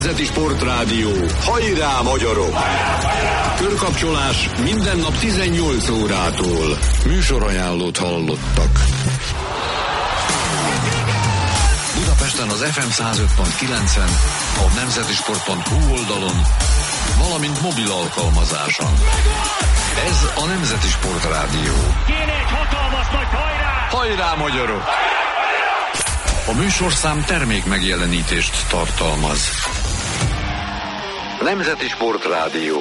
Nemzeti Sportrádió, hajrá magyarok! Körkapcsolás minden nap 18 órától. Műsorajánlót hallottak. Budapesten az FM 105.9-en, a nemzetisport.hu oldalon, valamint mobil alkalmazáson. Ez a Nemzeti Sportrádió. Kéne egy hatalmas nagy hajrá! Hajrá magyarok! A műsorszám termék megjelenítést tartalmaz. Nemzeti Sportrádió.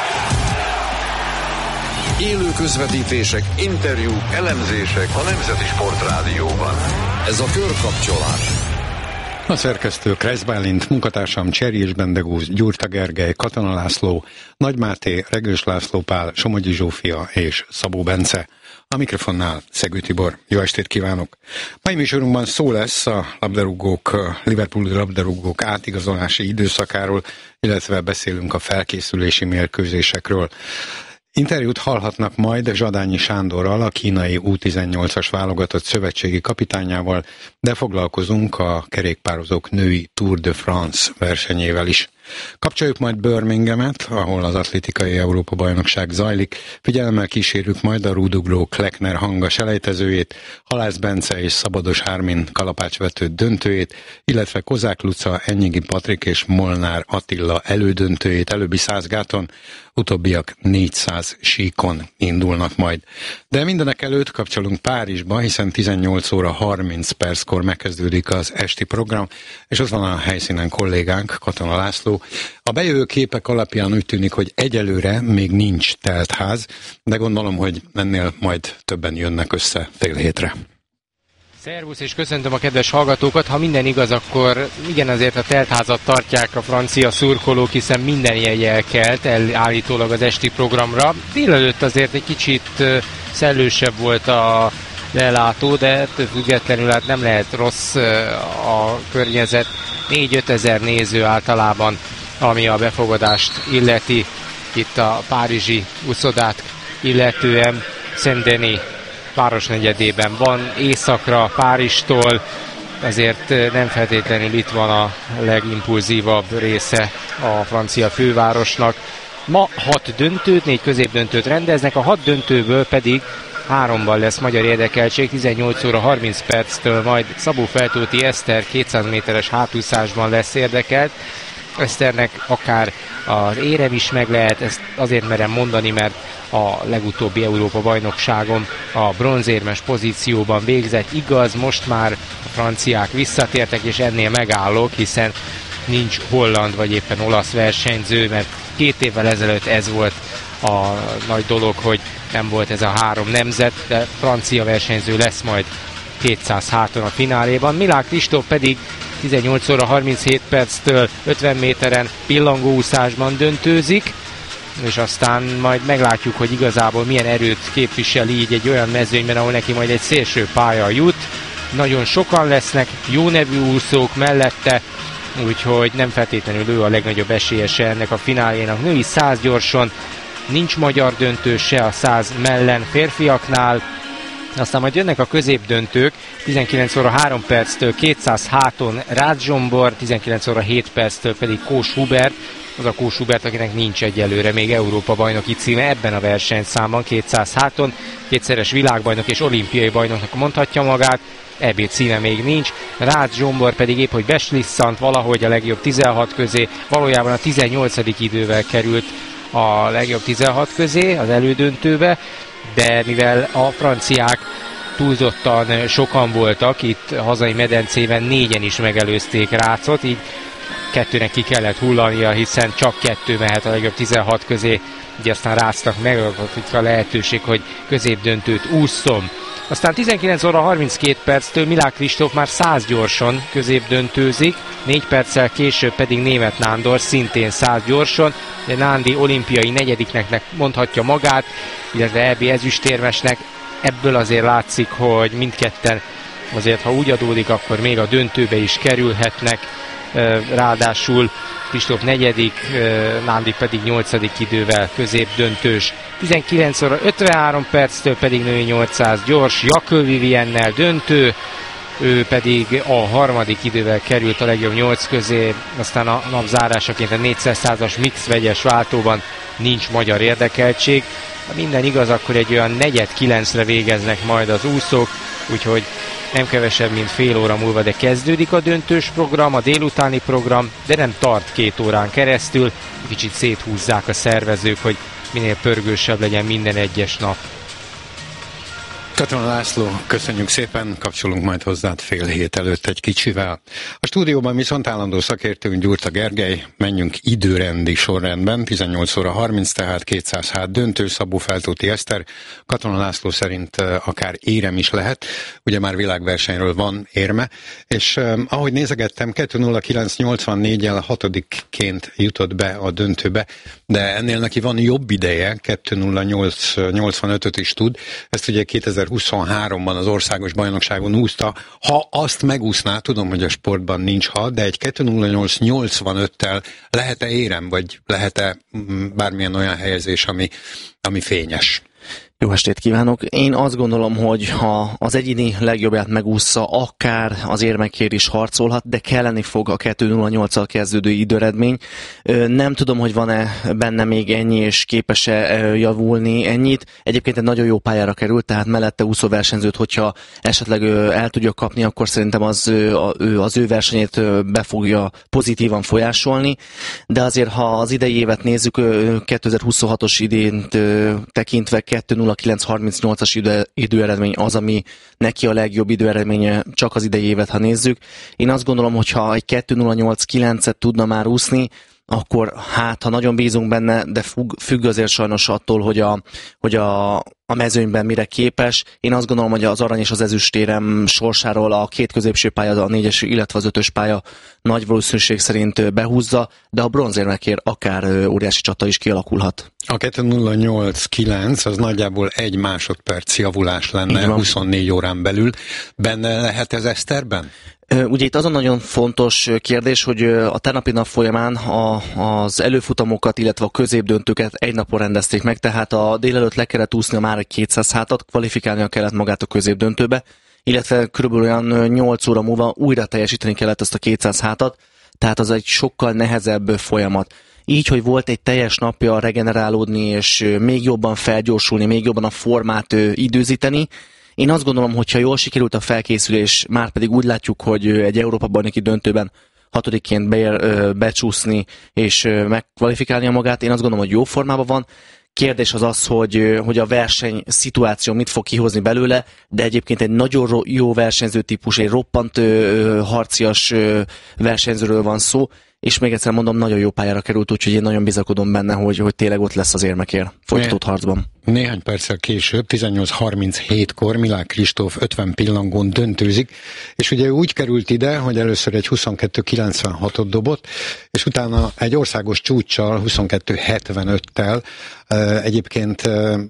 Élő közvetítések, interjúk, elemzések a Nemzeti Sportrádióban. Ez a Körkapcsolás. A szerkesztő Kreisz Bálint, munkatársam Cserjés Bendegúz, Gyurta Gergely, Katona László, Nagy Máté, Regős László Pál, Somogyi Zsófia és Szabó Bence. A mikrofonnál Szegő Tibor. Jó estét kívánok! Mai műsorunkban szó lesz a liverpooli labdarúgók átigazolási időszakáról, illetve beszélünk a felkészülési mérkőzésekről. Interjút hallhatnak majd Zsadányi Sándorral, a kínai U18-as válogatott szövetségi kapitányával, de foglalkozunk a kerékpározók női Tour de France versenyével is. Kapcsoljuk majd Birminghamet, ahol az atlétikai Európa-bajnokság zajlik. Figyelemmel kísérjük majd a rúdugró Kleckner Hanga selejtezőjét, Halász Bence és Szabados Ármin kalapácsvető döntőjét, illetve Kozák Luca, Ennyigi Patrik és Molnár Attila elődöntőjét előbbi 100 gáton, utóbbiak 400 síkon indulnak majd. De mindenek előtt kapcsolunk Párizsba, hiszen 18 óra 30 perckor megkezdődik az esti program, és ott van a helyszínen kollégánk, Katona László. A bejövő képek alapján úgy tűnik, hogy egyelőre még nincs teltház, de gondolom, hogy ennél majd többen jönnek össze fél hétre. Szervusz, és köszöntöm a kedves hallgatókat. Ha minden igaz, akkor igen, azért a teltházat tartják a francia szurkolók, hiszen minden jegye kelt állítólag az esti programra. Délelőtt azért egy kicsit szellősebb volt a lelátó, de ettől függetlenül hát nem lehet rossz a környezet. 4-5 ezer néző általában, ami a befogadást illeti, itt a párizsi uszodát illetően. Saint-Denis városnegyedében van, északra Párizstól, azért nem feltétlenül itt van a legimpulzívabb része a francia fővárosnak. Ma 6 döntőt, 4 középdöntőt rendeznek, a 6 döntőből pedig 3-ban lesz magyar érdekeltség, 18 óra 30 perctől majd Szabó Feltóti Eszter 200 méteres hátúszásban lesz érdekelt. Eszternek akár az érem is meg lehet, ezt azért merem mondani, mert a legutóbbi Európa-bajnokságon a bronzérmes pozícióban végzett. Igaz, most már a franciák visszatértek, és ennél megállok, hiszen nincs holland vagy éppen olasz versenyző, mert 2 évvel ezelőtt ez volt a nagy dolog, hogy nem volt ez a 3 nemzet, de francia versenyző lesz majd 200 háton a fináléban. Milák Kristóf pedig 18 óra 37 perctől 50 méteren pillangóúszásban döntőzik, és aztán majd meglátjuk, hogy igazából milyen erőt képvisel így egy olyan mezőnyben, ahol neki majd egy szélső pálya jut. Nagyon sokan lesznek, jó nevű úszók mellette, úgyhogy nem feltétlenül ő a legnagyobb esélyese ennek a finálénak. Női 100 gyorson nincs magyar döntő se a 100 mellen férfiaknál, aztán majd jönnek a középdöntők, 19 óra 3 perctől 200 háton Rácz Zsombor, 19 óra 7 perctől pedig Kós Hubert, az a Kós Hubert, akinek nincs egyelőre még Európa-bajnoki címe ebben a versenyszámban, 200 háton, 2-szeres világbajnok és olimpiai bajnoknak mondhatja magát, EB címe még nincs, Rácz Zsombor pedig épp hogy beslisszant valahogy a legjobb 16 közé, valójában a 18. idővel került a legjobb 16 közé, az elődöntőbe, de mivel a franciák túlzottan sokan voltak, itt a hazai medencében 4-en is megelőzték Ráczot, így 2-nek ki kellett hullania, hiszen csak 2 mehet a legjobb 16 közé, így aztán Rácznak megadott a lehetőség, hogy középdöntőt ússzon. Aztán 19 óra 32 perctől Milák Kristóf már 100 gyorson középdöntőzik, 4 perccel később pedig Németh Nándor szintén 100 gyorson, de Nándi olimpiai negyediknek mondhatja magát, illetve EB ezüstérmesnek. Ebből azért látszik, hogy mindketten azért, ha úgy adódik, akkor még a döntőbe is kerülhetnek, ráadásul Kristóf 4., Nándi pedig 8. idővel középdöntős. 19 óra 53 perctől pedig női 800 gyors, Jakő Viviennel döntő, ő pedig a harmadik idővel került a legjobb 8 közé, aztán a nap zárásaként a 400-as mix vegyes váltóban nincs magyar érdekeltség. Ha minden igaz, akkor egy olyan 8:45-re végeznek majd az úszók, úgyhogy nem kevesebb, mint fél óra múlva, de kezdődik a döntős program, a délutáni program, de nem tart 2 órán keresztül. Kicsit széthúzzák a szervezők, hogy minél pörgősebb legyen minden egyes nap. Katona László, köszönjük szépen, kapcsolunk majd hozzád fél hét előtt egy kicsivel. A stúdióban viszont állandó szakértőnk Gyurta Gergely, menjünk időrendi sorrendben, 18 óra 30, tehát 200 hát döntő, Szabó Feltóti Eszter, Katona László szerint akár érem is lehet, ugye már világversenyről van érme, és ahogy nézegettem, 2:09:84-el 6-ként jutott be a döntőbe, de ennél neki van jobb ideje, 2:08:85-öt is tud, ezt ugye 2023-ban az országos bajnokságon úszta. Ha azt megúszná, tudom, hogy a sportban nincs de egy 2:08:85-tel lehet-e érem, vagy lehet-e bármilyen olyan helyezés, ami fényes? Jó estét kívánok! Én azt gondolom, hogy ha az egyéni legjobbját megúszza, akár az érmekért is harcolhat, de kelleni fog a 2:08-al kezdődő időeredmény. Nem tudom, hogy van-e benne még ennyi, és képes-e javulni ennyit. Egyébként egy nagyon jó pályára került, tehát mellette úszó versenyzőt, hogyha esetleg el tudja kapni, akkor szerintem az ő versenyét be fogja pozitívan folyásolni. De azért, ha az idei évet nézzük, 2026-os idént tekintve 2:09:38-as időeredmény az, ami neki a legjobb időeredménye, csak az idei évet, ha nézzük. Én azt gondolom, hogy ha egy 2:08:9-et tudna már úszni, akkor ha nagyon bízunk benne, de függ azért sajnos attól, hogy a mezőnyben mire képes. Én azt gondolom, hogy az arany és az ezüstérem sorsáról a 2 középső pálya, a 4-es, illetve az 5-ös pálya nagy valószínűség szerint behúzza, de a bronzérmekért akár óriási csata is kialakulhat. A 2:08:9 az nagyjából 1 másodperc javulás lenne 24 órán belül. Benne lehet ez Eszterben? Ugye itt az a nagyon fontos kérdés, hogy a tegnapi nap folyamán az előfutamokat, illetve a középdöntőket egy napon rendezték meg, tehát a délelőtt le kellett úsznia már egy 200 hátat, kvalifikálnia kellett magát a középdöntőbe, illetve körülbelül olyan 8 óra múlva újra teljesíteni kellett ezt a 200 hátat, tehát az egy sokkal nehezebb folyamat. Így, hogy volt egy teljes napja regenerálódni, és még jobban felgyorsulni, még jobban a formát időzíteni. Én azt gondolom, hogy ha jól sikerült a felkészülés, már pedig úgy látjuk, hogy egy Európa-bajnoki döntőben 6-ként becsúszni és megkvalifikálnia magát, én azt gondolom, hogy jó formában van. Kérdés az, hogy a verseny szituáció mit fog kihozni belőle, de egyébként egy nagyon jó versenyző típus, egy roppant harcias versenyzőről van szó, és még egyszer mondom, nagyon jó pályára került, úgyhogy én nagyon bizakodom benne, hogy tényleg ott lesz az érmekért folytatott harcban. Néhány perccel később, 18:37-kor Milák Kristóf 50 pillangón döntőzik, és ugye úgy került ide, hogy először egy 22:96-ot dobott, és utána egy országos csúccsal, 22:75-tel egyébként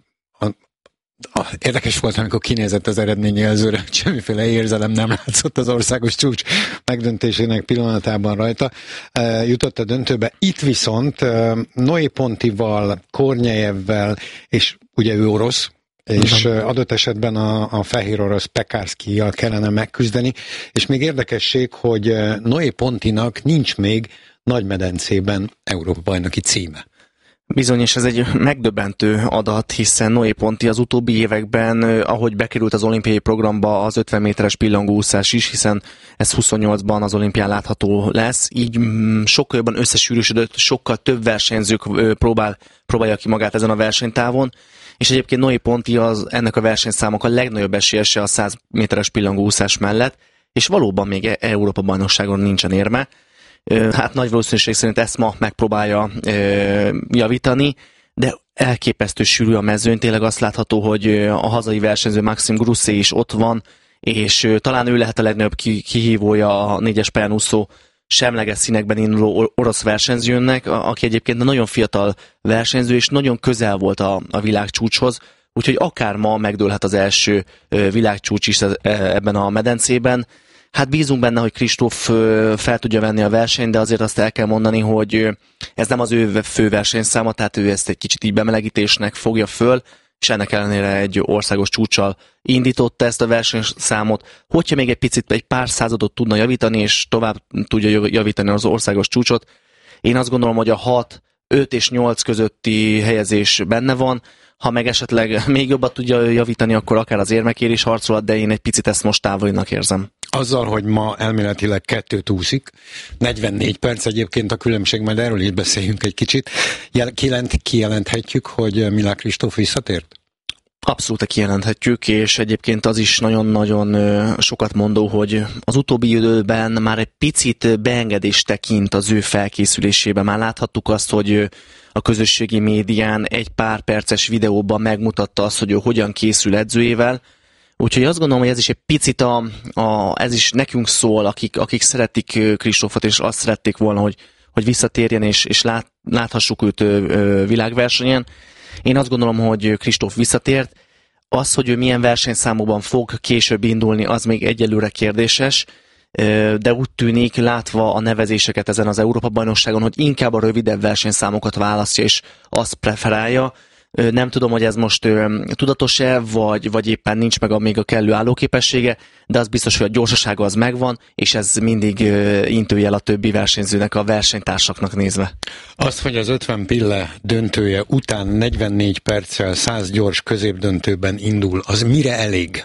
érdekes volt, amikor kinézett az eredményjelzőre, hogy semmiféle érzelem nem látszott az országos csúcs megdöntésének pillanatában rajta. Jutott a döntőbe. Itt viszont Noé Pontival, Kornyejevvel, és ugye ő orosz, és adott esetben a fehér orosz Pekárszkijjal kellene megküzdeni, és még érdekesség, hogy Noé Pontinak nincs még Nagymedencében Európa-bajnoki címe. Bizony, és ez egy megdöbbentő adat, hiszen Noé Ponti az utóbbi években, ahogy bekerült az olimpiai programba, az 50 méteres pillangóúszás is, hiszen ez 28-ban az olimpián látható lesz, így sokkal jobban összesűrűsödött, sokkal több versenyzők próbálja ki magát ezen a versenytávon, és egyébként Noé Ponti ennek a versenyszámok a legnagyobb esélyese a 100 méteres pillangóúszás mellett, és valóban még Európa-bajnokságon nincsen érme. Hát nagy valószínűség szerint ezt ma megpróbálja javítani, de elképesztő sűrű a mezőny, tényleg azt látható, hogy a hazai versenyző Maxim Grussé is ott van, és talán ő lehet a legnagyobb kihívója a 4-es pályán úszó semleges színekben induló orosz versenyzőnek, aki egyébként nagyon fiatal versenyző, és nagyon közel volt a világcsúcshoz, úgyhogy akár ma megdőlhet az első világcsúcs is ebben a medencében. Hát bízunk benne, hogy Kristóf fel tudja venni a versenyt, de azért azt el kell mondani, hogy ez nem az ő fő versenyszáma, tehát ő ezt egy kicsit így bemelegítésnek fogja föl, és ennek ellenére egy országos csúccsal indította ezt a versenyszámot. Hogyha még egy pár századot tudna javítani, és tovább tudja javítani az országos csúcsot, én azt gondolom, hogy a 6, 5 és 8 közötti helyezés benne van. Ha meg esetleg még jobban tudja javítani, akkor akár az érmekért is harcolhat, de én egy picit ezt most távolinak érzem. Azzal, hogy ma elméletileg 2-t úszik, 44 perc egyébként a különbség, majd erről is beszéljünk egy kicsit. Kijelenthetjük, hogy Milák Kristóf visszatért? Abszolút kijelenthetjük, és egyébként az is nagyon-nagyon sokat mondó, hogy az utóbbi időben már egy picit beengedést tekint az ő felkészülésébe. Már láthattuk azt, hogy a közösségi médián egy pár perces videóban megmutatta azt, hogy ő hogyan készül edzőjével. Úgyhogy azt gondolom, hogy ez is egy picit ez is nekünk szól, akik szeretik Kristófot, és azt szerették volna, hogy visszatérjen, és láthassuk őt világversenyen. Én azt gondolom, hogy Kristóf visszatért. Az, hogy ő milyen versenyszámokban fog később indulni, az még egyelőre kérdéses, de úgy tűnik, látva a nevezéseket ezen az Európa-bajnokságon, hogy inkább a rövidebb versenyszámokat választja, és azt preferálja. Nem tudom, hogy ez most tudatos-e, vagy éppen nincs meg még a kellő állóképessége, de az biztos, hogy a gyorsasága az megvan, és ez mindig intőjel a többi versenyzőnek, a versenytársaknak nézve. Azt, hogy az 50 pille döntője után 44 perccel 100 gyors középdöntőben indul, az mire elég?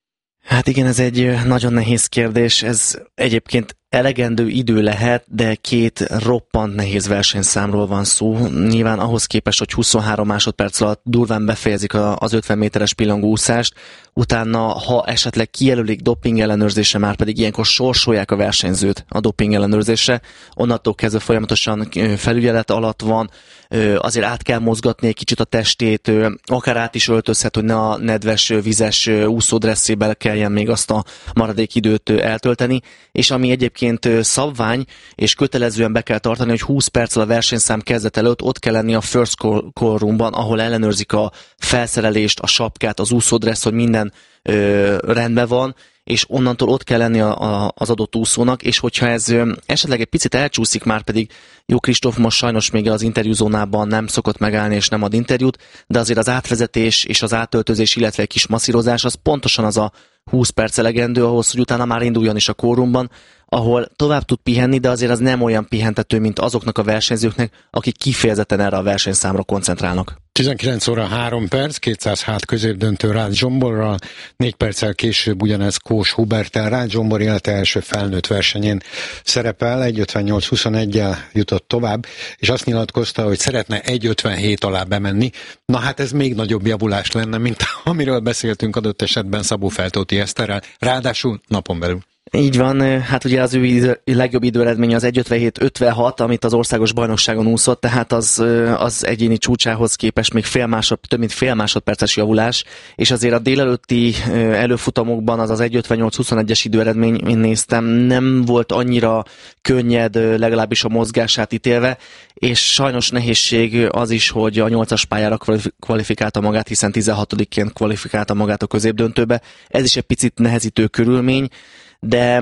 Hát igen, ez egy nagyon nehéz kérdés. Ez egyébként elegendő idő lehet, de 2 roppant nehéz versenyszámról van szó. Nyilván ahhoz képest, hogy 23 másodperc alatt durván befejezik az 50 méteres pillangóúszást, utána, ha esetleg kijelölik doping ellenőrzésre, már pedig ilyenkor sorsolják a versenyzőt a doping ellenőrzésre, onnantól kezdve folyamatosan felügyelet alatt van, azért át kell mozgatni egy kicsit a testét, akár át is öltözhet, hogy ne a nedves, vizes úszódresszébe kelljen még azt a maradék időt eltölteni, és ami egyébként szabvány, és kötelezően be kell tartani, hogy 20 perccel a versenyszám kezdet előtt ott kell lenni a first call roomban, ahol ellenőrzik a felszerelést, a sapkát, az úszódressz, hogy minden rendben van, és onnantól ott kell lenni az adott úszónak, és hogyha ez esetleg egy picit elcsúszik, már pedig jó, Kristóf most sajnos még az interjúzónában nem szokott megállni, és nem ad interjút, de azért az átvezetés és az átöltözés, illetve egy kis masszírozás, az pontosan az a 20 perc elegendő ahhoz, hogy utána már induljon is a kórumban, ahol tovább tud pihenni, de azért az nem olyan pihentető, mint azoknak a versenyzőknek, akik kifejezetten erre a versenyszámra koncentrálnak. 19 óra 3 perc, 200 hát középdöntő Rácz Zsomborral, 4 perccel később ugyanez Kós Huberttel. Rácz Zsombor élete első felnőtt versenyén szerepel, 1.58.21-el jutott tovább, és azt nyilatkozta, hogy szeretne 1.57 alá bemenni. Na hát ez még nagyobb javulás lenne, mint amiről beszéltünk adott esetben Szabó Feltóti Eszterrel, ráadásul napon belül. Így van, hát ugye az ő legjobb időeredménye az 1.57.56, amit az országos bajnokságon úszott, tehát az egyéni csúcsához képest még több mint fél másodperces javulás, és azért a délelőtti előfutamokban az 1.58.21-es időeredmény, én néztem, nem volt annyira könnyed, legalábbis a mozgását ítélve, és sajnos nehézség az is, hogy a 8-as pályára kvalifikálta magát, hiszen 16-ként kvalifikálta magát a középdöntőbe. Ez is egy picit nehezítő körülmény, de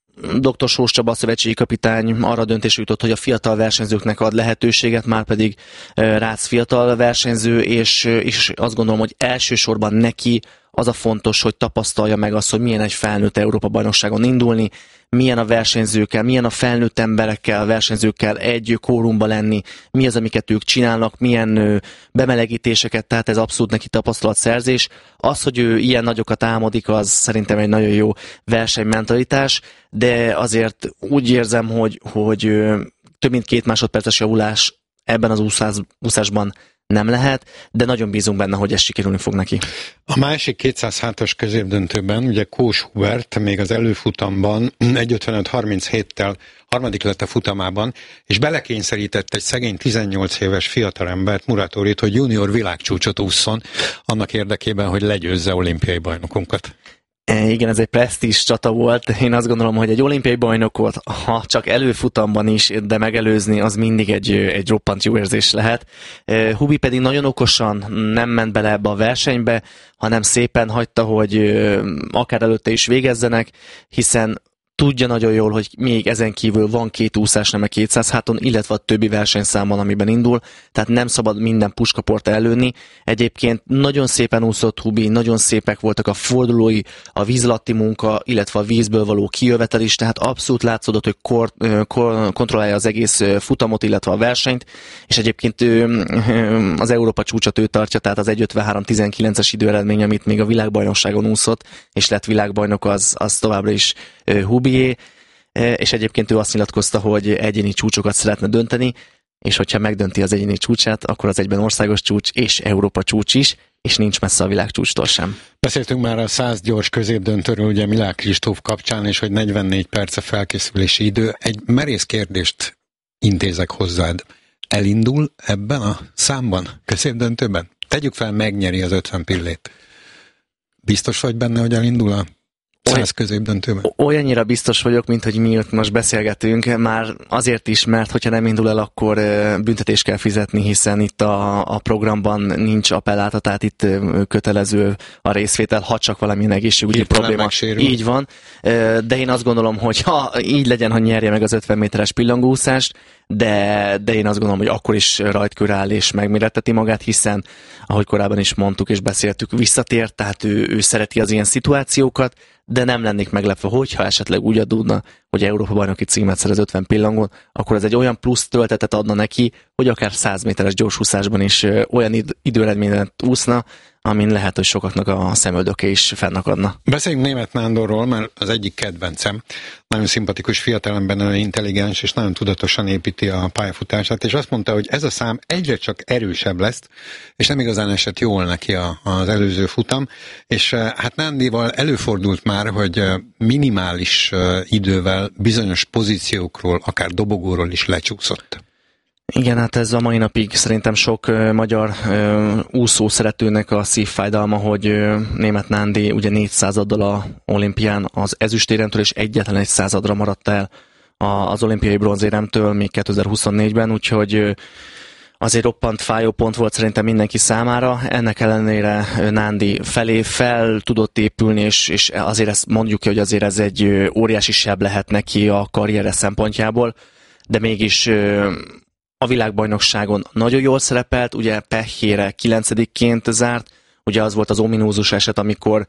dr. Sós Csaba, a szövetségi kapitány arra döntésre jutott, hogy a fiatal versenyzőknek ad lehetőséget, már pedig Rácz fiatal versenyző, és azt gondolom, hogy elsősorban neki az a fontos, hogy tapasztalja meg azt, hogy milyen egy felnőtt Európa-bajnokságon indulni, milyen a versenyzőkkel, milyen a felnőtt emberekkel, versenyzőkkel egy kórumba lenni, mi az, amiket ők csinálnak, milyen bemelegítéseket, tehát ez abszolút neki tapasztalatszerzés. Az, hogy ő ilyen nagyokat álmodik, az szerintem egy nagyon jó versenymentalitás, de azért úgy érzem, hogy több mint 2 másodperces javulás ebben az úszásban nem lehet, de nagyon bízunk benne, hogy ez sikerülni fog neki. A másik 200 hátas középdöntőben ugye Kós Hubert még az előfutamban 1.55.37-tel harmadik lett a futamában, és belekényszerített egy szegény 18 éves fiatalembert, Muratorit, hogy junior világcsúcsot ússzon, annak érdekében, hogy legyőzze olimpiai bajnokunkat. Igen, ez egy presztízs csata volt. Én azt gondolom, hogy egy olimpiai bajnokot, ha csak előfutamban is, de megelőzni, az mindig egy roppant jó érzés lehet. Hubi pedig nagyon okosan nem ment bele ebbe a versenybe, hanem szépen hagyta, hogy akár előtte is végezzenek, hiszen tudja nagyon jól, hogy még ezen kívül van 2 úszásneme 200 háton, illetve a többi versenyszámban, amiben indul, tehát nem szabad minden puskaport előni. Egyébként nagyon szépen úszott Hubi, nagyon szépek voltak a fordulói, a víz alatti munka, illetve a vízből való kijövetel is, tehát abszolút látszódott, hogy kontrollálja az egész futamot, illetve a versenyt, és egyébként az Európa csúcsot ő tartja, tehát az 1:53:19-es időeredmény, amit még a világbajnokságon úszott, és lett világbajnok, az továbbra is Hubié, és egyébként ő azt nyilatkozta, hogy egyéni csúcsokat szeretne dönteni, és hogyha megdönti az egyéni csúcsát, akkor az egyben országos csúcs és Európa csúcs is, és nincs messze a világcsúcstól sem. Beszéltünk már a 100 gyors középdöntőről, ugye Milák Kristóf kapcsán, és hogy 44 perc a felkészülési idő. Egy merész kérdést intézek hozzád. Elindul ebben a számban, középdöntőben? Tegyük fel, megnyeri az 50 pillét. Biztos vagy benne, hogy elindul a 100 középdöntőben? Olyannyira biztos vagyok, mint hogy mi ott most beszélgetünk, már azért is, mert hogyha nem indul el, akkor büntetést kell fizetni, hiszen itt a programban nincs appelláta, tehát itt kötelező a részvétel, ha csak valamilyen egészségügyi probléma. Így van, de én azt gondolom, hogy ha így legyen, ha nyerje meg az 50 méteres pillangóúszást, de én azt gondolom, hogy akkor is rajtkőre áll és megméretteti magát, hiszen, ahogy korábban is mondtuk és beszéltük, visszatért, tehát ő szereti az ilyen szituációkat, de nem lennék meglepve, hogyha esetleg úgy adódna, hogy Európa-bajnoki címet szerez 50 pillangon, akkor ez egy olyan plusz töltetet adna neki, hogy akár 100 méteres gyorsúszásban is olyan időeredményet úszna, amin lehet, hogy sokaknak a szemöldöke is fennakadna. Beszéljünk Németh Nándorról, mert az egyik kedvencem. Nagyon szimpatikus fiatalember, nagyon intelligens, és nagyon tudatosan építi a pályafutását, és azt mondta, hogy ez a szám egyre csak erősebb lesz, és nem igazán esett jól neki az előző futam, és hát Nándival előfordult már, hogy minimális idővel bizonyos pozíciókról, akár dobogóról is lecsúszott. Igen, hát ez a mai napig szerintem sok magyar úszó szeretőnek a szívfájdalma, hogy Németh Nándi ugye 400-addal a olimpián az ezüstéremtől, és egyetlen egy századra maradt el az olimpiai bronzéremtől még 2024-ben, úgyhogy azért roppant fájó pont volt szerintem mindenki számára. Ennek ellenére Nándi felé fel tudott épülni, és azért ezt mondjuk ki, hogy azért ez egy óriási seb lehet neki a karriere szempontjából, de mégis a világbajnokságon nagyon jól szerepelt, ugye pehjére 9-ként zárt, ugye az volt az ominózus eset, amikor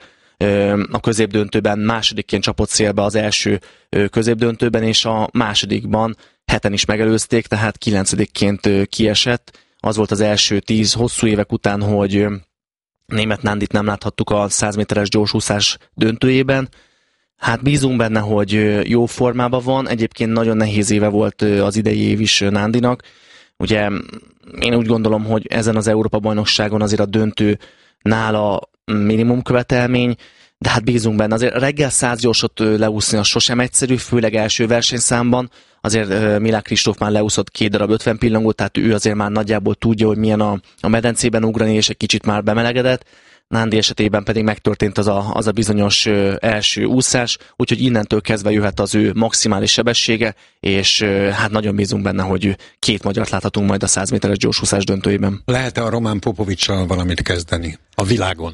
a középdöntőben másodikként csapott célba az első középdöntőben, és a másodikban heten is megelőzték, tehát 9-ként kiesett. Az volt az első 10 hosszú évek után, hogy Németh Nándit nem láthattuk a 100 méteres gyorsúszás döntőjében. Hát bízunk benne, hogy jó formában van. Egyébként nagyon nehéz éve volt az idei év is Nándinak. Ugye én úgy gondolom, hogy ezen az Európa-bajnokságon azért a döntő nála minimum követelmény, de hát bízunk benne. Azért reggel 100 gyorsot leúszni az sosem egyszerű, főleg első versenyszámban. Azért Milák Kristóf már leúszott 2 darab 50 pillangót, tehát ő azért már nagyjából tudja, hogy milyen a medencében ugrani, és egy kicsit már bemelegedett. Nándi esetében pedig megtörtént az a bizonyos első úszás, úgyhogy innentől kezdve jöhet az ő maximális sebessége, és hát nagyon bízunk benne, hogy 2 magyart láthatunk majd a 100 méteres gyorsúszás döntőjében. Lehet-e a Roman Popovics-sal valamit kezdeni a világon?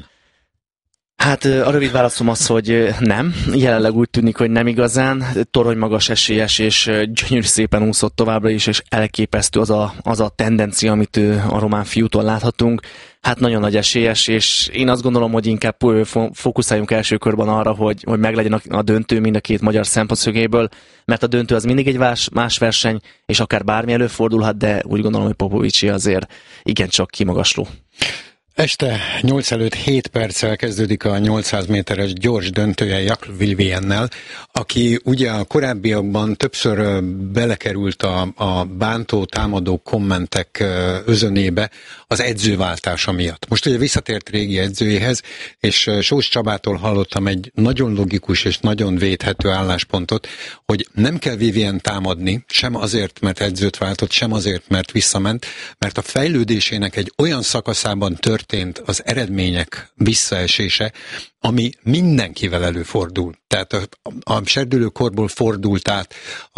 Hát a rövid válaszom az, hogy nem. Jelenleg úgy tűnik, hogy nem igazán. Torony magas esélyes, és gyönyörű szépen úszott továbbra is, és elképesztő az a tendencia, amit a román fiútól láthatunk. Hát nagyon nagy esélyes, és én azt gondolom, hogy inkább fókuszáljunk első körben arra, hogy meglegyen a döntő mind a 2 magyar szempontszögéből, mert a döntő az mindig egy más verseny, és akár bármi előfordulhat, de úgy gondolom, hogy Popovicsi azért igencsak kimagasló. Este 8 előtt 7 perccel kezdődik a 800 méteres gyors döntője Jakub Vilviennel, aki ugye a korábbiakban többször belekerült a bántó, támadó kommentek özönébe az edzőváltása miatt. Most ugye visszatért régi edzőjéhez, és Sós Csabától hallottam egy nagyon logikus és nagyon védhető álláspontot, hogy nem kell Vivien támadni, sem azért, mert edzőt váltott, sem azért, mert visszament, mert a fejlődésének egy olyan szakaszában történt az eredmények visszaesése, ami mindenkivel előfordul. Tehát a serdülőkorból fordult át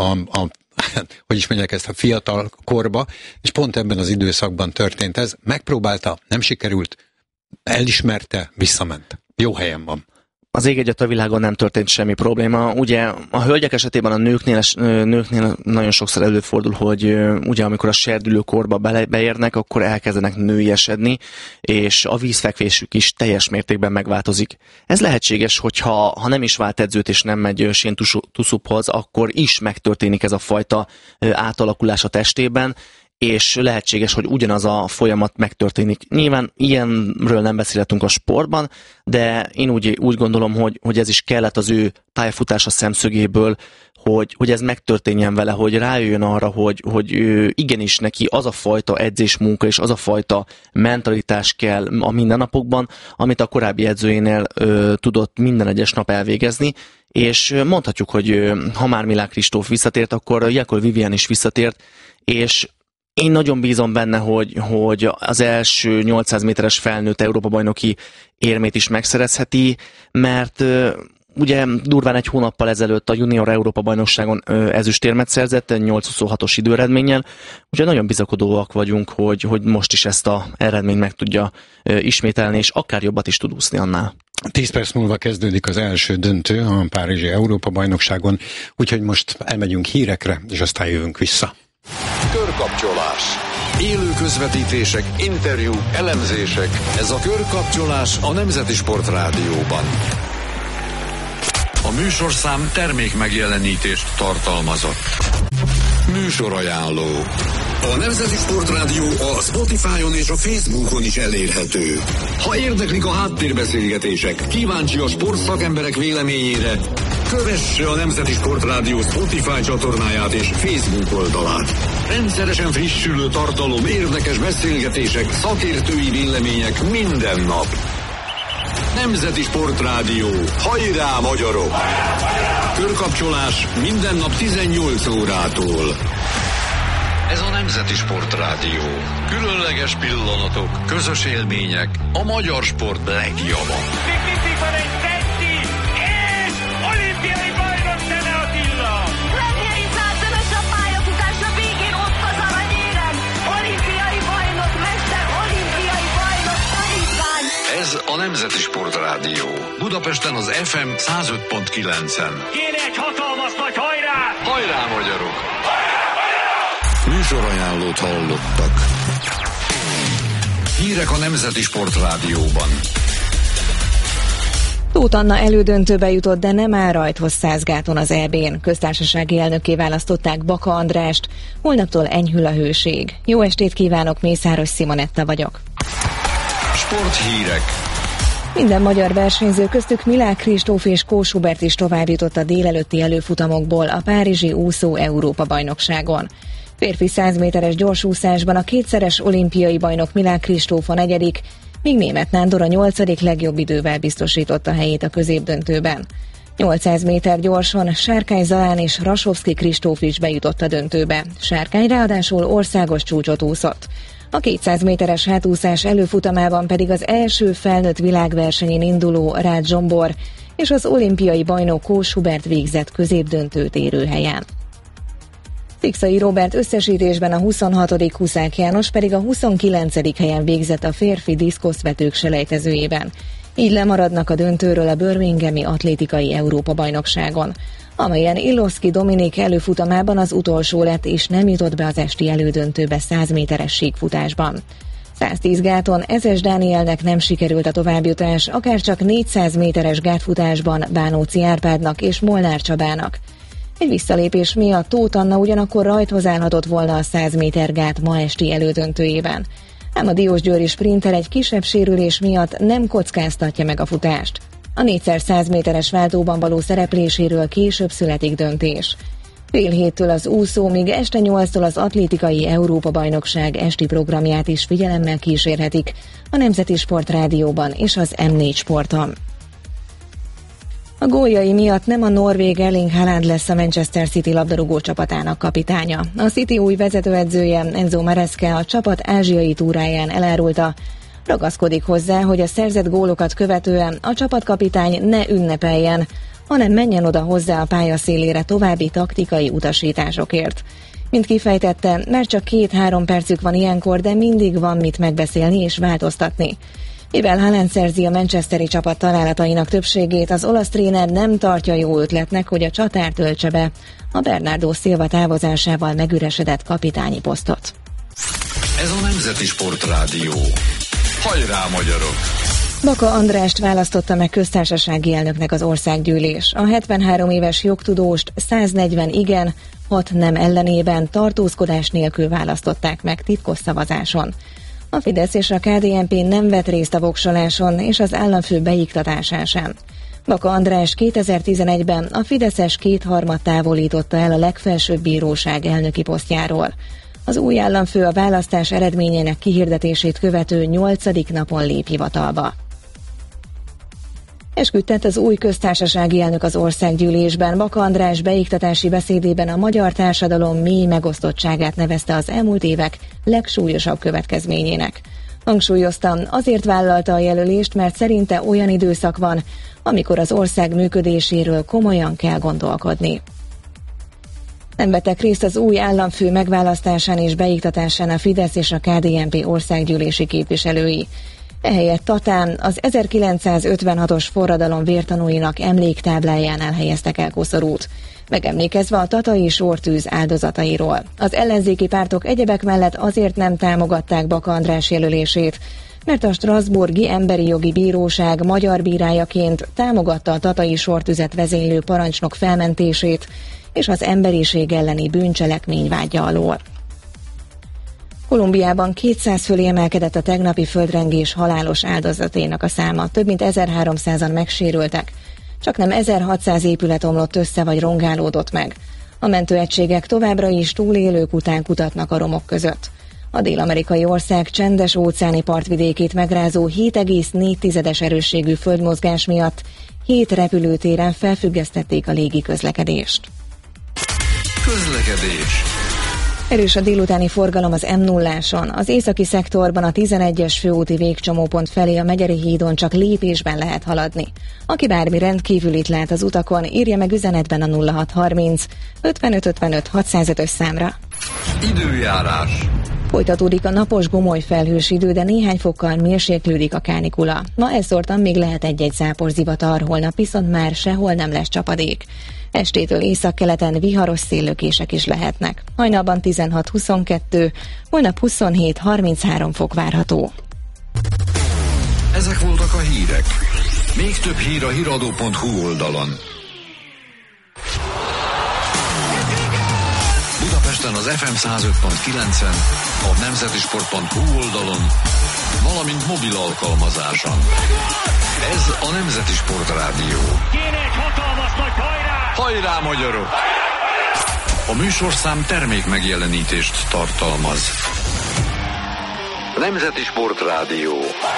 hogy is mondják ezt, a fiatal korba, és pont ebben az időszakban történt ez. Megpróbálta, nem sikerült, elismerte, visszament. Jó helyen van. az ég egyet a világon nem történt semmi probléma. Ugye a hölgyek esetében a nőknél nagyon sokszor előfordul, hogy ugye amikor a serdülőkorba beérnek, akkor elkezdenek nőiesedni, és a vízfekvésük is teljes mértékben megváltozik. Ez lehetséges, hogyha nem is vált edzőt és nem megy séntuszuphoz, akkor is megtörténik ez a fajta átalakulás a testében, és lehetséges, hogy ugyanaz a folyamat megtörténik. Nyilván ilyenről nem beszélhetünk a sportban, de én úgy gondolom, hogy ez is kellett az ő pályafutása szemszögéből, hogy ez megtörténjen vele, hogy rájöjjön arra, hogy igenis neki az a fajta edzésmunka és az a fajta mentalitás kell a mindennapokban, amit a korábbi edzőjénél tudott minden egyes nap elvégezni, és mondhatjuk, hogy ha már Milák Kristóf visszatért, akkor Jakov Vivian is visszatért, és én nagyon bízom benne, hogy az első 800 méteres felnőtt Európa-bajnoki érmét is megszerezheti, mert ugye durván egy hónappal ezelőtt a junior Európa-bajnokságon ezüstérmet szerzett, 8:26-os időeredménnyel, úgyhogy nagyon bizakodóak vagyunk, hogy most is ezt az eredményt meg tudja ismételni, és akár jobbat is tud úszni annál. 10 perc múlva kezdődik az első döntő a párizsi Európa-bajnokságon, úgyhogy most elmegyünk hírekre, és aztán jövünk vissza. Körkapcsolás. Élő közvetítések, interjúk, elemzések. Ez a Körkapcsolás a Nemzeti Sport Rádióban. A műsorszám termék megjelenítést tartalmazott. Műsorajánló. A Nemzeti Sport Rádió a Spotify-on és a Facebookon is elérhető. Ha érdeklik a háttérbeszélgetések, kíváncsi a sportszakemberek véleményére, kövesse a Nemzeti Sport Rádió Spotify csatornáját és Facebook oldalát. Rendszeresen frissülő tartalom, érdekes beszélgetések, szakértői vélemények minden nap. Nemzeti Sport Rádió. Hajrá, magyarok! Körkapcsolás minden nap 18 órától. Ez a Nemzeti Sport Rádió. Különleges pillanatok, közös élmények, a magyar sport legjava. Van egy Teddy, és olimpiai bajnok Szene Attila! Lemjei százszörös a pályafutás, a végén ott az aranyérem. Olimpiai bajnok, mester, olimpiai bajnok, tanítvány. Ez a Nemzeti Sport Rádió. Budapesten az FM 105.9-en. Kéne egy hatalmas nagy hajrá! Hajrá, magyarok! Műsorajánlót hallottak. Hírek a Nemzeti Sport Rádióban. Tóth Anna elődöntőbe jutott, de nem áll rajthoz Százgáton az EB-n. Köztársasági elnökké választották Baka Andrást. Holnaptól enyhül a hőség. Jó estét kívánok, Mészáros Simonetta vagyok. Sporthírek. Minden magyar versenyző, köztük Milák Kristóf és Kós Hubert is továbbjutott a délelőtti előfutamokból a párizsi úszó Európa-bajnokságon. Férfi 100 méteres gyorsúszásban a kétszeres olimpiai bajnok Milák Kristóf a 4., míg Németh Nándor a 8. legjobb idővel biztosította helyét a középdöntőben. 800 méter gyorson Sárkány Zalán és Rasovszky Kristóf is bejutott a döntőbe. Sárkány ráadásul országos csúcsot úszott. A 200 méteres hátúszás előfutamában pedig az első felnőtt világversenyen induló Rácz Zsombor és az olimpiai bajnok Kós Hubert végzett középdöntőt érő helyen. Szikszai Róbert összesítésben a 26., Huszák János pedig a 29. helyen végzett a férfi diszkoszvetők selejtezőjében. Így lemaradnak a döntőről a birminghami atlétikai Európa-bajnokságon, amelyen Illovszky Dominik előfutamában az utolsó lett és nem jutott be az esti elődöntőbe 100 méteres síkfutásban. 110 gáton Ezes Dánielnek nem sikerült a továbbjutás, akárcsak 400 méteres gátfutásban Bánóci Árpádnak és Molnár Csabának. Egy visszalépés miatt Tóth Anna ugyanakkor rajthoz állhatott volna a 100 méter gát ma esti elődöntőjében. Ám a diósgyőri sprinter egy kisebb sérülés miatt nem kockáztatja meg a futást. A 4x100 méteres váltóban való szerepléséről később születik döntés. Fél héttől az úszó, míg este 8-tól az atlétikai Európa-bajnokság esti programját is figyelemmel kísérhetik a Nemzeti Sport Rádióban és az M4 Sporton. A góljai miatt nem a norvég Erling Haaland lesz a Manchester City labdarúgó csapatának kapitánya. A City új vezetőedzője Enzo Maresca a csapat ázsiai túráján elárulta, ragaszkodik hozzá, hogy a szerzett gólokat követően a csapatkapitány ne ünnepeljen, hanem menjen oda hozzá a pálya szélére további taktikai utasításokért. Mint kifejtette, mert csak 2-3 percük van ilyenkor, de mindig van mit megbeszélni és változtatni. Mivel Haaland szerzi a manchesteri csapat találatainak többségét, az olasz tréner nem tartja jó ötletnek, hogy a csatár töltse be a Bernardo Silva távozásával megüresedett kapitányi posztot. Ez a Nemzeti Sportrádió. Hajrá, magyarok! Baka Andrást választotta meg köztársasági elnöknek az országgyűlés. A 73 éves jogtudóst 140 igen, 6 nem ellenében tartózkodás nélkül választották meg titkos szavazáson. A Fidesz és a KDNP nem vett részt a voksoláson és az államfő beiktatásán sem. Baka András 2011-ben a fideszes kétharmad távolította el a legfelsőbb bíróság elnöki posztjáról. Az új államfő a választás eredményének kihirdetését követő 8. napon lép hivatalba. Esküdtett az új köztársasági elnök az országgyűlésben. Baka András beiktatási beszédében a magyar társadalom mély megosztottságát nevezte az elmúlt évek legsúlyosabb következményének. Hangsúlyoztam, azért vállalta a jelölést, mert szerinte olyan időszak van, amikor az ország működéséről komolyan kell gondolkodni. Nem vettek részt az új államfő megválasztásán és beiktatásán a Fidesz és a KDNP országgyűlési képviselői. Ehelyett Tatán az 1956-os forradalom vértanúinak emléktáblájánál helyeztek el koszorút, megemlékezve a tatai sortűz áldozatairól. Az ellenzéki pártok egyebek mellett azért nem támogatták Baka András jelölését, mert a Strasbourgi Emberi Jogi Bíróság magyar bírájaként támogatta a tatai sortüzet vezénylő parancsnok felmentését és az emberiség elleni bűncselekmény vádja alól. Kolumbiában 200 fölé emelkedett a tegnapi földrengés halálos áldozatének a száma. Több mint 1300-an megsérültek. Csaknem 1600 épület omlott össze vagy rongálódott meg. A mentőegységek továbbra is túlélők után kutatnak a romok között. A dél-amerikai ország csendes óceáni partvidékét megrázó 7,4 erősségű földmozgás miatt 7 repülőtéren felfüggesztették a légi közlekedést. Közlekedés. Erős a délutáni forgalom az M0-áson. Az északi szektorban a 11-es főúti végcsomópont felé a Megyeri hídon csak lépésben lehet haladni. Aki bármi rendkívülit lát az utakon, írja meg üzenetben a 0630 55 55 605-ös számra. Időjárás. Folytatódik a napos gomoly felhős idő, de néhány fokkal mérséklődik a kánikula. Ma elszórtan még lehet egy-egy záporzivatar, holnap viszont már sehol nem lesz csapadék. Estétől északkeleten viharos széllökések is lehetnek. Hajnalban 16-22, holnap 27-33 fok várható. Ezek voltak a hírek. Még több hír a hiradó.hu oldalon. Budapesten az FM 105.9-en, a nemzetisport.hu oldalon, valamint mobil alkalmazáson. Ez a Nemzeti Sportrádió. Kéne egy hatalmas nagy hajrá! Hajrá, magyarok! A műsorszám termék megjelenítést tartalmaz. Nemzeti Sportrádió.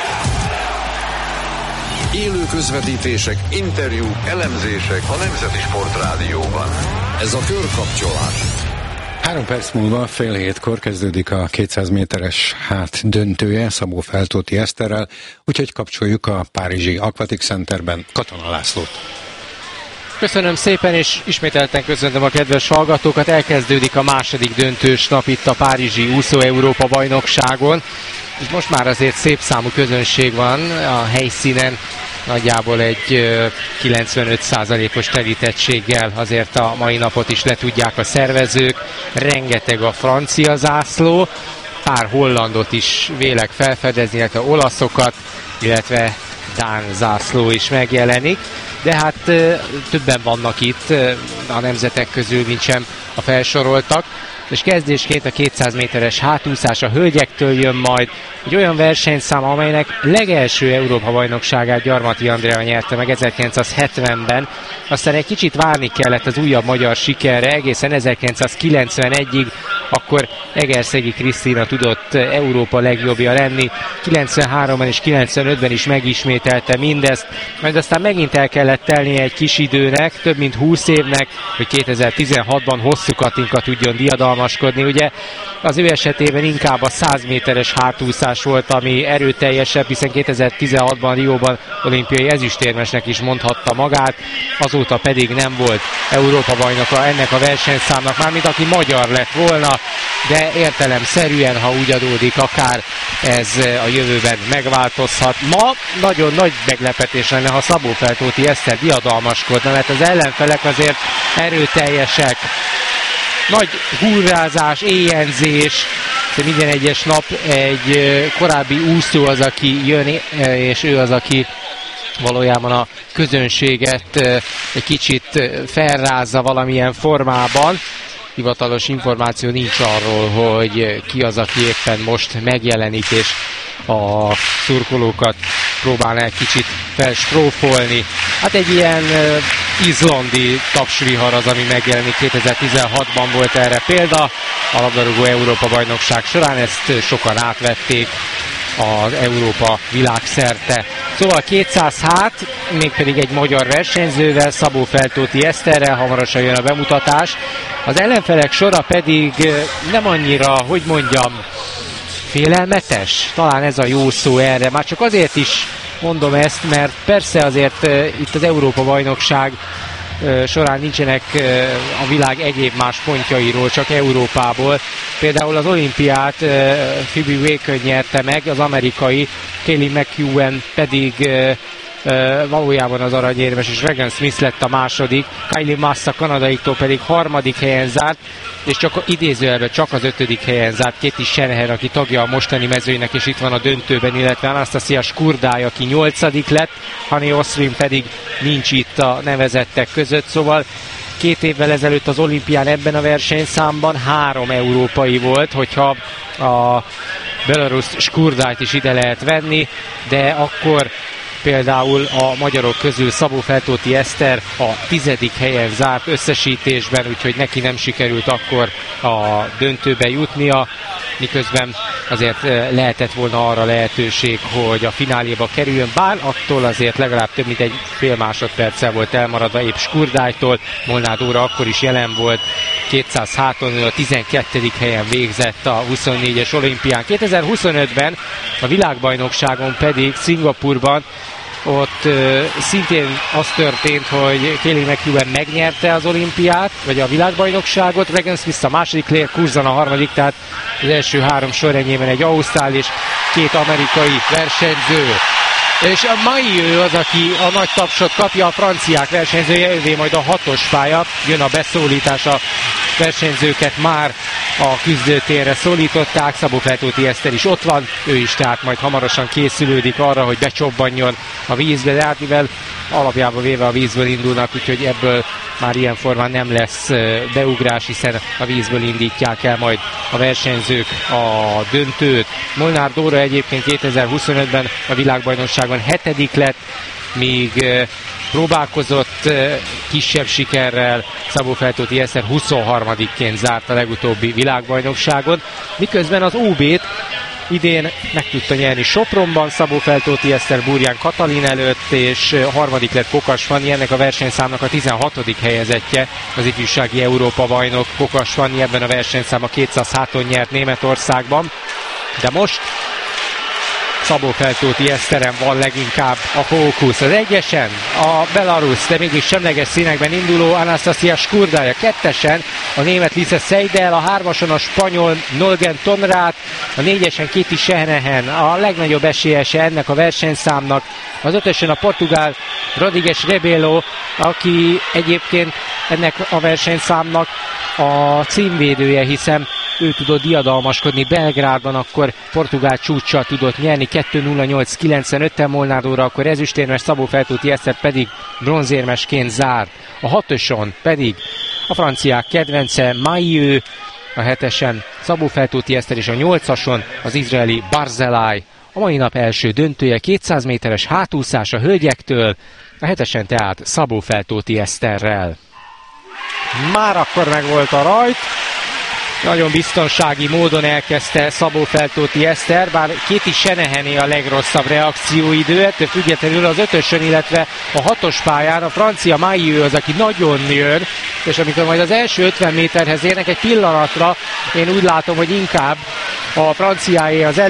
Élő közvetítések, interjúk, elemzések a Nemzeti Sportrádióban. Ez a körkapcsolás. 3 perc múlva fél hétkor kezdődik a 200 méteres döntője Szabó Feltóti Eszterrel, úgyhogy kapcsoljuk a párizsi Aquatic Centerben Katona Lászlót. Köszönöm szépen, és ismételten köszöntöm a kedves hallgatókat. Elkezdődik a második döntős nap itt a párizsi úszó Európa bajnokságon, és most már azért szép számú közönség van a helyszínen, nagyjából egy 95%-os telítettséggel azért a mai napot is le tudják a szervezők. Rengeteg a francia zászló, pár hollandot is vélek felfedezni, illetve olaszokat, illetve dán zászló is megjelenik. De hát többen vannak itt a nemzetek közül, mint sem a felsoroltak. És kezdésként a 200 méteres hátúszás a hölgyektől jön majd, egy olyan versenyszám, amelynek legelső Európa-bajnokságát Gyarmati Andrea nyerte meg 1970-ben, aztán egy kicsit várni kellett az újabb magyar sikerre, egészen 1991-ig, akkor Egerszegi Krisztina tudott Európa legjobbja lenni, 93-ban és 95-ben is megismételte mindezt, majd aztán megint el kellett telnie egy kis időnek, több mint 20 évnek, hogy 2016-ban hosszú Katinka tudjon diadalmaskodni. Ugye az ő esetében inkább a 100 méteres hátúszás volt, ami erőteljesebb, hiszen 2016-ban Rióban olimpiai ezüstérmesnek is mondhatta magát, azóta pedig nem volt Európa bajnoka ennek a versenyszámnak, mármint aki magyar lett volna. de értelemszerűen, ha úgy adódik, akár ez a jövőben megváltozhat. Ma nagyon nagy meglepetés lenne, ha Szabó Feltóti Eszter diadalmaskodna, mert az ellenfelek azért erőteljesek. Nagy hurrázás, éjjenzés, de minden egyes nap egy korábbi úszó az, aki jön, és ő az, aki valójában a közönséget egy kicsit felrázza valamilyen formában. Hivatalos információ nincs arról, hogy ki az, aki éppen most megjelenik, és a szurkolókat próbálná egy kicsit felstrófolni. Hát egy ilyen izlandi tapsvihar az, ami megjelenik. 2016-ban volt erre példa. A labdarúgó Európa-bajnokság során ezt sokan átvették az Európa világszerte. Szóval 200 hát, mégpedig egy magyar versenyzővel, Szabó Feltóti Eszterrel, hamarosan jön a bemutatás. Az ellenfelek sora pedig nem annyira, hogy mondjam, félelmetes, talán ez a jó szó erre. Már csak azért is mondom ezt, mert persze azért itt az Európa-bajnokság során nincsenek a világ egyéb más pontjairól, csak Európából. Például az olimpiát Phoebe Waker nyerte meg, az amerikai, Kaylee McEwen pedig valójában az aranyérmes, és Regan Smith lett a második, Kylie Mass a kanadaiktól pedig harmadik helyen zárt, és csak idézőjelben csak az 5. helyen zárt Katie Shanahan, aki tagja a mostani mezőnynek, és itt van a döntőben, illetve Anastasia Skurdai, aki 8. lett, Hani Osrin pedig nincs itt a nevezettek között, szóval 2 évvel ezelőtt az olimpián ebben a versenyszámban 3 európai volt, hogyha a Belarus Skurdait is ide lehet venni, de akkor például a magyarok közül Szabó Feltóti Eszter a 10. helyen zárt összesítésben, úgyhogy neki nem sikerült akkor a döntőbe jutnia, miközben azért lehetett volna arra lehetőség, hogy a fináléba kerüljön, bár attól azért legalább több mint egy fél másodperccel volt elmaradva épp Skurdájtól. Molnár Dóra akkor is jelen volt, 200 háton a 12. helyen végzett a 24-es olimpián. 2025-ben a világbajnokságon pedig Szingapurban ott szintén az történt, hogy Kaylee McEwen megnyerte az olimpiát, vagy a világbajnokságot, Regan Smith a második, Claire Curzon a harmadik, tehát az első 3 sorrendjében egy ausztrál és 2 amerikai versenyző. És a mai ő az, aki a nagy tapsot kapja, a franciák versenyzője, ővé majd a 6-os pálya, jön a beszólítás, a versenyzőket már a küzdőtérre szólították, Szabó Feltóti Eszter is ott van, ő is tehát majd hamarosan készülődik arra, hogy becsobbanjon a vízbe, de hát mivel alapjában véve a vízből indulnak, úgyhogy ebből már ilyen formán nem lesz beugrás, hiszen a vízből indítják el majd a versenyzők a döntőt. Molnár Dóra egyébként 2025-ben a világbajnokságon 7. lett, míg próbálkozott kisebb sikerrel, Szabó Feltóti Eszter 23-ként zárt a legutóbbi világbajnokságon, miközben az OB-t idén meg tudta nyerni Sopronban Szabó Feltóti Eszter Burján Katalin előtt, és 3. lett Kokas Fanni, ennek a versenyszámnak a 16. helyezettje, az ifjúsági Európa-bajnok Kokas Fanni, ebben a versenyszám a 200 háton nyert Németországban, de most Szabó Feltóti Eszteren van leginkább a fókusz. Az 1-esen a Belarus, de mégis semleges színekben induló Anastasia Skurdai, a 2-esen a német Lisa Seidel, a 3-ason a spanyol Nolgen Tonrát, a 4-esen Katie Shanahan, a legnagyobb esélyese ennek a versenyszámnak, az 5-ösen a portugál Rodrigues Rebelo, aki egyébként ennek a versenyszámnak a címvédője, hiszen ő tudott diadalmaskodni Belgrádban, akkor portugál csúccsal tudott nyerni 2:08:95-tel, Molnár Dóra akkor ezüstérmes, Szabó Feltóti Eszter pedig bronzérmesként zárt. A 6-oson pedig a franciák kedvence Mailleu, a 7-esen Szabó Feltóti Eszter, és a 8-ason az izraeli Barzilai. A mai nap első döntője 200 méteres hátúszás a hölgyektől, a 7-esen tehát Szabó Feltóti Eszterrel. Már akkor megvolt a rajt, nagyon biztonsági módon elkezdte Szabó Feltóti Eszter, bár Katie Shanahané a legrosszabb reakcióidő, ettől függetlenül az 5-ösön, illetve a 6-os pályán a francia Mailleu az, aki nagyon jön, és amikor majd az első 50 méterhez érnek, egy pillanatra én úgy látom, hogy inkább a franciáé az előny,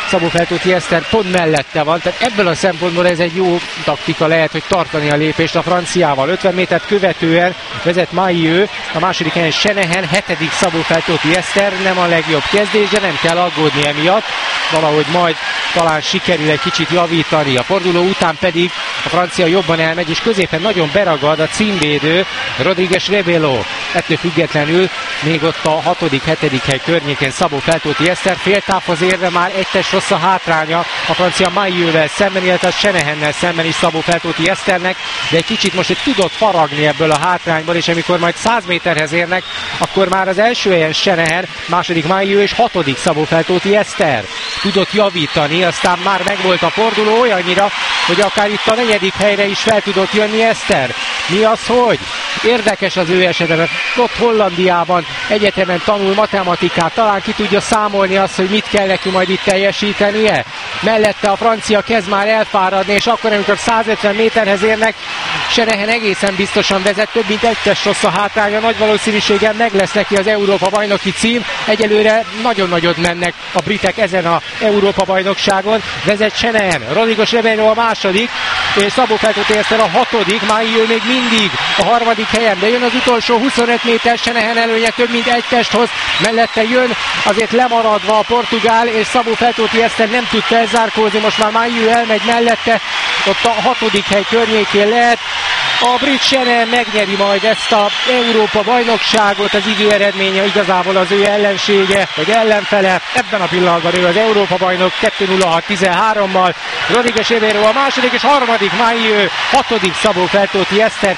Szabó Feltóti Eszter pont mellette van, tehát ebből a szempontból ez egy jó taktika lehet, hogy tartani a lépést a franciával. 50 métert követően vezet Mailleux, a második helyen Senehen, 7. Szabó Feltóti Eszter, nem a legjobb kezdés, de nem kell aggódni emiatt, valahogy majd talán sikerül egy kicsit javítani. A forduló után pedig a francia jobban elmegy, és középen nagyon beragad a címvédő Rodríguez Rebelo. Ettől függetlenül még ott a 6.-7. hely környékén Szabó Feltóti Eszter, féltávhoz érve már egy test rossz a hátránya a francia Mailleux-vel szemben, illetve a Senehennel szemben is Szabó Feltóti Eszternek, de egy kicsit most tudott faragni ebből a hátrányból, és amikor majd 100 méterhez érnek, akkor már az első helyen Senehen, második Mailleux és 6. Szabó Feltóti Eszter tudott javítani, aztán már megvolt a forduló olyannyira, hogy akár itt a 4. helyre is fel tudott jönni Eszter. Mi az, hogy? Érdekes az ő esete, mert ott Hollandiában egyetemen tanul matematikát, talán ki tudja számolni azt, hogy mit kell neki majd itt teljesítenie. Mellette a francia kezd már elfáradni, és akkor, amikor 150 méterhez érnek, Senehen egészen biztosan vezet, több mint egy test rossz a hátránya, nagy valószínűséggel meg lesz neki az Európa-bajnoki cím. Egyelőre nagyon nagyot mennek a britek ezen a Európa-bajnokságon. Vezet Senehen, Rodríguez Rebelo a második, és Szabó Feltóti Eszter a 6. Mailleux még mindig a 3. helyen, de jön az utolsó 25 méter, Senehen előnye több mint egy testhoz, mellette jön azért lemaradva a portugál, és Szabó Feltóti Eszter nem tud felzárkózni, most már Mailleux elmegy mellette, ott a 6. hely környékén lehet. A brit Senehen megnyeri majd ezt a Európa-bajnokságot, az időeredménye igazából az ő ellensége, vagy ellenfele. Ebben a pillanatban ő az Európa-bajnok 2.06.13-mal, Rodríguez Rebelo a második, és 3. Mailleux, 6. Szabó Feltóti Eszter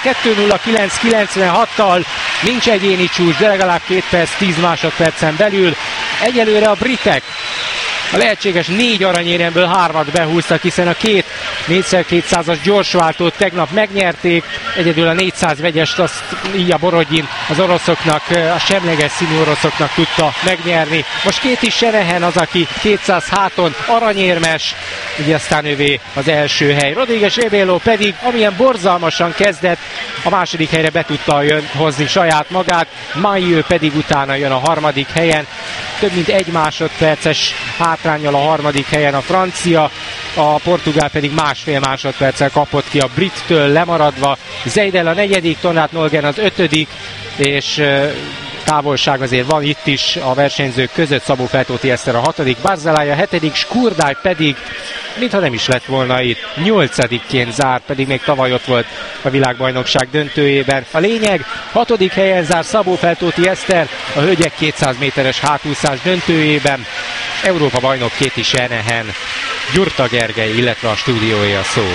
2.06.96-tal. Nincs egyéni csúcs, de legalább 2 perc 10 másodpercen belül. Egyelőre a britek a lehetséges 4 aranyéremből 3-at behúztak, hiszen a 2 4x200-as gyorsváltót tegnap megnyerték, egyedül a 400 vegyest azt így a Borodjin az oroszoknak, a semleges színű oroszoknak tudta megnyerni. Most két is Senehen az, aki 200 háton aranyérmes, így aztán övé az első hely. Rodríguez Rebelo pedig, amilyen borzalmasan kezdett, a második helyre be tudta hozni saját magát, Mailleux pedig utána jön a 3. helyen, több mint 1 másodperces hátránnyal a 3. helyen a francia, a portugál pedig 1,5 másodperccel kapott ki a brittől lemaradva. Seidel a 4., Tonát Nolgen az 5., és távolság azért van itt is a versenyzők között, Szabó Feltóti Eszter a 6., Barzalai a 7., Skurdály pedig, mintha nem is lett volna itt, 8-ként zár, pedig még tavaly ott volt a világbajnokság döntőjében. A lényeg, 6. helyen zár Szabó Feltóti Eszter a hölgyek 200 méteres hátúszás döntőjében. Európa bajnok Kéti Senehen, Gyurta Gergely, illetve a stúdiója a szó.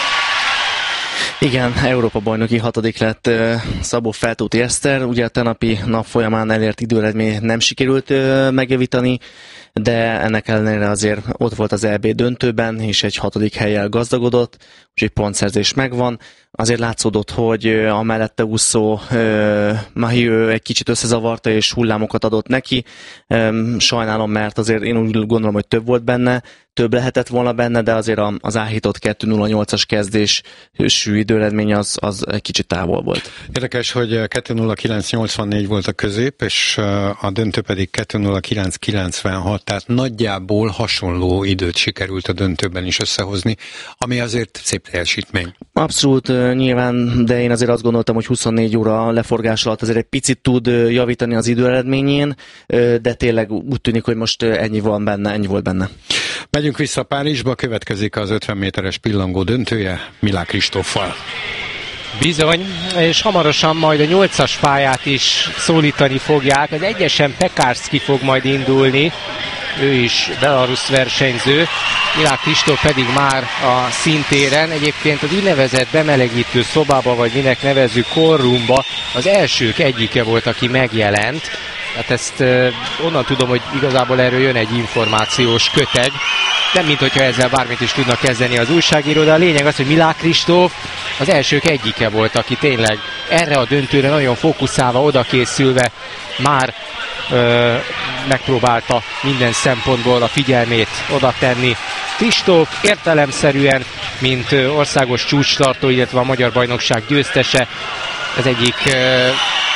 Igen, Európa-bajnoki 6. lett Szabó Feltóti Eszter, ugye a tenapi nap folyamán elért időeredmény nem sikerült megjavítani, de ennek ellenére azért ott volt az EB döntőben, és egy 6. hellyel gazdagodott, úgyhogy pontszerzés megvan. Azért látszódott, hogy a mellette úszó Mailleux egy kicsit összezavarta, és hullámokat adott neki. Sajnálom, mert azért én úgy gondolom, hogy több volt benne, több lehetett volna benne, de azért az áhított 2.08-as kezdésű időeredmény az egy kicsit távol volt. Érdekes, hogy 2.09.84 volt a közép, és a döntő pedig 2.09.96, tehát nagyjából hasonló időt sikerült a döntőben is összehozni, ami azért szép teljesítmény. Abszolút, nyilván, de én azért azt gondoltam, hogy 24 óra leforgás alatt azért egy picit tud javítani az időeredményén, de tényleg úgy tűnik, hogy most ennyi volt benne. Megyünk vissza Párizsba, következik az 50 méteres pillangó döntője Milák Kristóffal. Bizony, és hamarosan majd a 8-as pályát is szólítani fogják. Az 1-esen Pekárszki fog majd indulni, ő is belarusz versenyző, Milák Kristóf pedig már a színtéren. Egyébként az úgynevezett bemelegítő szobába, vagy minek nevezzük, korrumba az elsők egyike volt, aki megjelent. Hát ezt onnan tudom, hogy igazából erről jön egy információs köteg. Nem mint hogyha ezzel bármit is tudnak kezdeni az újságíró, de a lényeg az, hogy Milák Kristóf az elsők egyike volt, aki tényleg erre a döntőre nagyon fókuszálva, odakészülve már megpróbálta minden szempontból a figyelmét oda tenni. Kristóf értelemszerűen, mint országos csúcstartó, illetve a magyar bajnokság győztese, az egyik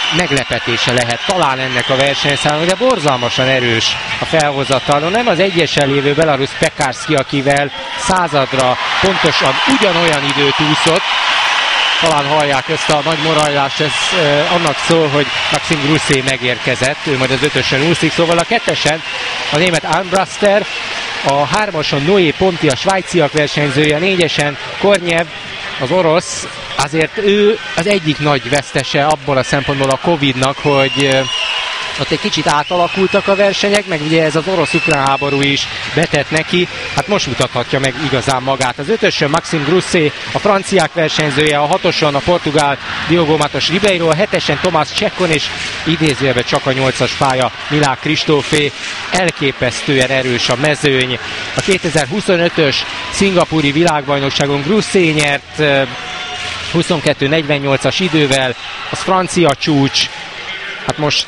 meglepetése lehet talán ennek a versenyszámnak, de borzalmasan erős a felhozatalon. Nem az egyesen lévő Belarus Pekarski, akivel századra pontosan ugyanolyan időt úszott. Talán hallják ezt a nagy morajlást, ez annak szól, hogy Maxim Grussé megérkezett, ő majd az 5-ösön úszik, szóval a 2-esen a német Armbruster, a 3-ason Noé Ponti, a svájciak versenyzője, a 4-esen Kornyev, az orosz. Azért ő az egyik nagy vesztese abból a szempontból a Covid-nak, hogy ott egy kicsit átalakultak a versenyek, meg ugye ez az orosz-ukrán háború is betett neki, hát most mutathatja meg igazán magát. Az 5-ösön Maxim Grussé, a franciák versenyzője, a 6-oson a portugál Diogo Matos Ribeiro, a 7-esen Tomás Csekon, és idézőjelben csak a 8-as pálya Milák Kristófé. Elképesztően erős a mezőny. A 2025-ös szingapúri világbajnokságon Grussé nyert 22:48-as idővel, az francia csúcs. Hát most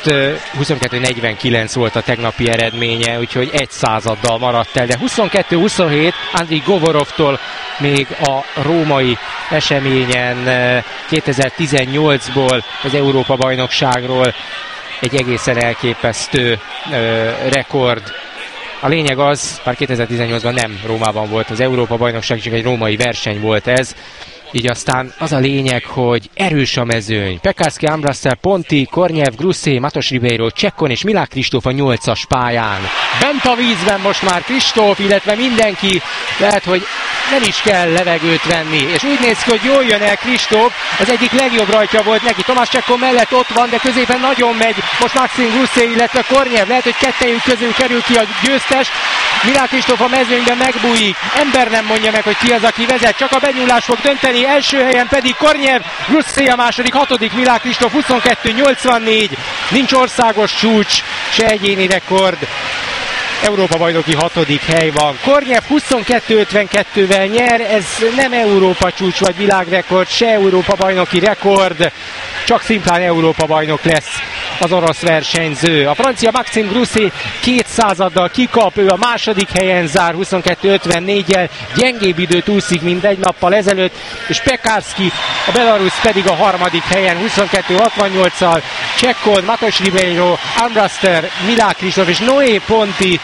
22:49 volt a tegnapi eredménye, úgyhogy 1 századdal maradt el, de 22:27 Andrei Govorovtól még a római eseményen 2018-ból, az Európa-bajnokságról egy egészen elképesztő rekord. A lényeg az, bár 2018-ban nem Rómában volt az Európa-bajnokság, csak egy római verseny volt ez, így aztán az a lényeg, hogy erős a mezőny. Pekarski, Armbruster, Ponti, Kornyev, Grussé, Matos Ribeiro, Csekon és Milák Kristóf a 8-as pályán. Bent a vízben most már Kristóf, illetve mindenki, lehet, hogy nem is kell levegőt venni. És úgy néz ki, hogy jól jön el Kristóf, az egyik legjobb rajtja volt neki. Tomás Csekon mellett ott van, de középen nagyon megy. Most Maxim Grussé, illetve Kornyev. Lehet, hogy kettejük közül kerül ki a győztes. Milák Kristóf a mezőnyben megbújik. Ember nem mondja meg, hogy ki az, aki vezet. Csak a benyúlás fog dönteni. Első helyen pedig Kornyev, Grussé a második, 6. Milák Kristóf 22:84. Nincs országos csúcs, se egyéni rekord. Európa-bajnoki 6. hely van. Kornyev 22:52-vel nyer, ez nem Európa csúcs vagy világrekord, se Európa-bajnoki rekord, csak szimplán Európa-bajnok lesz az orosz versenyző. A francia Maxim Grussé 2 századdal kikap, ő a második helyen zár 22:54-jel, gyengébb időt úszik, mint egy nappal ezelőtt, és Pekarski, a belarusz pedig a 3. helyen 22:68-al, Csekon, Matos Ribeiro, Armbruster, Milák Kristóf és Noé Ponti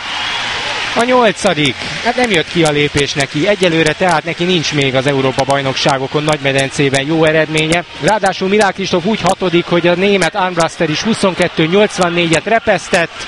a 8. Hát nem jött ki a lépés neki. Egyelőre tehát neki nincs még az Európa-bajnokságokon Nagymedencében jó eredménye. Ráadásul Milák Kristóf úgy 6., hogy a német Armbruster is 22:84-et repesztett.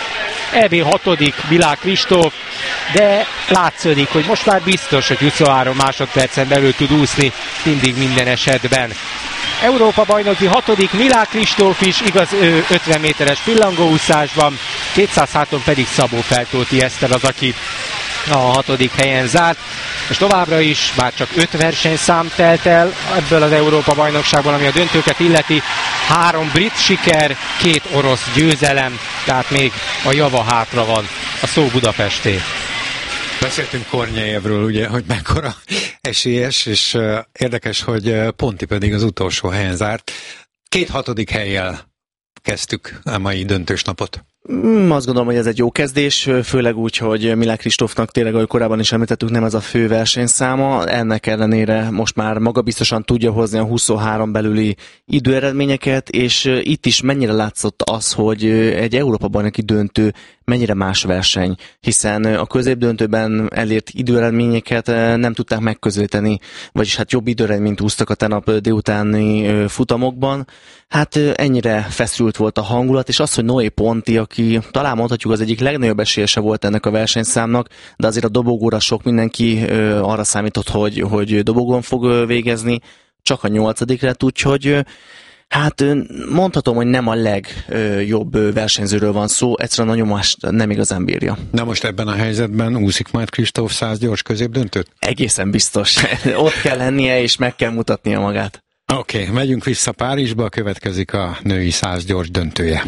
EB 6. Milák Kristóf, de látszódik, hogy most már biztos, hogy 23 másodpercen belül tud úszni mindig minden esetben. Európa-bajnoki 6. Milák Kristóf is, igaz, 50 méteres pillangóúszásban, 200 pedig Szabó Feltóti Eszter az, aki a 6. helyen zárt, és továbbra is, bár csak 5 versenyszám telt el ebből az Európa-bajnokságban, ami a döntőket illeti, 3 brit siker, 2 orosz győzelem, tehát még a java hátra van a szó Budapesté. Beszéltünk Kornyejevről, ugye, hogy mekkora esélyes, és érdekes, hogy Ponti pedig az utolsó helyen zárt. 2 6. hellyel kezdtük a mai döntős napot. Azt gondolom, hogy ez egy jó kezdés, főleg úgy, hogy Milák Kristófnak tényleg, ahogy korábban is említettük, nem ez a fő versenyszáma, ennek ellenére most már magabiztosan tudja hozni a 23 belüli időeredményeket, és itt is mennyire látszott az, hogy egy Európa-bajnoki döntő mennyire más verseny, hiszen a középdöntőben elért időeredményeket nem tudták megközelíteni, vagyis hát jobb időeredményt úsztak a tegnap délutáni futamokban. Hát ennyire feszült volt a hangulat, és az, hogy Noé Ponti, aki talán mondhatjuk az egyik legnagyobb esélyese volt ennek a versenyszámnak, de azért a dobogóra sok mindenki arra számított, hogy dobogón fog végezni, csak a 8. lett, úgyhogy hát mondhatom, hogy nem a legjobb versenyzőről van szó, egyszerűen a nyomást nem igazán bírja. Na most ebben a helyzetben úszik majd Kristóf 100 gyors középdöntőt? Egészen biztos. Ott kell lennie, és meg kell mutatnia magát. Oké, megyünk vissza Párizsba, következik a női 100 gyors döntője.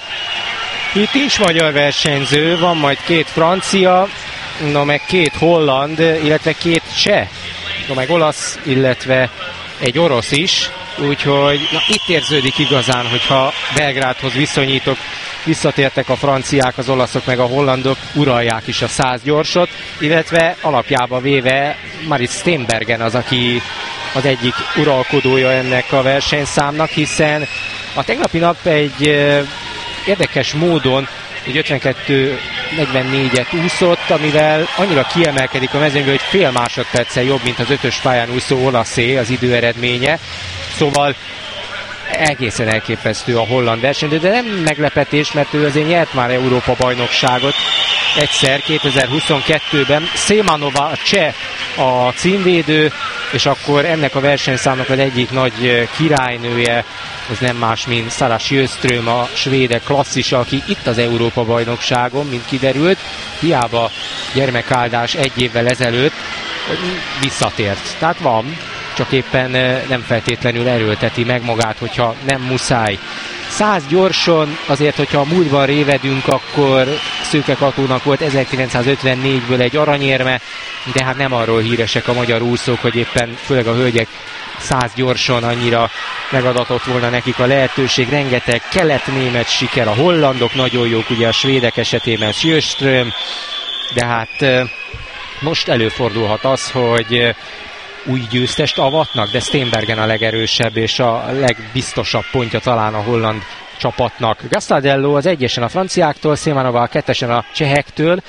Itt is magyar versenyző, van majd 2 francia, meg 2 holland, illetve 2 cseh, meg olasz, illetve egy orosz is, úgyhogy itt érződik igazán, hogyha Belgrádhoz viszonyítok, visszatértek a franciák, az olaszok meg a hollandok, uralják is a 100 gyorsot, illetve alapjába véve Marit Steenbergen az, aki az egyik uralkodója ennek a versenyszámnak, hiszen A tegnapi nap egy érdekes módon egy 52-44-et úszott, amivel annyira kiemelkedik a mezőnyből, hogy fél másodperccel jobb, mint az 5-ös pályán úszó olaszé az időeredménye. Szóval egészen elképesztő a holland versenyző, de nem meglepetés, mert ő azért nyert már Európa-bajnokságot egyszer, 2022-ben. Szémanova a cseh a címvédő, és akkor ennek a versenyszámnak az egyik nagy királynője, az nem más, mint Sara Sjöström, a svédek klasszisa, aki itt az Európa-bajnokságon, mint kiderült, hiába gyermekáldás egy évvel ezelőtt, visszatért. Tehát van, csak éppen nem feltétlenül erőlteti meg magát, hogyha nem muszáj. 100 gyorsan, azért, hogyha a múltban révedünk, akkor Szőke Katónak volt 1954-ből egy aranyérme, de hát nem arról híresek a magyar úszók, hogy éppen főleg a hölgyek 100 gyorsan annyira megadatott volna nekik a lehetőség. Rengeteg kelet-német siker, a hollandok nagyon jók, ugye a svédek esetében Sjöström, de hát most előfordulhat az, hogy új győztest avatnak, de Steenbergen a legerősebb és a legbiztosabb pontja talán a holland csapatnak. Gastaldello az egyesen a franciáktól, Szémanova a kettesen a csehektől,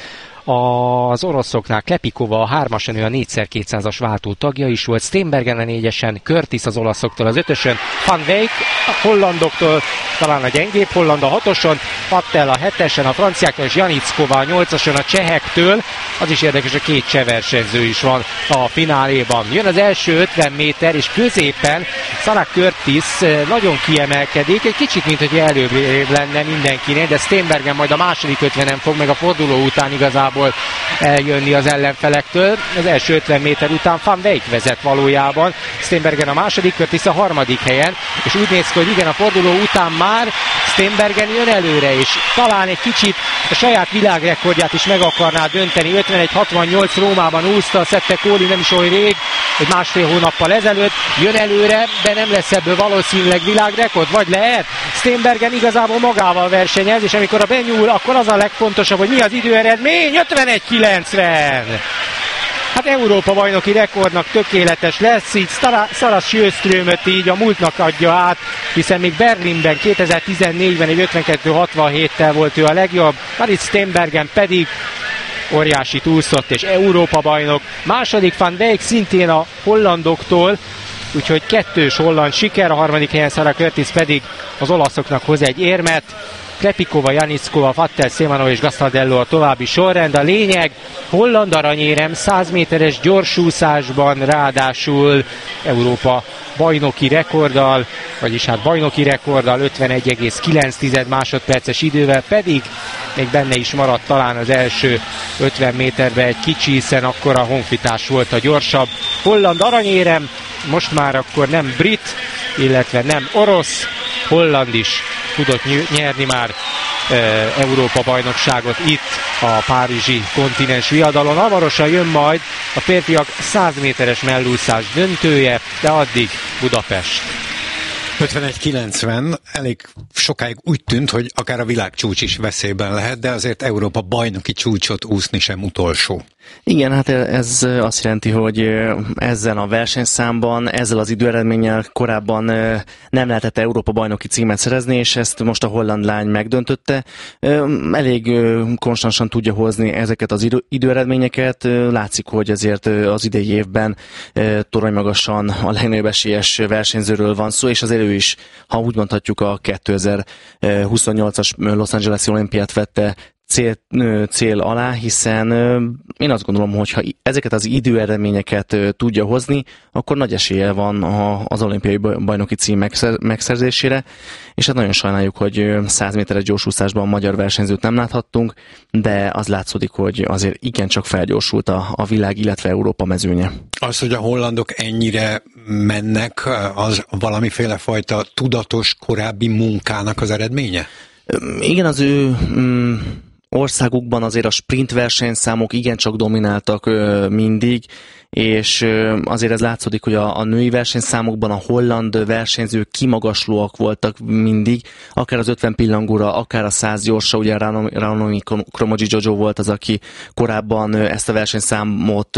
az oroszoknál Klepikova a 3-ason, ő a 4x200-as váltó tagja is volt, Steenbergen a 4-esen, Curtis az olaszoktól az 5-ösön, Van Wijk a hollandoktól, talán a gyengébb holland a 6-oson, Pattel a 7-esen a franciáktól, és Janickova a 8-ason a csehektől. Az is érdekes, a két cseh versenyző is van a fináléban. Jön az első 50 méter, és középen Sarah Curtis nagyon kiemelkedik, egy kicsit, mint hogy előbb lenne mindenkinél, de Steenbergen majd a második 50-en fog meg a forduló után igazából eljönni az ellenfelektől. Az első 50 méter után Van Wijk vezet valójában, Steenbergen a második, Curtis a harmadik helyen, és úgy néz ki, hogy igen, a forduló után már Steenbergen jön előre, és talán egy kicsit a saját világrekordját is meg akarná dönteni. 51-68 Rómában úszta a Sette Kóli nem is oly rég, egy másfél hónappal ezelőtt, jön előre, de nem lesz ebből valószínűleg világrekord, vagy lehet? Steenbergen igazából magával versenyez, és amikor a benyúl, akkor az a legfontosabb, hogy mi az időeredmény, 51-90! Hát Európa bajnoki rekordnak tökéletes lesz, így Sara Sjöströmöt így a múltnak adja át, hiszen még Berlinben 2014-ben egy 52-67-tel volt ő a legjobb, Marit Steenbergen pedig óriási túlszott és Európa bajnok. Második Van Wijk szintén a hollandoktól, úgyhogy kettős holland siker, a harmadik helyen Sarah Curtis pedig az olaszoknak hoz egy érmet. Klepikova, Janickova, Vattel, Szémanova és Gastaldello a további sorrend. A lényeg, holland aranyérem 100 méteres gyorsúszásban, ráadásul Európa bajnoki rekorddal, vagyis hát bajnoki rekorddal 51,9 másodperces idővel, pedig még benne is maradt talán az első 50 méterben egy kicsi, hiszen akkor a honfitárs volt a gyorsabb. Holland aranyérem, most már akkor nem brit, illetve nem orosz, holland is tudott nyerni már Európa-bajnokságot itt a párizsi kontinens viadalon. Hamarosan jön majd a férfiak 100 méteres mellúszás döntője, de addig Budapest. 51-90, elég sokáig úgy tűnt, hogy akár a világcsúcs is veszélyben lehet, de azért Európa bajnoki csúcsot úszni sem utolsó. Igen, hát ez azt jelenti, hogy ezzel a versenyszámban, ezzel az időeredménnyel korábban nem lehetett Európa bajnoki címet szerezni, és ezt most a holland lány megdöntötte. Elég konstansan tudja hozni ezeket az időeredményeket. Látszik, hogy ezért az idei évben toronymagasan a legnagyobb esélyes versenyzőről van szó, és azért ő is, ha úgy mondhatjuk, a 2028-as Los Angeles-i olimpiát vette cél alá, hiszen én azt gondolom, hogy ha ezeket az időeredményeket tudja hozni, akkor nagy esélye van az olimpiai bajnoki cím megszerzésére, és hát nagyon sajnáljuk, hogy 100 méteres gyorsúszásban magyar versenyzőt nem láthattunk, de az látszódik, hogy azért igencsak felgyorsult a világ, illetve Európa mezőnye. Az, hogy a hollandok ennyire mennek, az valamiféle fajta tudatos korábbi munkának az eredménye? Igen, az ő országukban azért a sprint versenyszámok igencsak domináltak mindig, és azért ez látszódik, hogy a női versenyszámokban a holland versenyzők kimagaslóak voltak mindig, akár az 50 pillangóra, akár a 100 gyorsra, ugye Ranomi Kromowidz-Jojo volt az, aki korábban ezt a versenyszámot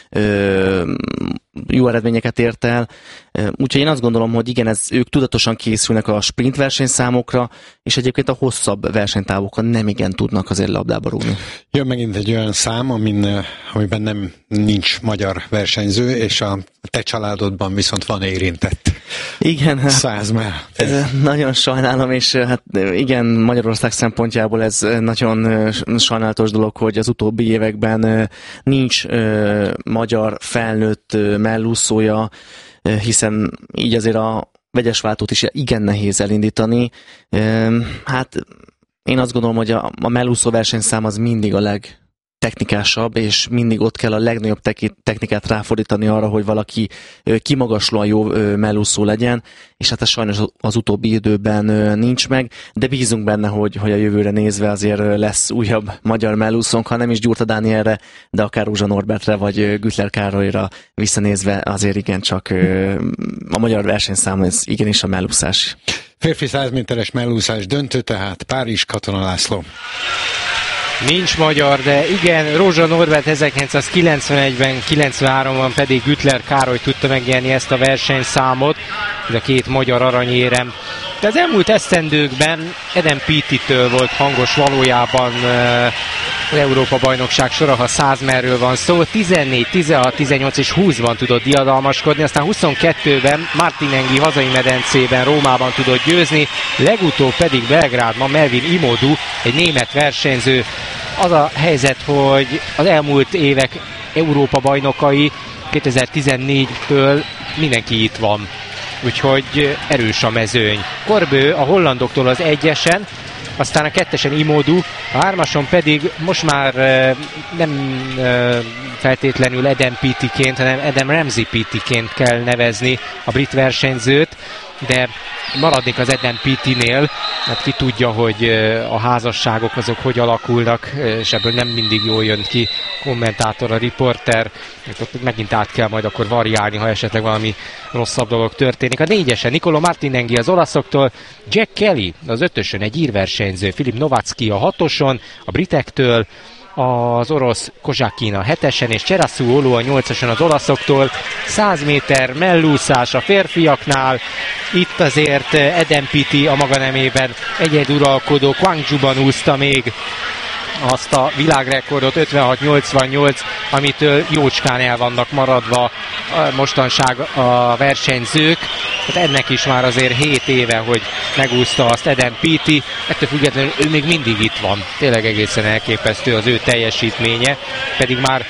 jó eredményeket ért el. Úgyhogy én azt gondolom, hogy igen, ők tudatosan készülnek a sprint versenyszámokra, és egyébként a hosszabb versenytávokon nem igen tudnak azért labdába rúgni. Jön megint egy olyan szám, amiben nincs magyar versenyző, és a te családodban viszont van érintett. Igen. 100 mell. Nagyon sajnálom, és hát igen, Magyarország szempontjából ez nagyon sajnálatos dolog, hogy az utóbbi években nincs magyar felnőtt mellúszója, hiszen így azért a vegyesváltót is igen nehéz elindítani. Hát én azt gondolom, hogy a mellúszó versenyszám az mindig a legtechnikásabb, és mindig ott kell a legnagyobb technikát ráfordítani arra, hogy valaki kimagaslóan jó mellúszó legyen, és hát ez sajnos az utóbbi időben nincs meg, de bízunk benne, hogy a jövőre nézve azért lesz újabb magyar mellúszónk, ha nem is Gyurta Dánielre, de akár Rózsa Norbertre vagy Güttler Károlyra visszanézve azért igencsak a magyar versenyszám, ez igenis a mellúszás. Férfi 100 méteres mellúszás döntő, tehát Párizs, Katona László. Nincs magyar, de igen, Rózsa Norbert 1991-ben, 93-ban pedig Güttler Károly tudta megnyerni ezt a versenyszámot, ez a két magyar aranyérem. De az elmúlt esztendőkben Adam Peaty-től volt hangos valójában az Európa-bajnokság sora, ha 100 merről van szó. 14, 16, 18 és 20-ban tudott diadalmaskodni, aztán 22-ben Martin Enghi hazai medencében, Rómában tudott győzni, legutóbb pedig Belgrádban Melvin Imodu, egy német versenyző. Az a helyzet, hogy az elmúlt évek Európa-bajnokai 2014-től mindenki itt van. Úgyhogy erős a mezőny. Korbő a hollandoktól az egyesen, aztán a kettesen Imodu, a hármason pedig most már nem feltétlenül Adam Peaty-ként, hanem Adam Ramsey Peaty-ként kell nevezni a brit versenyzőt, de maradnék az Adam Peaty-nél, mert ki tudja, hogy a házasságok azok hogy alakulnak, és ebből nem mindig jól jön ki kommentátor, a riporter, megint át kell majd akkor variálni, ha esetleg valami rosszabb dolog történik. A négyesen Niccolò Martinenghi az olaszoktól, Jack Kelly az ötösön egy írversenyző, Filip Novacki a hatoson, a britektől, az orosz Kozsakin a hetesen, és Cserassu Olu a nyolcason az olaszoktól. 100 méter mellúszás a férfiaknál. Itt azért Adam Peaty a maga nemében egyeduralkodó, Gwangju-ban úszta még azt a világrekordot, 56-88, amitől jócskán el vannak maradva mostanság a versenyzők. Hát ennek is már azért 7 éve, hogy megúszta azt Adam Peaty, ettől függetlenül ő még mindig itt van. Tényleg egészen elképesztő az ő teljesítménye, pedig már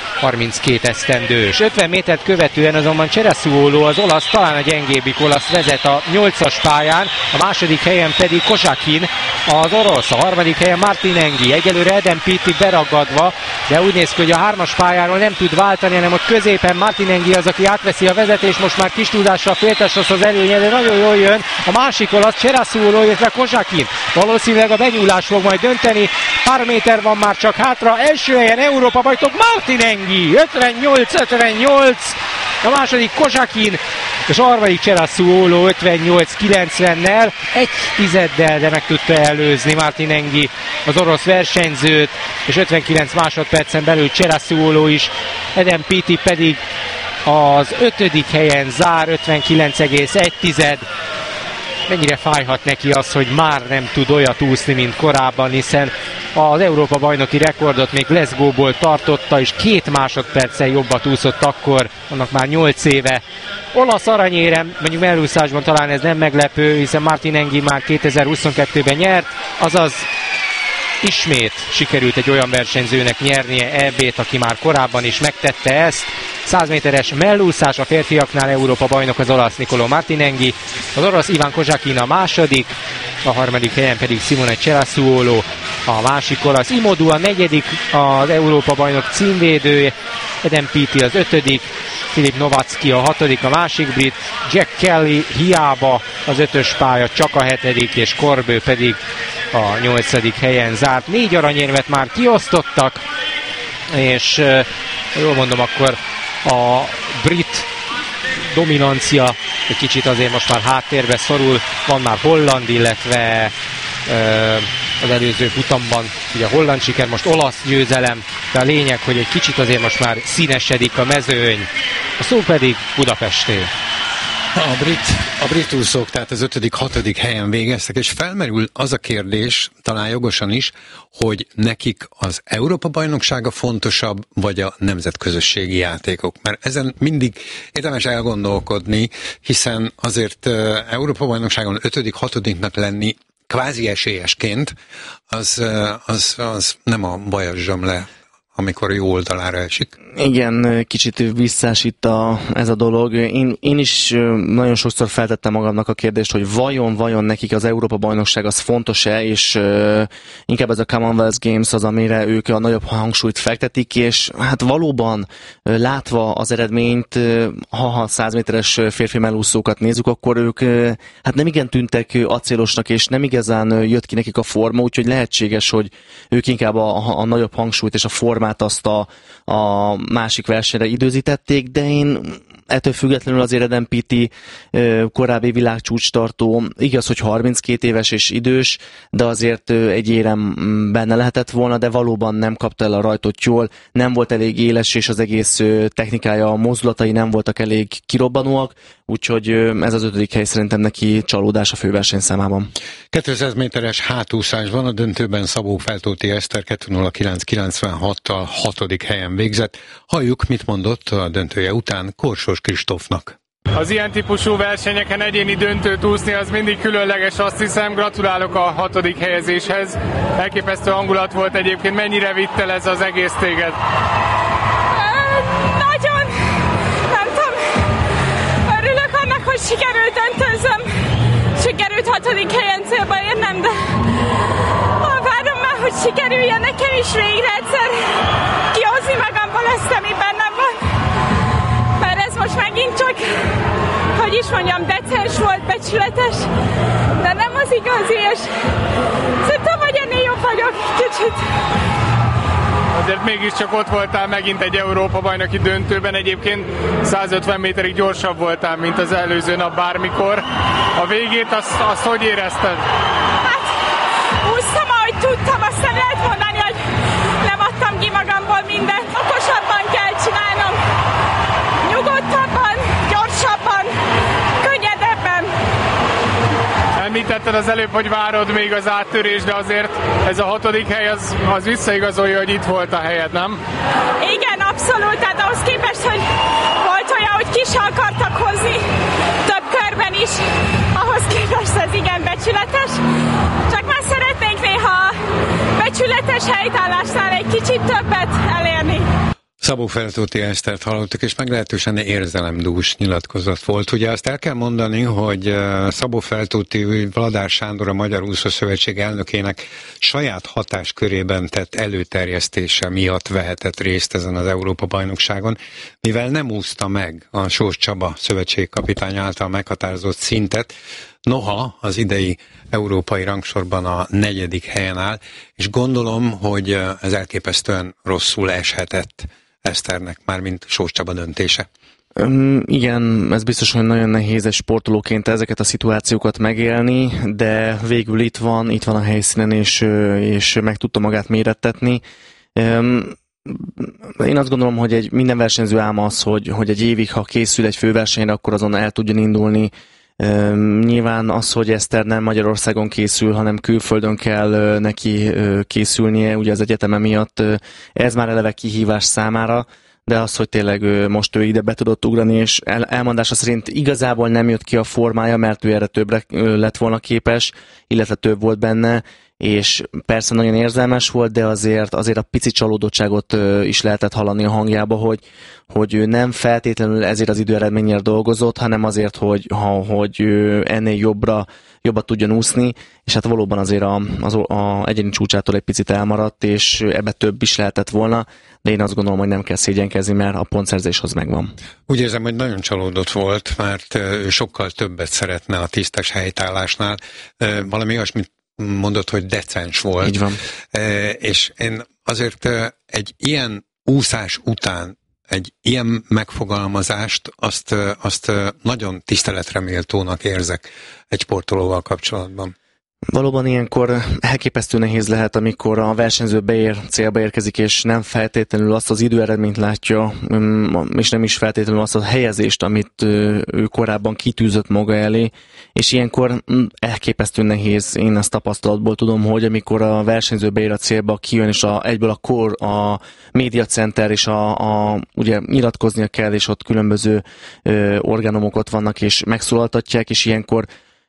32 esztendős. 50 métert követően azonban Cserassu Olu, az olasz, talán a gyengébbik olasz vezet a 8-as pályán, a második helyen pedig Kozsakin, az orosz, a harmadik helyen Martinenghi. Egyelőre Adam Peaty beragadva, de úgy néz ki, hogy a 3-as pályáról nem tud váltani, hanem ott középen Martinenghi az, aki átveszi a vezetést, most már kis túlzással félteshoz az előnye, de nagyon jól jön. A másik olasz Cserassu Olu, illetve Kozsakin. Valószínűleg a benyúlás fog majd dönteni. Pár méter van már csak hátra. Első helyen Európa bajnok Martinenghi. 58-58, a második Kozsakin, és a harmadik Cserassu Olu 58-90-nel, egy tizeddel, de meg tudta előzni Martinenghi az orosz versenyzőt, és 59 másodpercen belül Cserassu Olu is, Adam Peaty pedig az 5. helyen zár, 59,1. Mennyire fájhat neki az, hogy már nem tud olyat úszni, mint korábban, hiszen az Európa-bajnoki rekordot még Glasgow-ból tartotta, és 2 másodperccel jobbat úszott akkor, annak már 8 éve. Olasz aranyérem, mondjuk mellúszásban talán ez nem meglepő, hiszen Martinenghi már 2022-ben nyert, azaz ismét sikerült egy olyan versenyzőnek nyernie EB-t, aki már korábban is megtette ezt. 100 méteres mellúszás a férfiaknál Európa bajnok az olasz Niccolò Martinenghi, az orosz Ivan Kozsakin a második, a harmadik helyen pedig Simone Cserassu Olu, a másik olasz Imodu a negyedik, az Európa bajnok címvédője, Adam Peaty az 5., Filip Novacki a 6., a másik brit, Jack Kelly hiába az 5-ös pálya, csak a 7., és Korbő pedig a 8. helyen zárt. 4 aranyérmet már kiosztottak, és jól mondom, akkor a brit dominancia egy kicsit azért most már háttérbe szorul, van már holland, illetve az előző futamban ugye a holland siker, most olasz győzelem, de a lényeg, hogy egy kicsit azért most már színesedik a mezőny, a szó pedig Budapesté. A brit úszók tehát az 5.-6. helyen végeztek, és felmerül az a kérdés, talán jogosan is, hogy nekik az Európa-bajnoksága fontosabb, vagy a nemzetközösségi játékok. Mert ezen mindig érdemes elgondolkodni, hiszen azért Európa-bajnokságon 5.-6. lenni kvázi esélyesként, az nem a bajazzsam le, amikor jó oldalára esik. Igen, kicsit visszás itt ez a dolog. Én is nagyon sokszor feltettem magamnak a kérdést, hogy vajon nekik az Európa-bajnokság az fontos-e, és inkább ez a Commonwealth Games az, amire ők a nagyobb hangsúlyt fektetik, és hát valóban látva az eredményt, ha 100 méteres férfi mellúszókat nézzük, akkor ők hát nem igen tűntek acélosnak, és nem igazán jött ki nekik a forma, úgyhogy lehetséges, hogy ők inkább a nagyobb hangsúlyt és a formát azt a másik versenyre időzítették, de én ettől függetlenül azért Adam Peaty korábbi világcsúcstartó, igaz, hogy 32 éves és idős, de azért egy érem benne lehetett volna, de valóban nem kapta el a rajtot jól, nem volt elég éles, és az egész technikája, a mozdulatai nem voltak elég kirobbanóak, úgyhogy ez az 5. hely szerintem neki csalódás a főversenyszámában. 200 méteres hátúszásban a döntőben Szabó Feltóti Eszter 2:09.96-tal 6. helyen végzett. Halljuk, mit mondott a döntője után Korsós Kristófnak. Az ilyen típusú versenyeken egyéni döntőt úszni az mindig különleges, azt hiszem. Gratulálok a 6. helyezéshez. Elképesztő hangulat volt egyébként. Mennyire vitt el ez az egész téged? Nagyon, nem tudom, örülök annak, hogy sikerült döntőzöm. Sikerült 6. helyen célba érnem, de várom már, hogy sikerüljen nekem is végre egyszer kihozni magamból ezt, ami bennem van. Mert ez most megint csak, hogy is mondjam, decens volt, becsületes, de nem az igazi, és szerintem, hogy ennél jobb vagyok kicsit. Azért mégiscsak ott voltál megint egy Európa-bajnoki döntőben, egyébként 150 méterig gyorsabb voltál, mint az előző nap bármikor. A végét azt hogy érezted? Hát, úsztam, ahogy tudtam, aztán lehet mondani, hogy nem adtam ki magamból mindent. Okosabban kell csinálnom, nyugodtabban, gyorsabban, könnyedebben. Említetted az előbb, hogy várod még az áttörés, de azért ez a 6. hely az visszaigazolja, hogy itt volt a helyed, nem? Igen, abszolút, tehát ahhoz képest, hogy volt olyan, hogy ki se akartak hozni több körben is, ahhoz képest ez igen becsületes. Csak már szeretnénk néha becsületes helytállásnál egy kicsit többet elérni. Szabó Feltóti Esztert hallottuk, és meglehetősen érzelemdús nyilatkozat volt. Ugye azt el kell mondani, hogy Szabó Feltóti Vladár Sándor, a Magyar Úszószövetség elnökének saját hatáskörében tett előterjesztése miatt vehetett részt ezen az Európa-bajnokságon, mivel nem úszta meg a Sós Csaba szövetségkapitány által meghatározott szintet, noha az idei európai rangsorban a 4. helyen áll, és gondolom, hogy ez elképesztően rosszul eshetett Eszternek, mármint Sós Csaba döntése. Igen, ez biztos, hogy nagyon nehéz egy sportolóként ezeket a szituációkat megélni, de végül itt van a helyszínen, és meg tudta magát mérettetni. Én azt gondolom, hogy minden versenyző álma az, hogy egy évig, ha készül egy főversenyre, akkor azon el tudjon indulni. Nyilván az, hogy Eszter nem Magyarországon készül, hanem külföldön kell neki készülnie, ugye az egyeteme miatt ez már eleve kihívás számára, de az, hogy tényleg most ő ide be tudott ugrani, és elmondása szerint igazából nem jött ki a formája, mert ő erre többre lett volna képes, illetve több volt benne, és persze nagyon érzelmes volt, de azért a pici csalódottságot is lehetett hallani a hangjába, hogy ő nem feltétlenül ezért az időeredményért dolgozott, hanem azért, hogy ennél jobbat tudjon úszni, és hát valóban azért az egyéni csúcsától egy picit elmaradt, és ebbe több is lehetett volna, de én azt gondolom, hogy nem kell szégyenkezni, mert a pontszerzés az megvan. Úgy érzem, hogy nagyon csalódott volt, mert ő sokkal többet szeretne a tisztes helytállásnál. Valami olyasmit mondott, hogy decens volt. Így van. És én azért egy ilyen úszás után egy ilyen megfogalmazást, azt nagyon tiszteletre méltónak érzek egy sportolóval kapcsolatban. Valóban ilyenkor elképesztő nehéz lehet, amikor a versenyző célba érkezik, és nem feltétlenül azt az időeredményt látja, és nem is feltétlenül azt a helyezést, amit ő korábban kitűzött maga elé, és ilyenkor elképesztő nehéz. Én ezt tapasztalatból tudom, hogy amikor a versenyző beér a célba, kijön, és egyből a média center, és ugye nyilatkoznia kell, és ott különböző orgánumok ott vannak, és megszólaltatják, és ilyenkor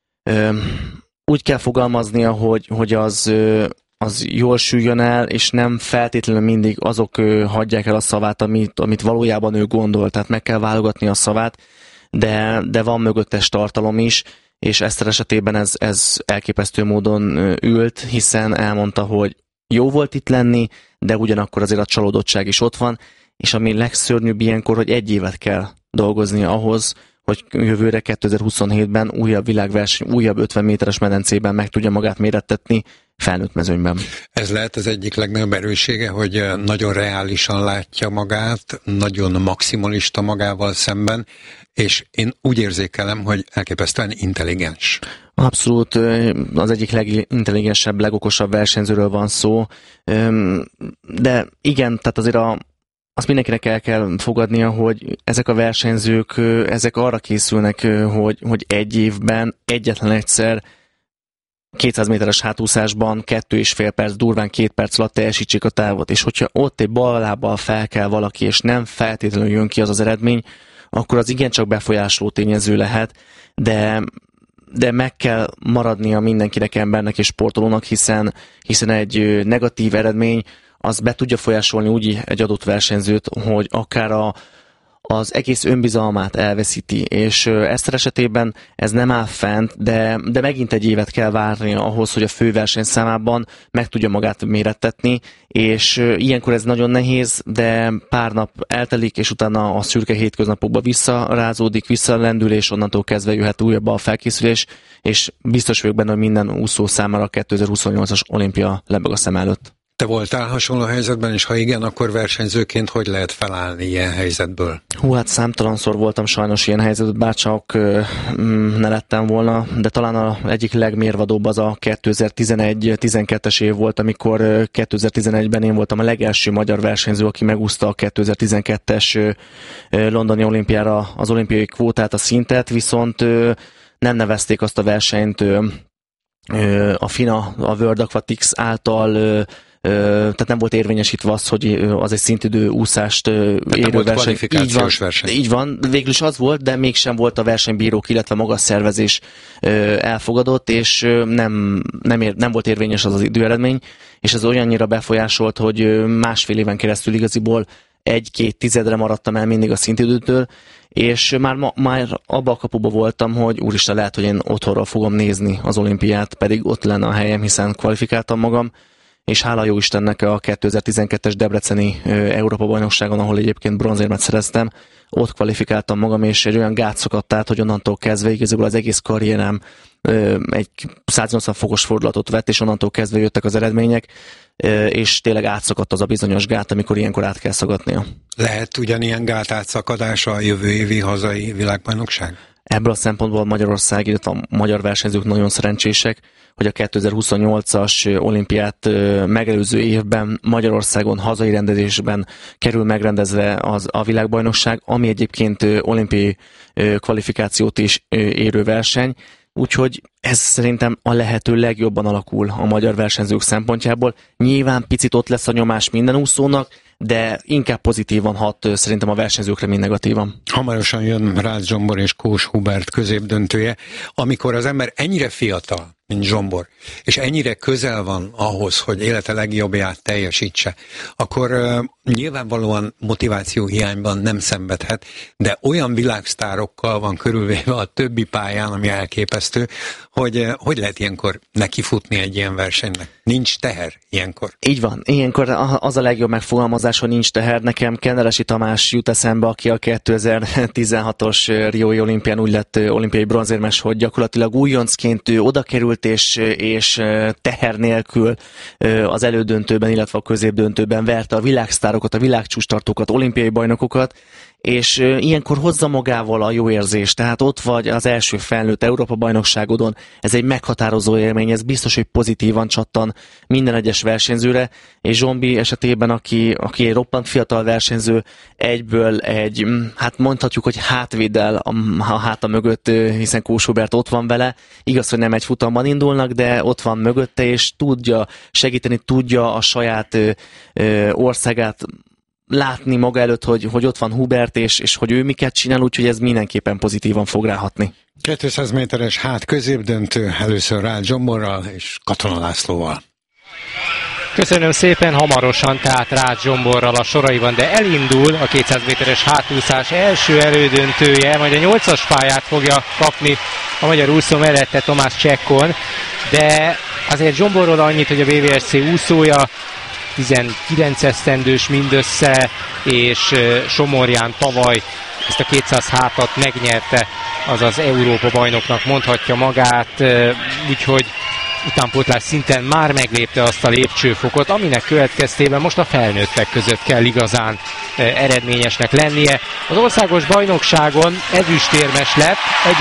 úgy kell fogalmaznia, hogy az jól süljön el, és nem feltétlenül mindig azok hagyják el a szavát, amit valójában ő gondol. Tehát meg kell válogatni a szavát, de van mögöttes tartalom is, és Eszter esetében ez elképesztő módon ült, hiszen elmondta, hogy jó volt itt lenni, de ugyanakkor azért a csalódottság is ott van, és ami legszörnyűbb ilyenkor, hogy 1 évet kell dolgozni ahhoz, hogy jövőre 2027-ben újabb világverseny, újabb 50 méteres medencében meg tudja magát mérettetni felnőtt mezőnyben. Ez lehet az egyik legnagyobb erőssége, hogy nagyon reálisan látja magát, nagyon maximalista magával szemben, és én úgy érzékelem, hogy elképesztően intelligens. Abszolút, az egyik legintelligensebb, legokosabb versenyzőről van szó, de igen, tehát azért azt mindenkinek el kell fogadnia, hogy ezek a versenyzők, ezek arra készülnek, hogy 1 évben egyetlen egyszer 200 méteres hátúszásban 2,5 perc, durván 2 perc alatt teljesítsék a távot, és hogyha ott egy bal lábbal fel kell valaki, és nem feltétlenül jön ki az eredmény, akkor az igencsak befolyásoló tényező lehet, de meg kell maradnia mindenkinek, embernek és sportolónak, hiszen egy negatív eredmény az be tudja folyásolni úgy egy adott versenyzőt, hogy akár az egész önbizalmát elveszíti, és Eszter esetében ez nem áll fent, de megint 1 évet kell várni ahhoz, hogy a főversenyszámában meg tudja magát mérettetni, és ilyenkor ez nagyon nehéz, de pár nap eltelik, és utána a szürke hétköznapokba visszarázódik, visszalendül, és onnantól kezdve jöhet újabb a felkészülés, és biztos vagyok benne, hogy minden úszó számára a 2028-as olimpia lebeg a szem előtt. Te voltál hasonló helyzetben, és ha igen, akkor versenyzőként hogy lehet felállni ilyen helyzetből? Hát számtalanszor voltam sajnos ilyen helyzetben, bárcsak ne lettem volna, de talán az egyik legmérvadóbb az a 2011-12-es év volt, amikor 2011-ben én voltam a legelső magyar versenyző, aki megúszta a 2012-es londoni olimpiára az olimpiai kvótát, a szintet, viszont nem nevezték azt a versenyt a FINA, a World Aquatics által, tehát nem volt érvényesítve az, hogy az egy szintidő úszást érő verseny. Így van, végül is az volt, de mégsem volt a versenybírók, illetve maga a szervezés elfogadott, és nem volt érvényes az időeredmény, és ez olyannyira befolyásolt, hogy 1,5 éven keresztül igaziból 1-2 tizedre maradtam el mindig a szintidőtől, és már abba a kapuba voltam, hogy úristen, lehet, hogy én otthonról fogom nézni az olimpiát, pedig ott lenne a helyem, hiszen kvalifikáltam magam, és hála jó Istennek a 2012-es debreceni Európa-bajnokságon, ahol egyébként bronzérmet szereztem, ott kvalifikáltam magam, és egy olyan gát szakadt át, hogy onnantól kezdve igazából az egész karrierem egy 180 fokos fordulatot vett, és onnantól kezdve jöttek az eredmények, és tényleg átszakadt az a bizonyos gát, amikor ilyenkor át kell szagadnia. Lehet ugyanilyen gát átszakadása a jövő évi hazai világbajnokság? Ebből a szempontból Magyarország, illetve a magyar versenyzők nagyon szerencsések, hogy a 2028-as olimpiát megelőző évben Magyarországon hazai rendezésben kerül megrendezve a világbajnokság, ami egyébként olimpiai kvalifikációt is érő verseny, úgyhogy ez szerintem a lehető legjobban alakul a magyar versenyzők szempontjából. Nyilván picit ott lesz a nyomás minden úszónak, de inkább pozitívan hat szerintem a versenyzőkre, mint negatívan. Hamarosan jön Rácz Zsombor és Kós Hubert középdöntője, amikor az ember ennyire fiatal, mint Zsombor, és ennyire közel van ahhoz, hogy élete legjobbját teljesítse, akkor nyilvánvalóan motivációhiányban nem szenvedhet, de olyan világsztárokkal van körülvéve a többi pályán, ami elképesztő, hogy lehet ilyenkor nekifutni egy ilyen versenynek? Nincs teher ilyenkor? Így van. Ilyenkor az a legjobb megfogalmazás, hogy nincs teher. Nekem Kenneresi Tamás jut eszembe, aki a 2016-os Riói olimpián úgy lett olimpiai bronzérmes, hogy gyakorlatilag újoncként ő oda került sikerült, és teher nélkül az elődöntőben, illetve a középdöntőben verte a világsztárokat, a világcsúcstartókat, olimpiai bajnokokat, és ilyenkor hozza magával a jó érzést, tehát ott vagy az első felnőtt Európa-bajnokságodon, ez egy meghatározó élmény, ez biztos, hogy pozitívan csattan minden egyes versenyzőre, és Zsombi esetében, aki egy roppant fiatal versenyző, egyből hát mondhatjuk, hogy hátvéddel a háta mögött, hiszen Kós Hubert ott van vele, igaz, hogy nem egy futamban indulnak, de ott van mögötte, és tudja segíteni, tudja a saját országát látni maga előtt, hogy ott van Hubert, és hogy ő miket csinál, úgyhogy ez mindenképpen pozitívan fog ráhatni. 200 méteres középdöntő, először Rácz Zsomborral és Katona Lászlóval. Köszönöm szépen, hamarosan tehát Rácz Zsomborral a soraiban, de elindul a 200 méteres hátúszás első elődöntője, majd a 8-as pályát fogja kapni a magyar úszó mellette Tomás Csekkon, de azért Zsomborról annyit, hogy a BVSC úszója 19 esztendős mindössze, és Somorján tavaly ezt a 200 hátat megnyerte, azaz Európa bajnoknak mondhatja magát, úgyhogy utánpótlás szinten már meglépte azt a lépcsőfokot, aminek következtében most a felnőttek között kell igazán eredményesnek lennie. Az országos bajnokságon ezüstérmes lett,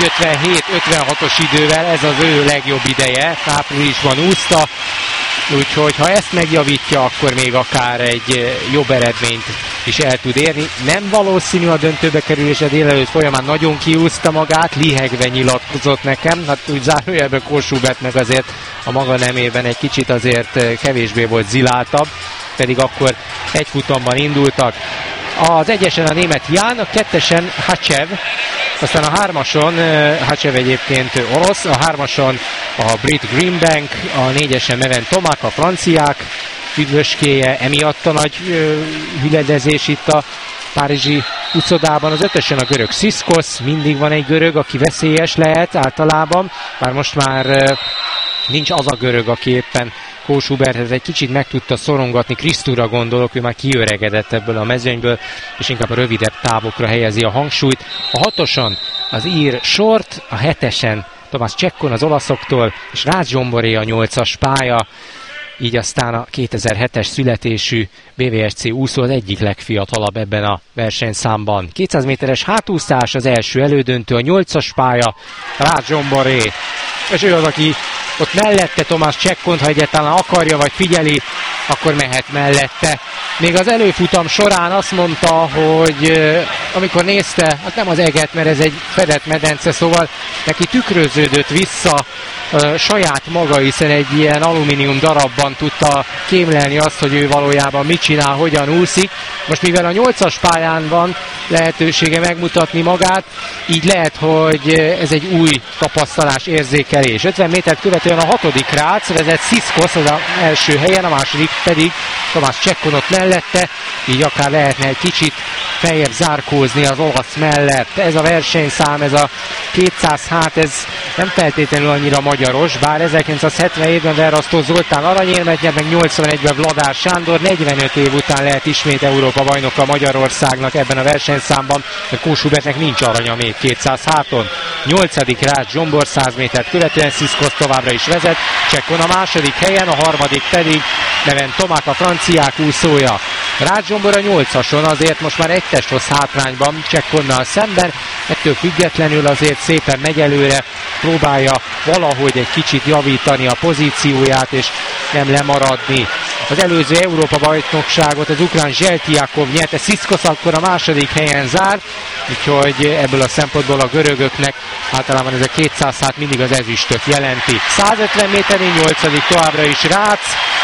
1:57-56-os idővel, ez az ő legjobb ideje, áprilisban úszta, úgyhogy ha ezt megjavítja, akkor még akár egy jobb eredményt is el tud érni. Nem valószínű a döntőbe kerülése, délelőtt folyamán nagyon kiúszta magát, lihegve nyilatkozott nekem, hát úgy zárójelben Kós Hubert meg azért a maga nemében egy kicsit azért kevésbé volt ziláltabb, pedig akkor egy futamban indultak. Az egyesen a német Ján, a kettesen Hacev, aztán a hármason, Hacev egyébként orosz, a hármason a brit Greenbank, a négyesen Meven Tomak, a franciák üdvöskéje, emiatt a nagy hüledezés itt a párizsi úszodában. Az ötösen a görög Sziszkosz, mindig van egy görög, aki veszélyes lehet általában, bár most már nincs az a görög, aki éppen Kós Hubertet egy kicsit meg tudta szorongatni, Krisztúra gondolok, ő már kiöregedett ebből a mezőnyből, és inkább a rövidebb távokra helyezi a hangsúlyt. A hatoson az ír Short, a hetesen Tomás Csekkon az olaszoktól, és Rácz Zsomboré a 8-as pálya, így aztán a 2007-es születésű BVSC úszó az egyik legfiatalabb ebben a versenyszámban. 200 méteres hátúszás, az első elődöntő, a 8-as pálya, Rácz Zsomboré, és ő az, aki ott mellette Tomás Csekkont, ha egyáltalán akarja vagy figyeli, akkor mehet mellette. Még az előfutam során azt mondta, hogy amikor nézte, hát nem az eget, mert ez egy fedett medence, szóval neki tükröződött vissza saját maga, hiszen egy ilyen alumínium darabban tudta kémlelni azt, hogy ő valójában mit csinál, hogyan úszik. Most mivel a 8-as pályán van lehetősége megmutatni magát, így lehet, hogy ez egy új tapasztalás, érzékelés. 50 métert követően a 6. Rácz, vezet Sziszkosz az első helyen, a második pedig Tomás Csekkon ott mellette, így akár lehetne egy kicsit feljebb zárkózni az olasz mellett. Ez a versenyszám, ez a 200 hát, ez nem feltétlenül annyira magyaros, bár 1977-ben Verrasztó Zoltán aranyérmet nyert, meg 81-ben Vladár Sándor, 45 év után lehet ismét Európa bajnoka Magyarországnak ebben a versenyszámban, de Kós Hubertnek nincs aranya még 200 háton. 8. Rácz Zsombor 100 métert követően Sziszkosz továbbra is vezet, Csekkon a második helyen, a harmadik pedig Meven Tomák, a franciák úszója. Rácz Zsombor a 8-ason azért most már egy testhossz hátrányban Csekkonnal szemben, ettől függetlenül azért szépen megy előre, próbálja valahogy egy kicsit javítani a pozícióját és nem lemaradni. Az előző Európa bajnokságot az ukrán Zseltiakov nyerte, Sziszkosz akkor a második helyen zár, úgyhogy ebből a szempontból a görögöknek általában ez a 200 hát mindig az ezüstöt jelenti. 150 méterén 8. továbbra is Rácz,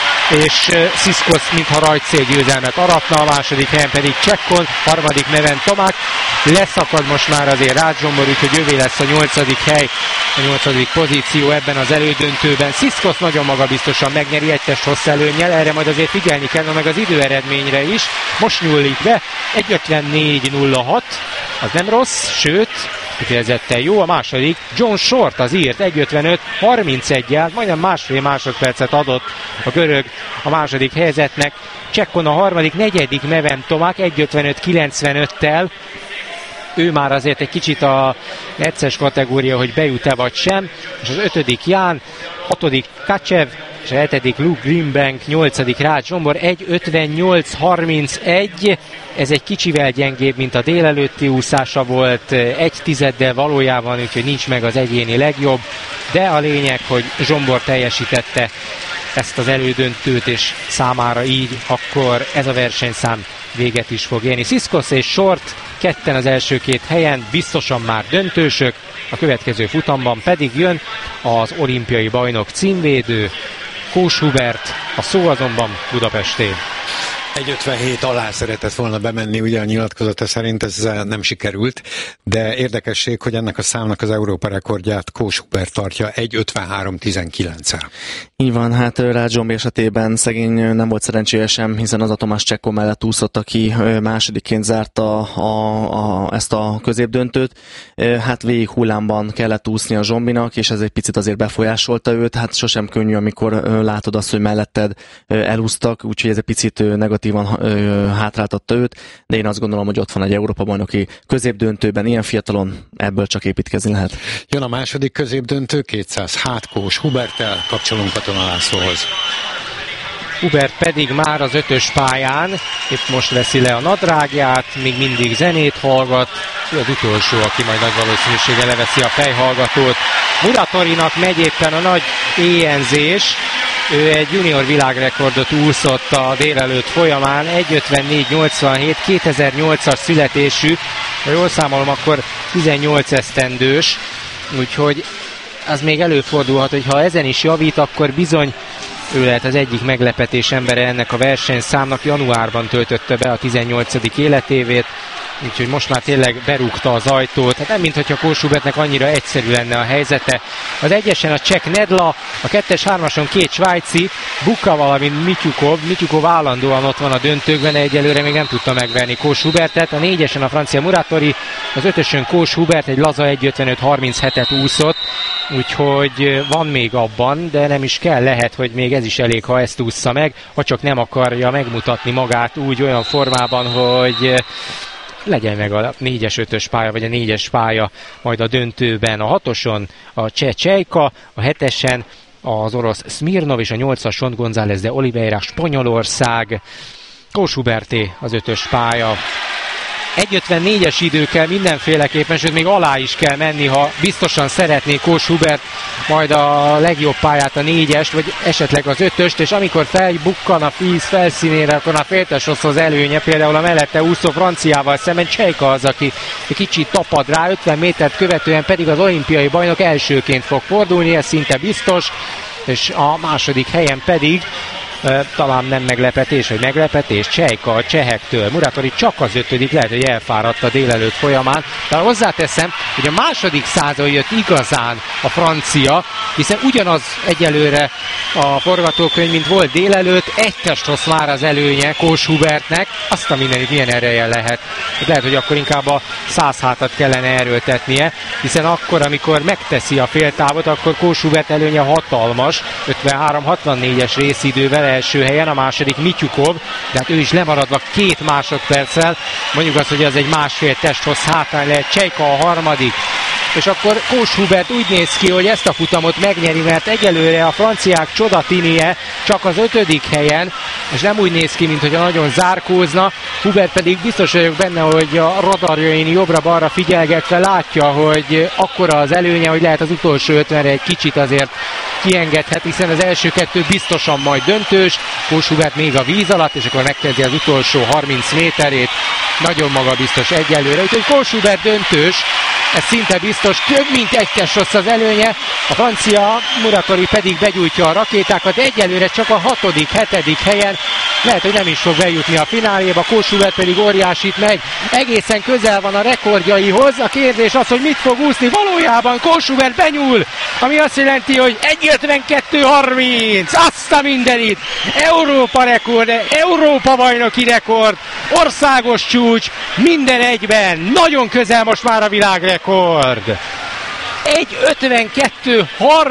és Sziszkosz mintha rajtszélgyőzelmet aratna, a második helyen pedig Csekkon, harmadik Meven Tomák. Leszakad most már azért Rácz Zsombor, úgyhogy ővé lesz a 8. hely, a 8. pozíció ebben az elődöntőben. Sziszkosz nagyon magabiztosan megnyeri egy testhossz előnnyel, erre majd azért figyelni kell, meg az időeredményre is. Most nyúlik be, 1:54.06, az nem rossz, sőt, kifejezetten jó. A második John Short, az írt, 1:55.31-jel, majdnem másfél másodpercet adott a görög a második helyezetnek. Csekkon a harmadik, negyedik Meven Tomák 1:55.95-tel, ő már azért egy kicsit a necces kategória, hogy bejut-e vagy sem, és az 5. Ján, 6. Kacev, és a 7. Luke Greenbank, 8. Rácz Zsombor, 1.58.31, ez egy kicsivel gyengébb, mint a délelőtti úszása volt, 1/10 valójában, úgyhogy nincs meg az egyéni legjobb, de a lényeg, hogy Zsombor teljesítette ezt az elődöntőt, és számára így akkor ez a versenyszám véget is fog érni. Sziszkosz és Short ketten az első 2 helyen, biztosan már döntősök, a következő futamban pedig jön az olimpiai bajnok címvédő, Kós Hubert, a szó azonban Budapestén. 1.57 alá szeretett volna bemenni, ugye a nyilatkozata szerint ez nem sikerült, de érdekesség, hogy ennek a számnak az Európa rekordját Kós Hubert tartja 1.53.19-el. Így van, hát Rácz Zsombi esetében szegény nem volt szerencséje sem, hiszen az a Tomás Csekko mellett úszott, aki másodiként zárta ezt a középdöntőt. Hát végig hullámban kellett úszni a Zsombinak, és ez egy picit azért befolyásolta őt. Hát sosem könnyű, amikor látod azt, hogy melletted elúsztak, úgyhogy ez egy picit negatívan hátráltatta őt, de én azt gondolom, hogy ott van egy Európa-bajnoki középdöntőben, ilyen fiatalon ebből csak építkezni lehet. Jön a második középdöntő, 200 Kós Huberttel, kapcsolunk Katona Lászlóhoz. Hubert pedig már az 5-ös pályán, épp most veszi le a nadrágját, még mindig zenét hallgat, ő az utolsó, aki majd nagy valószínűséggel leveszi a fejhallgatót. Muratorinak megy éppen a nagy éjenzés, ő egy junior világrekordot úszott a délelőtt folyamán, 1.54.87, 2008-as születésű, ha jól számolom, akkor 18 esztendős, úgyhogy az még előfordulhat, hogy ha ezen is javít, akkor bizony ő lehet az egyik meglepetés embere ennek a versenyszámnak. Januárban töltötte be a 18. életévét, úgyhogy most már tényleg berúgta az ajtót. Hát nem mintha Kós Hubertnek annyira egyszerű lenne a helyzete. Az egyesen a cseh Nedla, a 2-3-ason 2 svájci, Buka, valamint Mityukov állandóan ott van a döntőkben, de egyelőre még nem tudta megverni Kós Hubertet. A 4-esen a francia Muratori, az 5-ösön Kós Hubert egy laza 1.55.37-et úszott, úgyhogy van még abban, de nem is kell, lehet, hogy még ez is elég, ha ezt ússza meg, ha csak nem akarja megmutatni magát úgy olyan formában, hogy legyen meg a 4-es 5-ös pálya, vagy a 4-es pálya majd a döntőben. A 6-oson a cseh Csejka, a 7-esen az orosz Smirnov, és a 8-ason González de Oliveira, Spanyolország. Kós Huberté az 5-ös pálya. 1.54-es idő kell mindenféleképpen, sőt még alá is kell menni, ha biztosan szeretné Kós Hubert majd a legjobb pályát, a 4-est, vagy esetleg az 5-öst, és amikor felbukkan a víz felszínére, akkor a féltes rossz az előnye, például a mellette úszó franciával szemben Csejka az, aki kicsit tapad rá, 50 métert követően pedig az olimpiai bajnok elsőként fog fordulni, ez szinte biztos, és a második helyen pedig talán nem meglepetés, vagy meglepetés, Csejka a csehektől. Muratori csak az 5., lehet, hogy elfáradt a délelőtt folyamán. De hozzáteszem, hogy a második százon jött igazán a francia, hiszen ugyanaz egyelőre a forgatókönyv, mint volt délelőtt, egy testrossz már az előnye Kós Hubertnek, azt a mindenit milyen ereje lehet. Lehet, hogy akkor inkább a 100 hátat kellene erőltetnie, hiszen akkor, amikor megteszi a féltávot, akkor Kós Hubert előnye hatalmas, 53-64-es részidővel első helyen, a második Mityukov, de hát ő is lemaradva 2 másodperccel, mondjuk azt, hogy az egy másfél testhossz hátrány lehet, Csejka a harmadik, és akkor Kós Hubert úgy néz ki, hogy ezt a futamot megnyeri, mert egyelőre a franciák csodatinie csak az 5. helyen, és nem úgy néz ki, mintha nagyon zárkózna. Hubert pedig biztos vagyok benne, hogy a radarjain jobbra-balra figyelgetve látja, hogy akkora az előnye, hogy lehet az utolsó 50-re egy kicsit azért kiengedhet, hiszen az első 2 biztosan majd döntős, Kós Hubert még a víz alatt, és akkor megkezdi az utolsó 30 méterét, nagyon magabiztos egyelőre, úgyhogy Kós Hubert döntős, ez szinte biztos, több mint egy testsossz az előnye, a francia Muratori pedig begyújtja a rakétákat, de egyelőre csak a 6., 7. helyen, lehet, hogy nem is fog bejutni a fináléba, Kós Hubert pedig óriásit megy, egészen közel van a rekordjaihoz, a kérdés az, hogy mit fog úszni, valójában Kós Hubert benyúl, ami azt jelenti, hogy 1.52.30, azt a mindenit, Európa rekord, Európa bajnoki rekord, országos csúcs, minden egyben, nagyon közel most már a világrekord.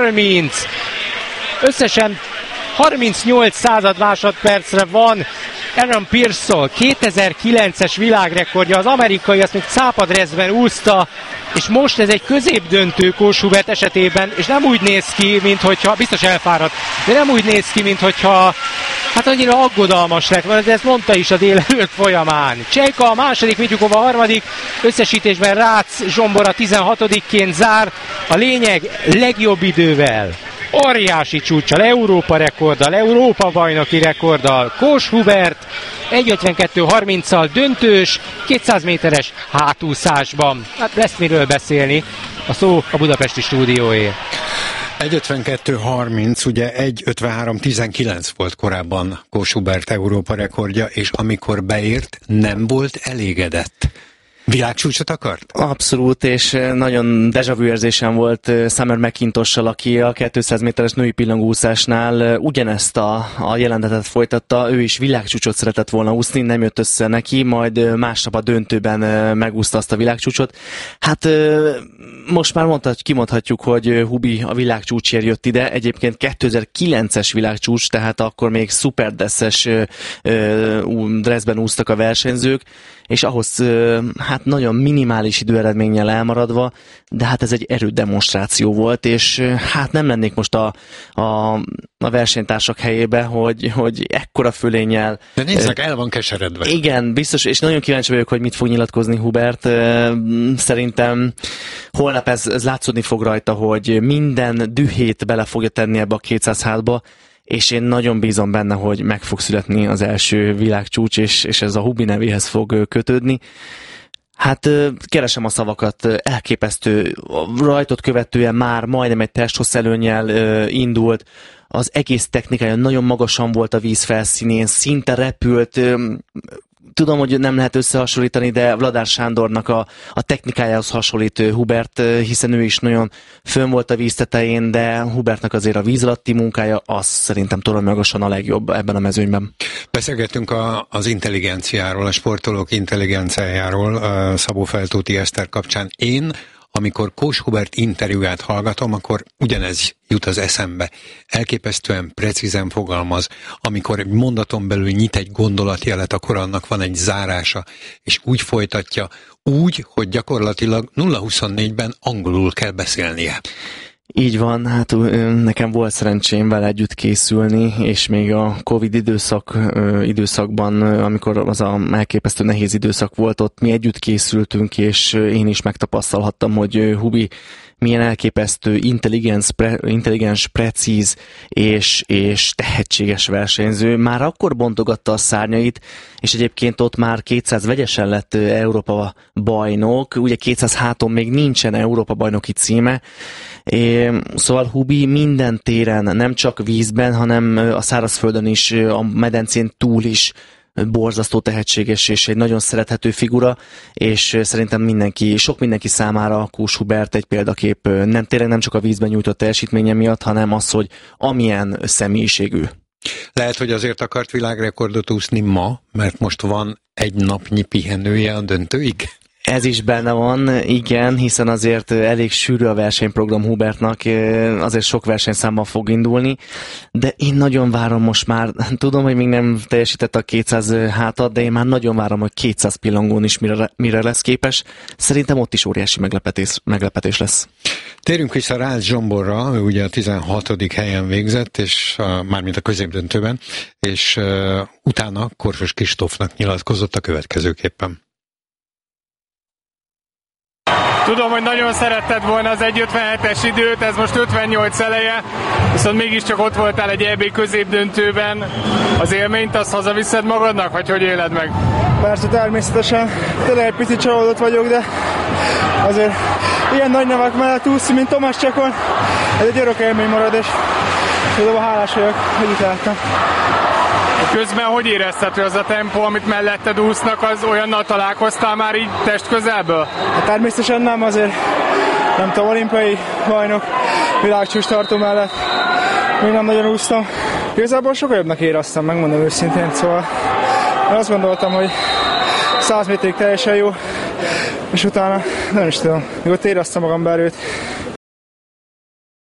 1.52.30, összesen 38 század másodpercre van Aaron Pearsall 2009-es világrekordja, az amerikai azt még cápadrezben úszta, és most ez egy középdöntő Kós Hubert esetében, és nem úgy néz ki, minthogyha, biztos elfáradt, de nem úgy néz ki, minthogyha hát annyira aggodalmas lett volna, de ezt mondta is a délelőtt folyamán. Csejka a második, Mityukova a harmadik, összesítésben Rácz Zsombora 16-ként zár, a lényeg legjobb idővel, óriási csúccsal, Európa rekorddal, Európa bajnoki rekorddal, Kós Hubert 1.52.30-al döntős, 200 méteres hátúszásban. Hát lesz miről beszélni, a szó a budapesti stúdióé. 1.52.30, ugye 1.53.19 volt korábban Kós Hubert Európa rekordja, és amikor beért, nem volt elégedett. Világcsúcsot akart? Abszolút, és nagyon déjà vu érzésem volt Summer McIntosh-sal, aki a 200 méteres női pillangóúszásnál ugyanezt a jelentetet folytatta, ő is világcsúcsot szeretett volna úszni, nem jött össze neki, majd másnap a döntőben megúszta azt a világcsúcsot. Hát most már kimondhatjuk, hogy Hubi a világcsúcsért jött ide, egyébként 2009-es világcsúcs, tehát akkor még szuperdesszes dresszben úsztak a versenyzők, és ahhoz hát nagyon minimális időeredménnyel elmaradva, de hát ez egy erődemonstráció volt, és hát nem lennék most a versenytársak helyébe, hogy ekkora fölénnyel... De nézzek, el van keseredve. Igen, biztos, és nagyon kíváncsi vagyok, hogy mit fog nyilatkozni Hubert. Szerintem holnap ez látszódni fog rajta, hogy minden dühét bele fogja tenni ebbe a 200 hátba, és én nagyon bízom benne, hogy meg fog születni az első világcsúcs, és ez a Hubi nevéhez fog kötődni. Hát keresem a szavakat, elképesztő, rajtot követően már majdnem egy testhossz előnnyel indult, az egész technikája nagyon magasan volt a víz felszínén, szinte repült, tudom, hogy nem lehet összehasonlítani, de Vladár Sándornak a technikájához hasonlít Hubert, hiszen ő is nagyon fönn volt a víz tetején, de Hubertnek azért a víz alatti munkája az szerintem toronymagosan a legjobb ebben a mezőnyben. Beszélgettünk az intelligenciáról, a sportolók intelligenciájáról Szabó Feltóti Eszter kapcsán. Én, amikor Kós Hubert interjúját hallgatom, akkor ugyanez jut az eszembe. Elképesztően precízen fogalmaz. Amikor egy mondaton belül nyit egy gondolatjelet, akkor annak van egy zárása, és úgy folytatja, úgy, hogy gyakorlatilag 0-24-ben angolul kell beszélnie. Így van, hát nekem volt szerencsém vele együtt készülni, és még a Covid időszakban, amikor az a elképesztő nehéz időszak volt, ott mi együtt készültünk, és én is megtapasztalhattam, hogy Hubi milyen elképesztő, intelligens, precíz és tehetséges versenyző. Már akkor bontogatta a szárnyait, és egyébként ott már 200 vegyesen lett Európa bajnok, ugye 200 háton még nincsen Európa bajnoki címe, szóval Hubi minden téren, nem csak vízben, hanem a szárazföldön is, a medencén túl is borzasztó tehetséges és egy nagyon szerethető figura, és szerintem sok mindenki számára Kós Hubert egy példakép, nem csak a vízben nyújtott teljesítménye miatt, hanem az, hogy amilyen személyiségű. Lehet, hogy azért akart világrekordot úszni ma, mert most van egy napnyi pihenője a döntőig? Ez is benne van, igen, hiszen azért elég sűrű a versenyprogram Hubertnak, azért sok versenyszámban fog indulni, de én nagyon várom most már, tudom, hogy még nem teljesített a 200 hátat, de én már nagyon várom, hogy 200 pillangón is mire lesz képes. Szerintem ott is óriási meglepetés lesz. Térjünk vissza Rácz Zsomborra, ő ugye a 16. helyen végzett, és mármint a középdöntőben, és utána Korsos Kristófnak nyilatkozott a következőképpen. Tudom, hogy nagyon szeretted volna az 1.57-es időt, ez most 58 eleje, viszont mégiscsak ott voltál egy EB középdöntőben. Az élményt azt hazaviszed magadnak, vagy hogy éled meg? Persze, természetesen. Tényleg egy picit csalódott vagyok, de azért ilyen nagy nevek mellett úszni, mint Tomás Csekon, ez egy örök élmény marad, és tudom, hálás vagyok, hogy itt láttam. Közben hogy érezted, hogy az a tempó, amit melletted úsznak, az olyannal találkoztál már így testközelből? Hát természetesen nem, azért nem tudom, olimpiai bajnok, világcsúcs tartó mellett még nem nagyon úsztam. Igazából sokkal jobbnak éreztem, megmondom őszintén, szóval én azt gondoltam, hogy 100 méterig teljesen jó, és utána nem is tudom, még ott éreztem magam erőt.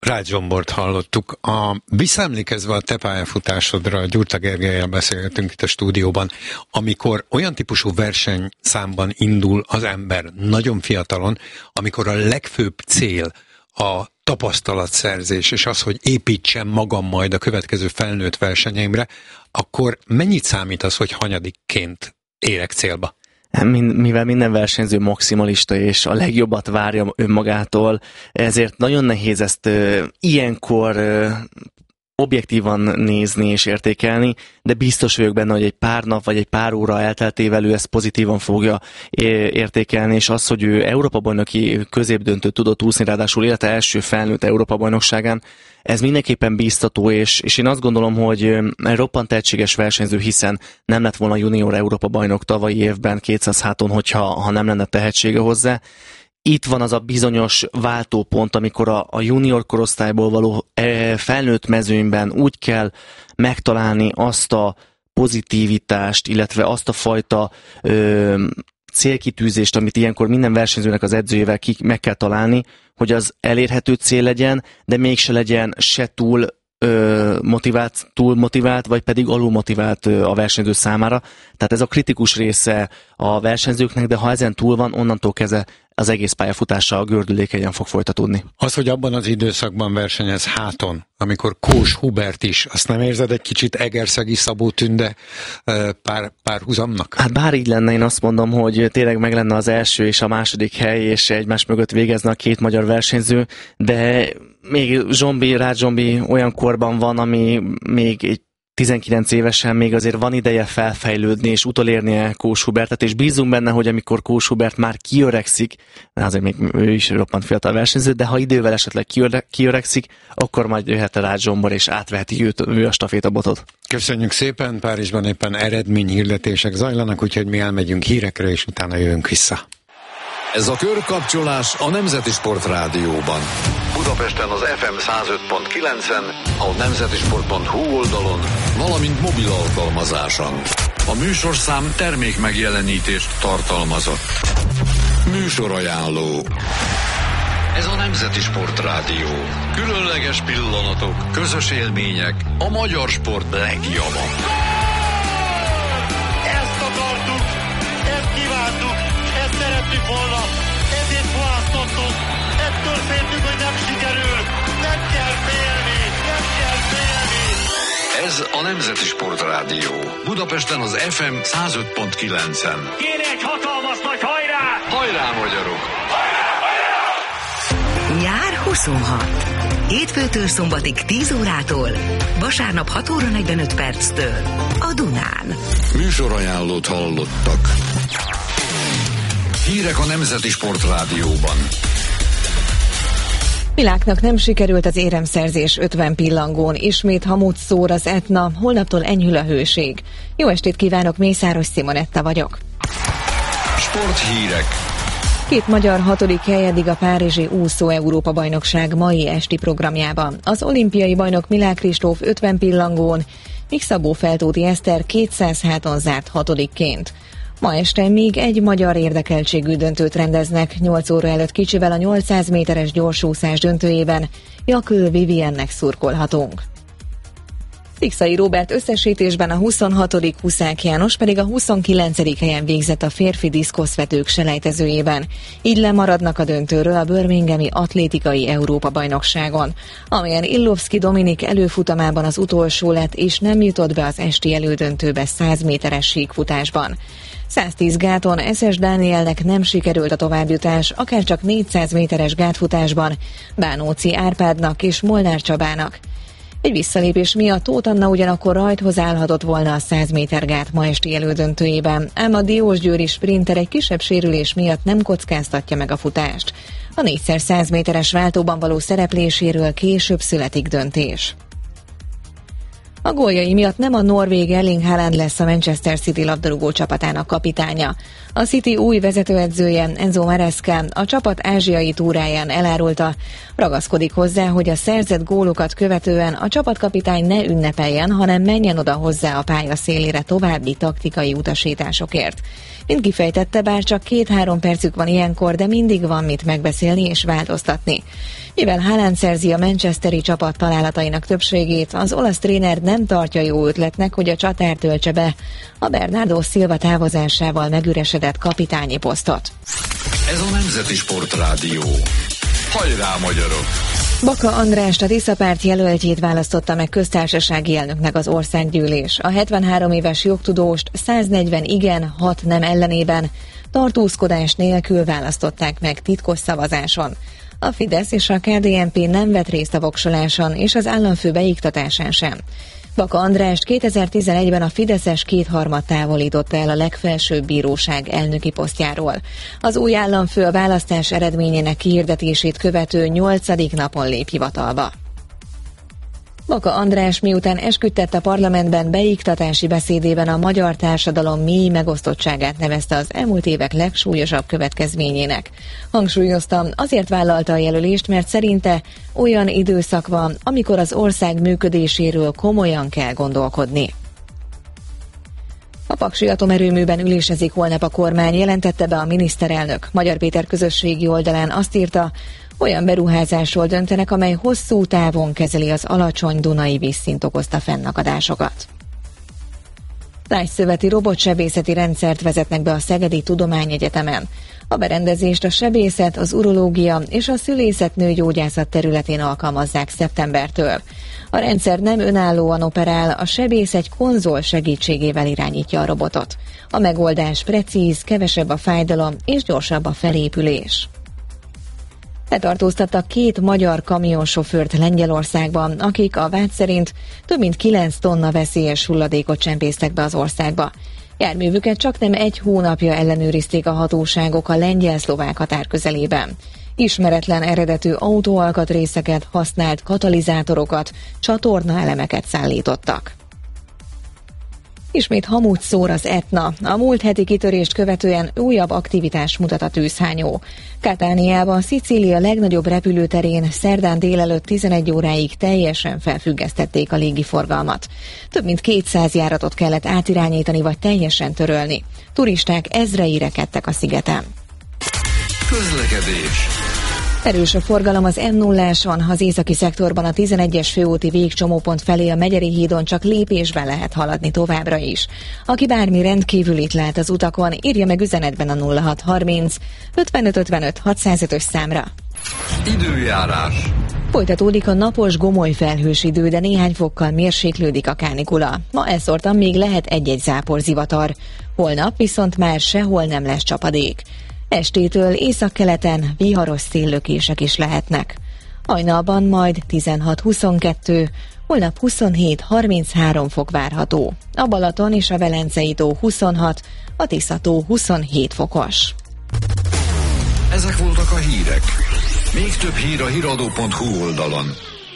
Rácz Zsombort hallottuk. Visszaemlékezve a te pályafutásodra, Gyurta Gergellyel beszélgetünk itt a stúdióban, amikor olyan típusú versenyszámban indul az ember nagyon fiatalon, amikor a legfőbb cél a tapasztalatszerzés, és az, hogy építsem magam majd a következő felnőtt versenyeimre, akkor mennyit számít az, hogy hanyadikként érek célba? Mivel minden versenyző maximalista és a legjobbat várja önmagától, ezért nagyon nehéz ezt ilyenkor objektívan nézni és értékelni, de biztos vagyok benne, hogy egy pár nap vagy egy pár óra elteltével ő ezt pozitívan fogja értékelni, és az, hogy ő Európa-bajnoki középdöntőt tudott úszni, ráadásul élete első felnőtt Európa-bajnokságán, ez mindenképpen bíztató, és én azt gondolom, hogy egy roppant tehetséges versenyző, hiszen nem lett volna junior Európa-bajnok tavalyi évben 200 háton, hogyha nem lenne tehetsége hozzá. Itt van az a bizonyos váltópont, amikor a junior korosztályból való felnőtt mezőnyben úgy kell megtalálni azt a pozitivitást, illetve azt a fajta célkitűzést, amit ilyenkor minden versenyzőnek az edzőjével meg kell találni, hogy az elérhető cél legyen, de mégse legyen se túl motivált, vagy pedig alul motivált a versenyző számára. Tehát ez a kritikus része a versenyzőknek, de ha ezen túl van, onnantól kezdve az egész pályafutása gördülékenyen fog folytatódni. Az, hogy abban az időszakban versenyez háton, amikor Kós Hubert is, azt nem érzed egy kicsit Egerszegi Szabó Tünde párhuzamnak? Hát bár így lenne, én azt mondom, hogy tényleg meg lenne az első és a második hely, és egymás mögött végezne a két magyar versenyző, de még Rácz Zsombi olyan korban van, ami még egy 19 évesen még azért van ideje felfejlődni és utolérnie Kós Hubertet, és bízunk benne, hogy amikor Kós Hubert már kiöregszik, azért még ő is roppant fiatal versenyző, de ha idővel esetleg kiöregszik, akkor majd jöhet a Rácz Zsombor, és átveheti ő a stafétabotot. Köszönjük szépen, Párizsban éppen eredményhirdetések zajlanak, úgyhogy mi elmegyünk hírekre, és utána jövünk vissza. Ez a körkapcsolás a Nemzeti Sport Rádióban. Budapesten az FM 105.9-en, a nemzetisport.hu oldalon, valamint mobil alkalmazáson. A műsorszám termék megjelenítést tartalmazott. Műsorajánló. Ez a Nemzeti Sport Rádió. Különleges pillanatok, közös élmények, a magyar sport legjava. Ezt akartuk, ezt kívántuk, ezt szerettük volna, ezért választottuk, ettől féltünk, hogy nem sikerül, nem kell félni, nem kell félni. Ez a Nemzeti Sport Rádió. Budapesten az FM 105.9-en. Kéne egy hatalmas nagy hajrá! Hajrá, magyarok! Nyár 26. Hétfőtől szombatig 10 órától, vasárnap 6 óra 45 perctől a Dunán. Műsorajánlót hallottak. Hírek a Nemzeti Sport Rádióban. Miláknak nem sikerült az éremszerzés 50 pillangón, ismét hamut szór az Etna, holnaptól enyhül a hőség. Jó estét kívánok, Mészáros Simonetta vagyok. Sporthírek. Két magyar 6. hely eddig a párizsi úszó Európa-bajnokság mai esti programjában. Az olimpiai bajnok Milák Kristóf 50 pillangón, míg Szabó Feltóti Eszter 200 háton zárt 6-ként. Ma este még egy magyar érdekeltségű döntőt rendeznek, 8 óra előtt kicsivel a 800 méteres gyorsúszás döntőjében. Jakő Viviennek szurkolhatunk. Szikszai Róbert összesítésben a 26., Huszák János pedig a 29. helyen végzett a férfi diszkoszvetők selejtezőjében. Így lemaradnak a döntőről a birminghami atlétikai Európa-bajnokságon, amelyen Illovszki Dominik előfutamában az utolsó lett, és nem jutott be az esti elődöntőbe 100 méteres síkfutásban. 110 gáton Eszes Dánielnek nem sikerült a továbbjutás, akárcsak 400 méteres gátfutásban Bánóci Árpádnak és Molnár Csabának. Egy visszalépés miatt Tóth Anna ugyanakkor rajthoz állhatott volna a 100 méter gát ma esti elődöntőjében, ám a diósgyőri sprinter egy kisebb sérülés miatt nem kockáztatja meg a futást. A 4x100 méteres váltóban való szerepléséről később születik döntés. A góljai miatt nem a norvég Erling Haaland lesz a Manchester City labdarúgó csapatának kapitánya. A City új vezetőedzője, Enzo Maresca, a csapat ázsiai túráján elárulta, ragaszkodik hozzá, hogy a szerzett gólokat követően a csapatkapitány ne ünnepeljen, hanem menjen oda hozzá a pálya szélére további taktikai utasításokért. Mint kifejtette, bár csak 2-3 percük van ilyenkor, de mindig van mit megbeszélni és változtatni. Mivel Haaland szerzi a manchesteri csapat találatainak többségét, az olasz tréner nem tartja jó ötletnek, hogy a csatár töltse be a Bernardo Silva távozásával megüresedett kapitányi posztot. Ez a Nemzeti Sportrádió. Hajrá, magyarok! Baka Andrást, a Tiszapárt jelöltjét választotta meg köztársasági elnöknek az országgyűlés. A 73 éves jogtudóst 140 igen, 6 nem ellenében tartózkodás nélkül választották meg titkos szavazáson. A Fidesz és a KDNP nem vett részt a voksoláson és az államfő beiktatásán sem. Baka Andrást 2011-ben a fideszes kétharmad távolította el a legfelsőbb bíróság elnöki posztjáról. Az új államfő a választás eredményének kihirdetését követő 8. napon lép hivatalba. Baka András miután esküdtett a parlamentben, beiktatási beszédében a magyar társadalom mély megosztottságát nevezte az elmúlt évek legsúlyosabb következményének. Hangsúlyoztam, azért vállalta a jelölést, mert szerinte olyan időszak van, amikor az ország működéséről komolyan kell gondolkodni. A Paksi atomerőműben ülésezik holnap a kormány, jelentette be a miniszterelnök. Magyar Péter közösségi oldalán azt írta, olyan beruházásról döntenek, amely hosszú távon kezeli az alacsony dunai vízszint okozta fennakadásokat. Tájszöveti robotsebészeti rendszert vezetnek be a Szegedi Tudományegyetemen. A berendezést a sebészet, az urológia és a szülészet-nőgyógyászat területén alkalmazzák szeptembertől. A rendszer nem önállóan operál, a sebész egy konzol segítségével irányítja a robotot. A megoldás precíz, kevesebb a fájdalom és gyorsabb a felépülés. Letartóztattak 2 magyar kamionsofőrt Lengyelországban, akik a vád szerint több mint 9 tonna veszélyes hulladékot csempésztek be az országba. Járművüket csaknem 1 hónapja ellenőrizték a hatóságok a lengyel-szlovák határ közelében. Ismeretlen eredetű autóalkatrészeket, használt katalizátorokat, csatornaelemeket szállítottak. Ismét hamut szór az Etna. A múlt heti kitörést követően újabb aktivitást mutat a tűzhányó. Katániában, Szicília legnagyobb repülőterén szerdán délelőtt 11 óráig teljesen felfüggesztették a légiforgalmat. Több mint 200 járatot kellett átirányítani vagy teljesen törölni. Turisták ezrei rekedtek a szigeten. Közlekedés. Erős a forgalom az M0-áson, az északi szektorban a 11-es főúti végcsomópont felé a Megyeri hídon csak lépésben lehet haladni továbbra is. Aki bármi rendkívülit lát az utakon, írja meg üzenetben a 0630 55 55 605-ös számra. Időjárás. Folytatódik a napos, gomoly felhős idő, de néhány fokkal mérséklődik a kánikula. Ma elszórtan még lehet egy-egy záporzivatar. Holnap viszont már sehol nem lesz csapadék. Estétől északkeleten viharos széllökések is lehetnek. Hajnalban majd 16-22, holnap 27-33 fok várható. A Balaton és a Velencei tó 26, a Tisza-tó 27 fokos. Ezek voltak a hírek. Még több hír a hiradó.hu oldalon.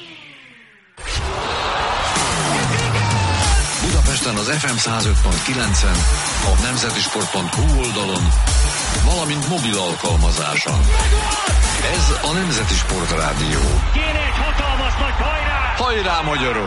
Budapesten az FM 105.9-en, a nemzetisport.hu oldalon, valamint mobil alkalmazáson. Ez a Nemzeti Sportrádió. Kéne egy hatalmas nagy hajrá! Hajrá, magyarok!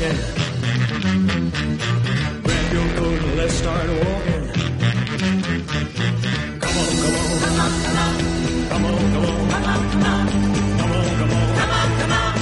walking. Grab your coat and let's start walking. Come on, come on, come on, come on, come on, come on, come on, come on, come on, come on, come on, come on.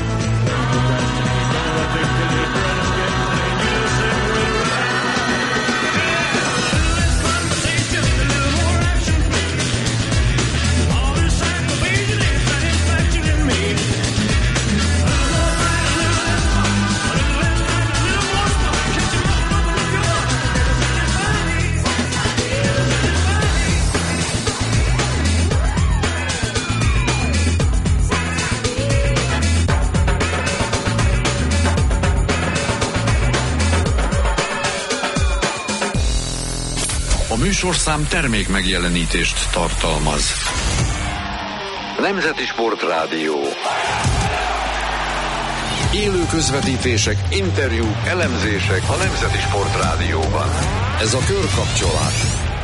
A műsorszám termék megjelenítést tartalmaz. Nemzeti Sportrádió. Élő közvetítések, interjúk, elemzések a Nemzeti Sportrádióban. Ez a Körkapcsolás.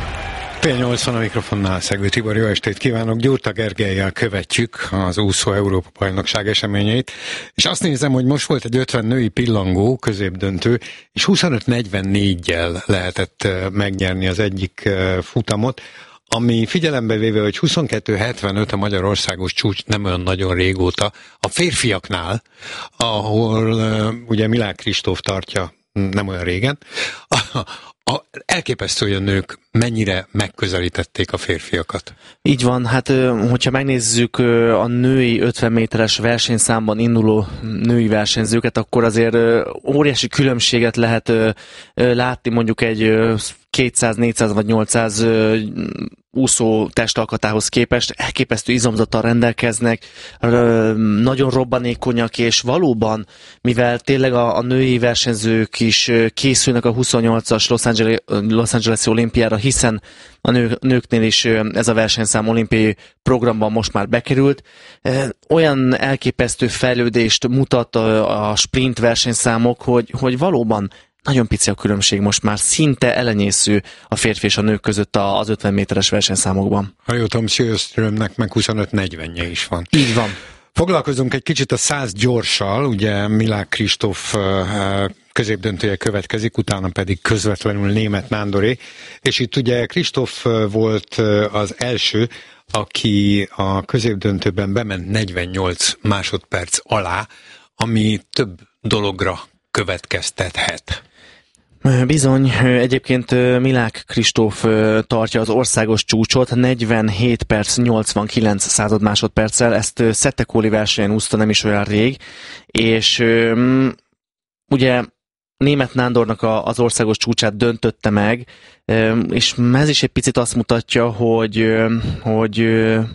P80 a mikrofonnál Szegő Tibor, jó estét kívánok! Gyurta Gergellyel követjük az úszó Európa bajnokság eseményeit, és azt nézem, hogy most volt egy 50 női pillangó középdöntő, és 25-44-jel lehetett megnyerni az egyik futamot, ami figyelembe véve, hogy 22-75 a magyarországos csúcs nem olyan nagyon régóta, a férfiaknál, ahol ugye Milák Kristóf tartja nem olyan régen, elképesztő, hogy a nők mennyire megközelítették a férfiakat. Így van, hát hogyha megnézzük a női 50 méteres versenyszámban induló női versenyzőket, akkor azért óriási különbséget lehet látni mondjuk egy 200, 400 vagy 800 úszó testalkatához képest. Elképesztő izomzattal rendelkeznek, nagyon robbanékonyak, és valóban, mivel tényleg a női versenyzők is készülnek a 28-as Los Angeles-i olimpiára, hiszen a nőknél is ez a versenyszám olimpiai programba most már bekerült. Olyan elképesztő fejlődést mutat a sprint versenyszámok, hogy valóban nagyon pici a különbség most már, szinte elenyésző a férfi és a nők között az 50 méteres versenyszámokban. Ha jól tudom, Sjöströmnek meg 25-40-je is van. Így van. Foglalkozunk egy kicsit a 100 gyorssal, ugye Milák Kristóf középdöntője következik, utána pedig közvetlenül Németh Nándoré, és itt ugye Kristóf volt az első, aki a középdöntőben bement 48 másodperc alá, ami több dologra következtethet. Bizony, egyébként Milák Kristóf tartja az országos csúcsot 47 perc 89 század másodperccel, ezt Szettekóli versenyen úszta nem is olyan rég, és ugye Németh Nándornak az országos csúcsát döntötte meg, és ez is egy picit azt mutatja, hogy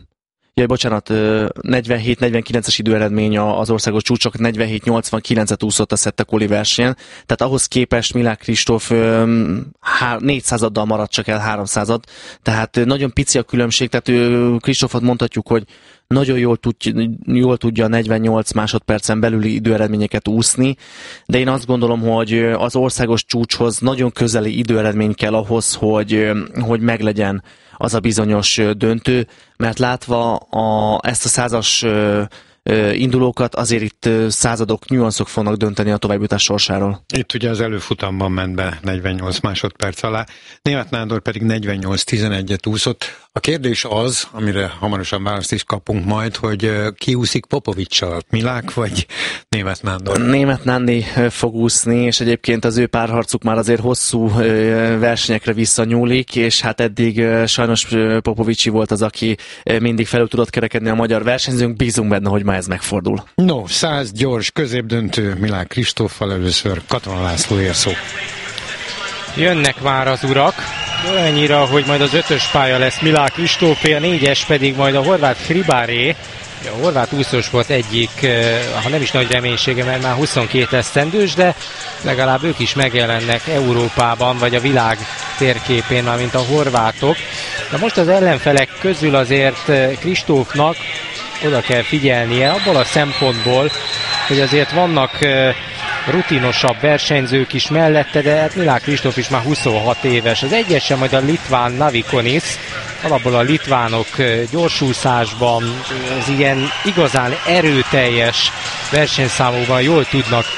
47-49-es időeredmény az országos csúcsok, 47-89-et úszott a Szettekóli versenyen, tehát ahhoz képest Milák Kristóf 400-addal maradt csak el 300-ad, tehát nagyon pici a különbség, tehát Kristófot mondhatjuk, hogy nagyon jól tudja a 48 másodpercen belüli időeredményeket úszni, de én azt gondolom, hogy az országos csúcshoz nagyon közeli időeredmény kell ahhoz, hogy meglegyen az a bizonyos döntő, mert látva ezt a 100-as indulókat, azért itt századok, nyuanszok fognak dönteni a továbbjutás sorsáról. Itt ugye az előfutamban ment be 48 másodperc alá, Németh Nándor pedig 48-11-et úszott. A kérdés az, amire hamarosan választ is kapunk majd, hogy ki úszik Popovics-sal, Milák vagy Németh Nándor? Németh Nándi fog úszni, és egyébként az ő párharcuk már azért hosszú versenyekre visszanyúlik, és hát eddig sajnos Popovicsi volt az, aki mindig felül tudott kerekedni a magyar versenyzőnk, bízunk benne, hogy ma ez megfordul. No, 100 gyors középdöntő Milák Kristóffal, először Katona László ér szó. Jönnek már az urak, olyannyira, hogy majd az 5-ös pálya lesz Milák Kristófé, a 4-es pedig majd a horvát Hribáré. A horvát úszós volt egyik, ha nem is nagy reménysége, mert már 22 esztendős, de legalább ők is megjelennek Európában, vagy a világ térképén, már mint a horvátok. De most az ellenfelek közül azért Kristófnak oda kell figyelnie abból a szempontból, hogy azért vannak rutinosabb versenyzők is mellette, de hát Milák Kristóf is már 26 éves. Az egyesen majd a litván Navikonis, alapból a litvánok gyorsúszásban, az ilyen igazán erőteljes versenyszámokban jól tudnak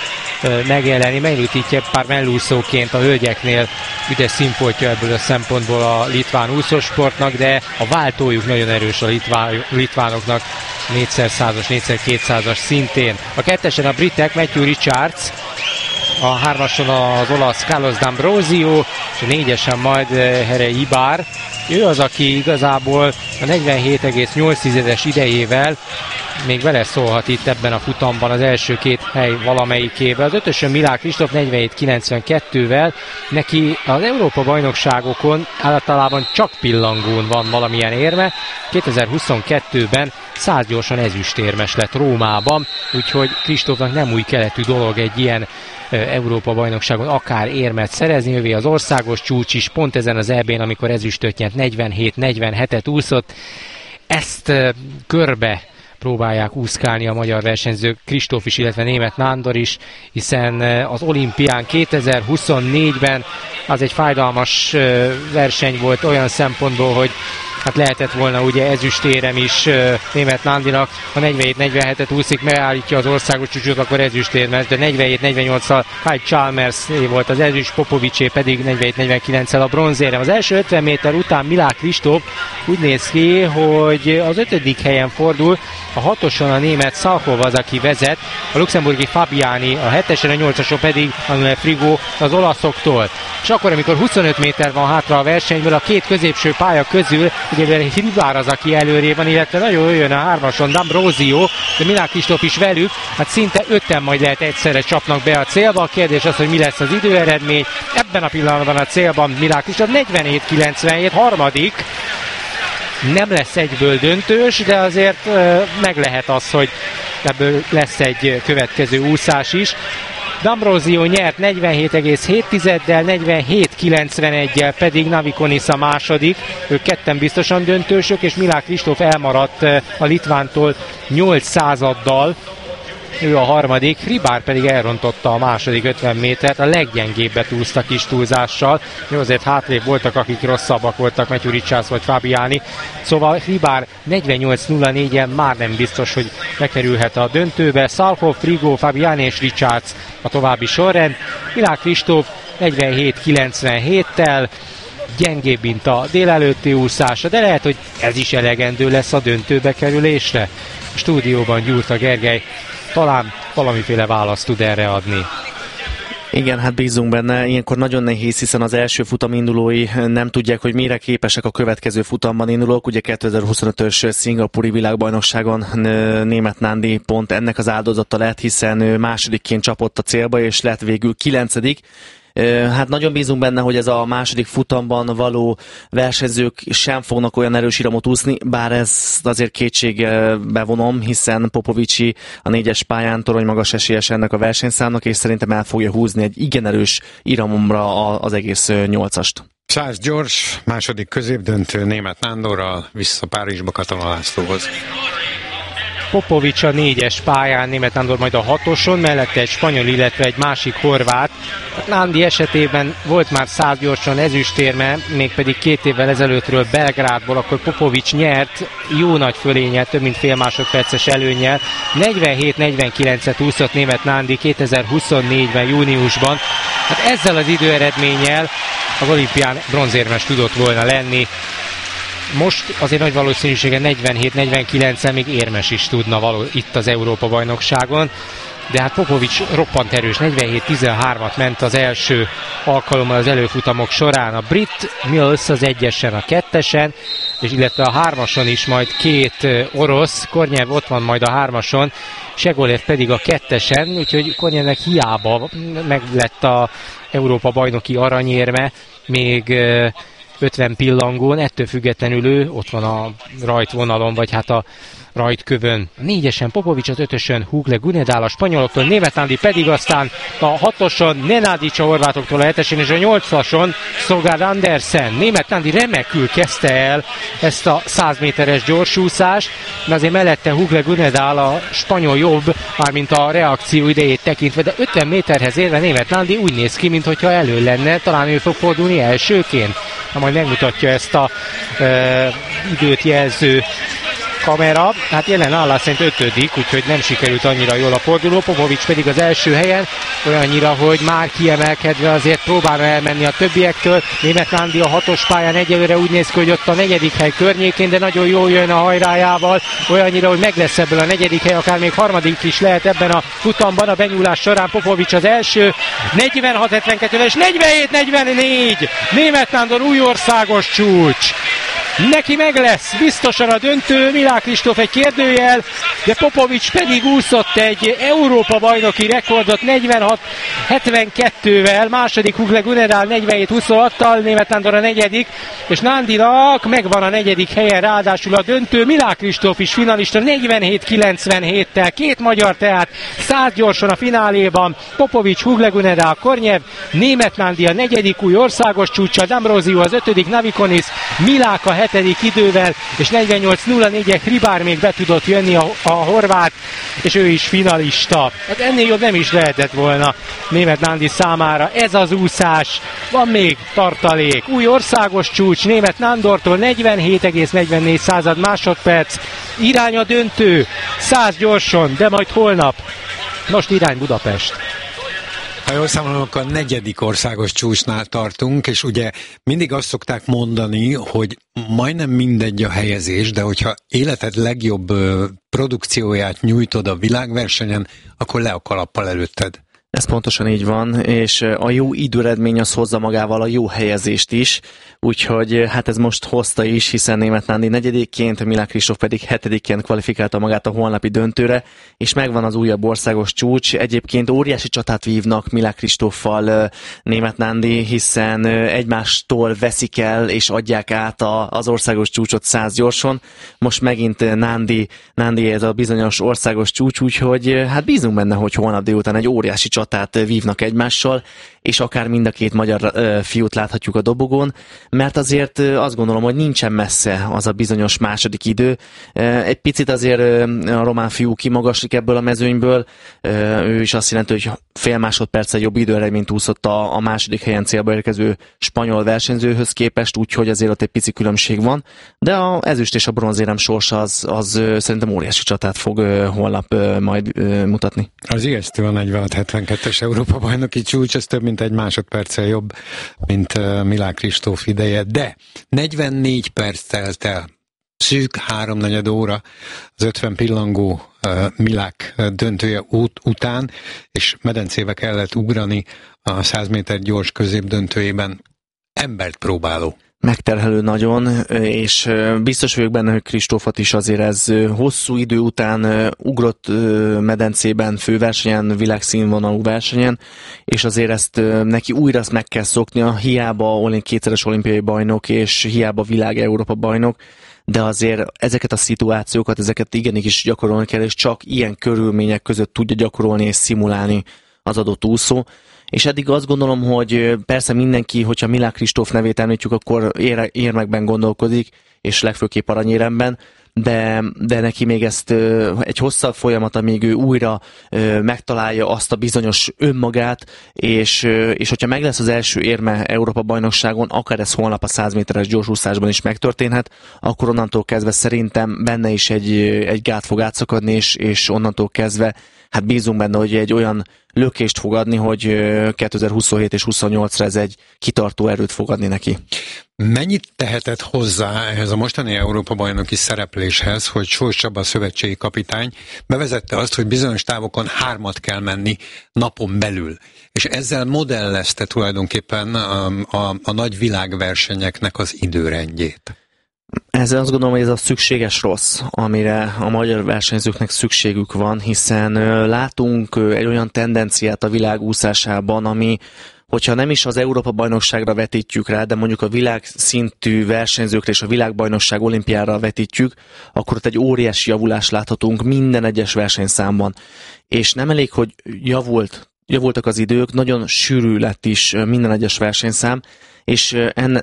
megjelenni. Melutitje pár mellúszóként a hölgyeknél üdes színfoltja ebből a szempontból a litván úszósportnak, de a váltójuk nagyon erős a litvánoknak, 4x100-as, 4x200-as szintén. A kettesen a britek Matthew Richards, a hármason az olasz Carlos D'Ambrosio, és a négyesen majd Here Ibar. Ő az, aki igazából a 47,8-es idejével még vele szólhat itt ebben a futamban az első két hely valamelyikével. Az ötösön Milák Kristóf 47,92-vel, neki az Európa-bajnokságokon általában csak pillangón van valamilyen érme. 2022-ben 100 gyorsan ezüstérmes lett Rómában, úgyhogy Kristófnak nem új keletű dolog egy ilyen Európa-bajnokságon akár érmet szerezni, ővé az országos csúcs is, pont ezen az EB-n, amikor ezüstöt nyert, 47-47-et úszott. Ezt körbe próbálják úszkálni a magyar versenyzők, Kristóf is, illetve Németh Nándor is, hiszen az olimpián 2024-ben az egy fájdalmas verseny volt olyan szempontból, hogy hát lehetett volna ugye ezüstérem is Németh Nándinak, ha 47-47-et úszik, megállítja az országos csúcsot, akkor ezüstérmes, de 47-48-szal Kai Chalmers volt az ezüst, Popovicsé pedig 47-49-el a bronzérem. Az első 50 méter után Milák Kristóf úgy néz ki, hogy az 5. helyen fordul, a 6-oson a német Szalkov az, aki vezet, a luxemburgi Fabiani, a 7-esen, a 8-oson pedig Manuel Frigo az olaszoktól. És akkor, amikor 25 méter van hátra a versenyből, a két középső pálya közül ugye Ribár az, aki előrébb van, illetve nagyon jön a 3-ason D'Ambrosio, de Milák Kristóf is velük, hát szinte 5-en majd lehet egyszerre csapnak be a célba. A kérdés az, hogy mi lesz az időeredmény. Ebben a pillanatban a célban Milák Kristóf 47-97, harmadik. Nem lesz egyből döntős, de azért meg lehet az, hogy ebből lesz egy következő úszás is. D'Ambrosio nyert 47,7-del, 47,91-jel pedig Navikonis a második. Ők ketten biztosan döntősök, és Milák Kristóf elmaradt a litvántól 8 századdal. Ő a harmadik, Ribár pedig elrontotta a második 50 métert, a leggyengébbet úszta kis túlzással. Jó, azért hátrébb voltak, akik rosszabbak voltak, Matthew Richards vagy Fabiani. Szóval Ribár 48-04-en már nem biztos, hogy bekerülhet a döntőbe. Szalkov, Frigo, Fabiani és Richards a további sorrend. Milák Kristóf 47-97-tel, gyengébb, mint a délelőtti úszása, de lehet, hogy ez is elegendő lesz a döntőbe kerülésre. A stúdióban Gyurta Gergely talán valamiféle választ tud erre adni. Igen, hát bízunk benne. Ilyenkor nagyon nehéz, hiszen az első futam indulói nem tudják, hogy mire képesek a következő futamban indulók. Ugye 2025-ös szingapúri világbajnokságon Németh Nándi pont ennek az áldozata lett, hiszen ő másodikként csapott a célba, és lett végül 9. Hát nagyon bízunk benne, hogy ez a második futamban való versenyzők sem fognak olyan erős iramot úszni, bár ezt azért kétségbe vonom, hiszen Popovicsi a 4-es pályán torony magas esélyes ennek a versenyszámnak, és szerintem el fogja húzni egy igen erős iramomra az egész 8-ast. 100 gyors, második középdöntő Németh Nándorral vissza Párizsba Katona Lászlóhoz. Popovics a 4-es pályán, Németh Nándor majd a 6-oson, mellette egy spanyol, illetve egy másik horvát. Nándi esetében volt már 100 gyorsan ezüstérme, mégpedig 2 évvel ezelőttről Belgrádból, akkor Popovics nyert, jó nagy fölényel, több mint fél másodperces előnnyel. 47-49-et úszott Németh Nándi 2024-ben júniusban. Hát ezzel az időeredménnyel az olimpián bronzérmes tudott volna lenni. Most azért nagy valószínűsége 47-49-en még érmes is tudna itt az Európa-bajnokságon, de hát Popovics roppant erős, 47-13-at ment az első alkalommal az előfutamok során. A brit Mills az 1-esen, a 2-esen, és illetve a 3-ason is majd 2 orosz, Kornyev ott van majd a 3-ason, Segolev pedig a 2-esen, úgyhogy Kornyevnek hiába meg lett a Európa-bajnoki aranyérme, még 50 pillangón, ettől függetlenül ő ott van a rajtvonalon, vagy hát a rajtkövön. A 4-esen Popovics, az 5-ösön Hugle Gunedal a spanyoloktól, Németh Nándi pedig aztán a 6-oson Nenadic a horvátoktól a 7-esen, és a 8-ason Sogard Andersen. Németh Nándi remekül kezdte el ezt a 100 méteres gyorsúszást, de azért mellette Hugle Gunedal a spanyol jobb, mármint a reakció idejét tekintve, de 50 méterhez érve Németh Nándi úgy néz ki, mintha elő lenne, talán ő fog fordulni elsőként. Ha majd megmutatja ezt a időt jelző kamera, hát jelen állás szerint 5., úgyhogy nem sikerült annyira jól a forduló, Popovics pedig az első helyen, olyannyira, hogy már kiemelkedve azért próbálna elmenni a többiektől. Németh Nándi a 6-os pályán egyelőre úgy néz ki, hogy ott a 4. hely környékén, de nagyon jól jön a hajrájával, olyannyira, hogy meg lesz ebből a 4. hely, akár még 3. is lehet ebben a futamban. A benyúlás során Popovics az első, 46-72 és 47-44, Németh Nándor új országos csúcs. Neki meg lesz biztosan a döntő, Milák Kristóf egy kérdőjel, de Popovics pedig úszott egy Európa bajnoki rekordot 46-72-vel, második Hugle Gunedal 47-26-tal, Németh Nándor a 4., és Nándinak megvan a 4. helyen ráadásul a döntő, Milák Kristóf is finalista 47-97-tel, 2 magyar tehát 100 gyorsan a fináléban, Popovics, Hugle Gunedal, Kornyev, Németh Nándi a 4. új országos csúcsa, D'Ambrosio az 5., Navikonis, Milák a 7. idővel, és 48-04-ek Hribár még be tudott jönni a horvát, és ő is finalista. Hát ennél jobb nem is lehetett volna Németh Nándi számára. Ez az úszás, van még tartalék. Új országos csúcs Németh Nándortól 47,44 másodperc. Irány a döntő, 100 gyorsan, de majd holnap. Most irány Budapest. Ha jól számolom, akkor a 4. országos csúcsnál tartunk, és ugye mindig azt szokták mondani, hogy majdnem mindegy a helyezés, de hogyha életed legjobb produkcióját nyújtod a világversenyen, akkor le a kalappal előtted. Ez pontosan így van, és a jó időredmény az hozza magával a jó helyezést is, úgyhogy hát ez most hozta is, hiszen Németh Nándi 4-ként, Milák Kristóf pedig 7-ként kvalifikálta magát a holnapi döntőre, és megvan az újabb országos csúcs. Egyébként óriási csatát vívnak Milák Kristóffal Németh Nándi, hiszen egymástól veszik el és adják át az országos csúcsot 100 gyorsan. Most megint Nándi ez a bizonyos országos csúcs, úgyhogy hát bízunk benne, hogy holnap délután egy óriási csatát vívnak egymással, és akár mind a 2 magyar fiút láthatjuk a dobogón, mert azért azt gondolom, hogy nincsen messze az a bizonyos második idő. Egy picit azért a román fiú kimagaslik ebből a mezőnyből, ő is azt jelenti, hogy fél másodperccel jobb időeredményt úszott a második helyen célba érkező spanyol versenyzőhöz képest, úgyhogy azért ott egy pici különbség van, de az ezüst és a bronzérem sorsa az szerintem óriási csatát fog holnap majd mutatni. Az ijesztő a 46-72-es Európa bajnoki csúcs, ez több mint egy másodperccel jobb, mint Milák Kristóf ideje, de 44 perc telt el, szűk 3/4 óra az 50 pillangó Milák döntője után, és medencébe kellett ugrani a 100 méter gyors középdöntőjében. Embert próbáló. Megterhelő nagyon, és biztos vagyok benne, hogy Kristófot is azért ez hosszú idő után ugrott medencében, főversenyen, világszínvonalú versenyen, és azért ezt neki újra azt meg kell szoknia, hiába kétszeres olimpiai bajnok, és hiába világ-Európa bajnok, de azért ezeket a szituációkat, ezeket igenis gyakorolni kell, és csak ilyen körülmények között tudja gyakorolni és szimulálni az adott úszó. És eddig azt gondolom, hogy persze mindenki, hogyha Milák Kristóf nevét említjük, akkor érmekben gondolkodik, és legfőképp aranyéremben, de neki még ezt egy hosszabb folyamat, amíg ő újra megtalálja azt a bizonyos önmagát, és hogyha meg lesz az első érme Európa-bajnokságon, akár ez holnap a 100 méteres gyorsúszásban is megtörténhet, akkor onnantól kezdve szerintem benne is egy gát fog átszakadni, és onnantól kezdve hát bízunk benne, hogy egy olyan lökést fog adni, hogy 2027 és 28-ra ez egy kitartó erőt fog adni neki. Mennyit tehetett hozzá ehhez a mostani Európa-bajnoki szerepléshez, hogy Sós Csaba szövetségi kapitány bevezette azt, hogy bizonyos távokon 3 kell menni napon belül, és ezzel modellezte tulajdonképpen a nagy világversenyeknek az időrendjét. Ezzel azt gondolom, hogy ez a szükséges rossz, amire a magyar versenyzőknek szükségük van, hiszen látunk egy olyan tendenciát a világ úszásában, ami, hogyha nem is az Európa-bajnokságra vetítjük rá, de mondjuk a világszintű versenyzőkre és a világbajnokság olimpiára vetítjük, akkor ott egy óriási javulást láthatunk minden egyes versenyszámban. És nem elég, hogy javultak az idők, nagyon sűrű lett is minden egyes versenyszám, és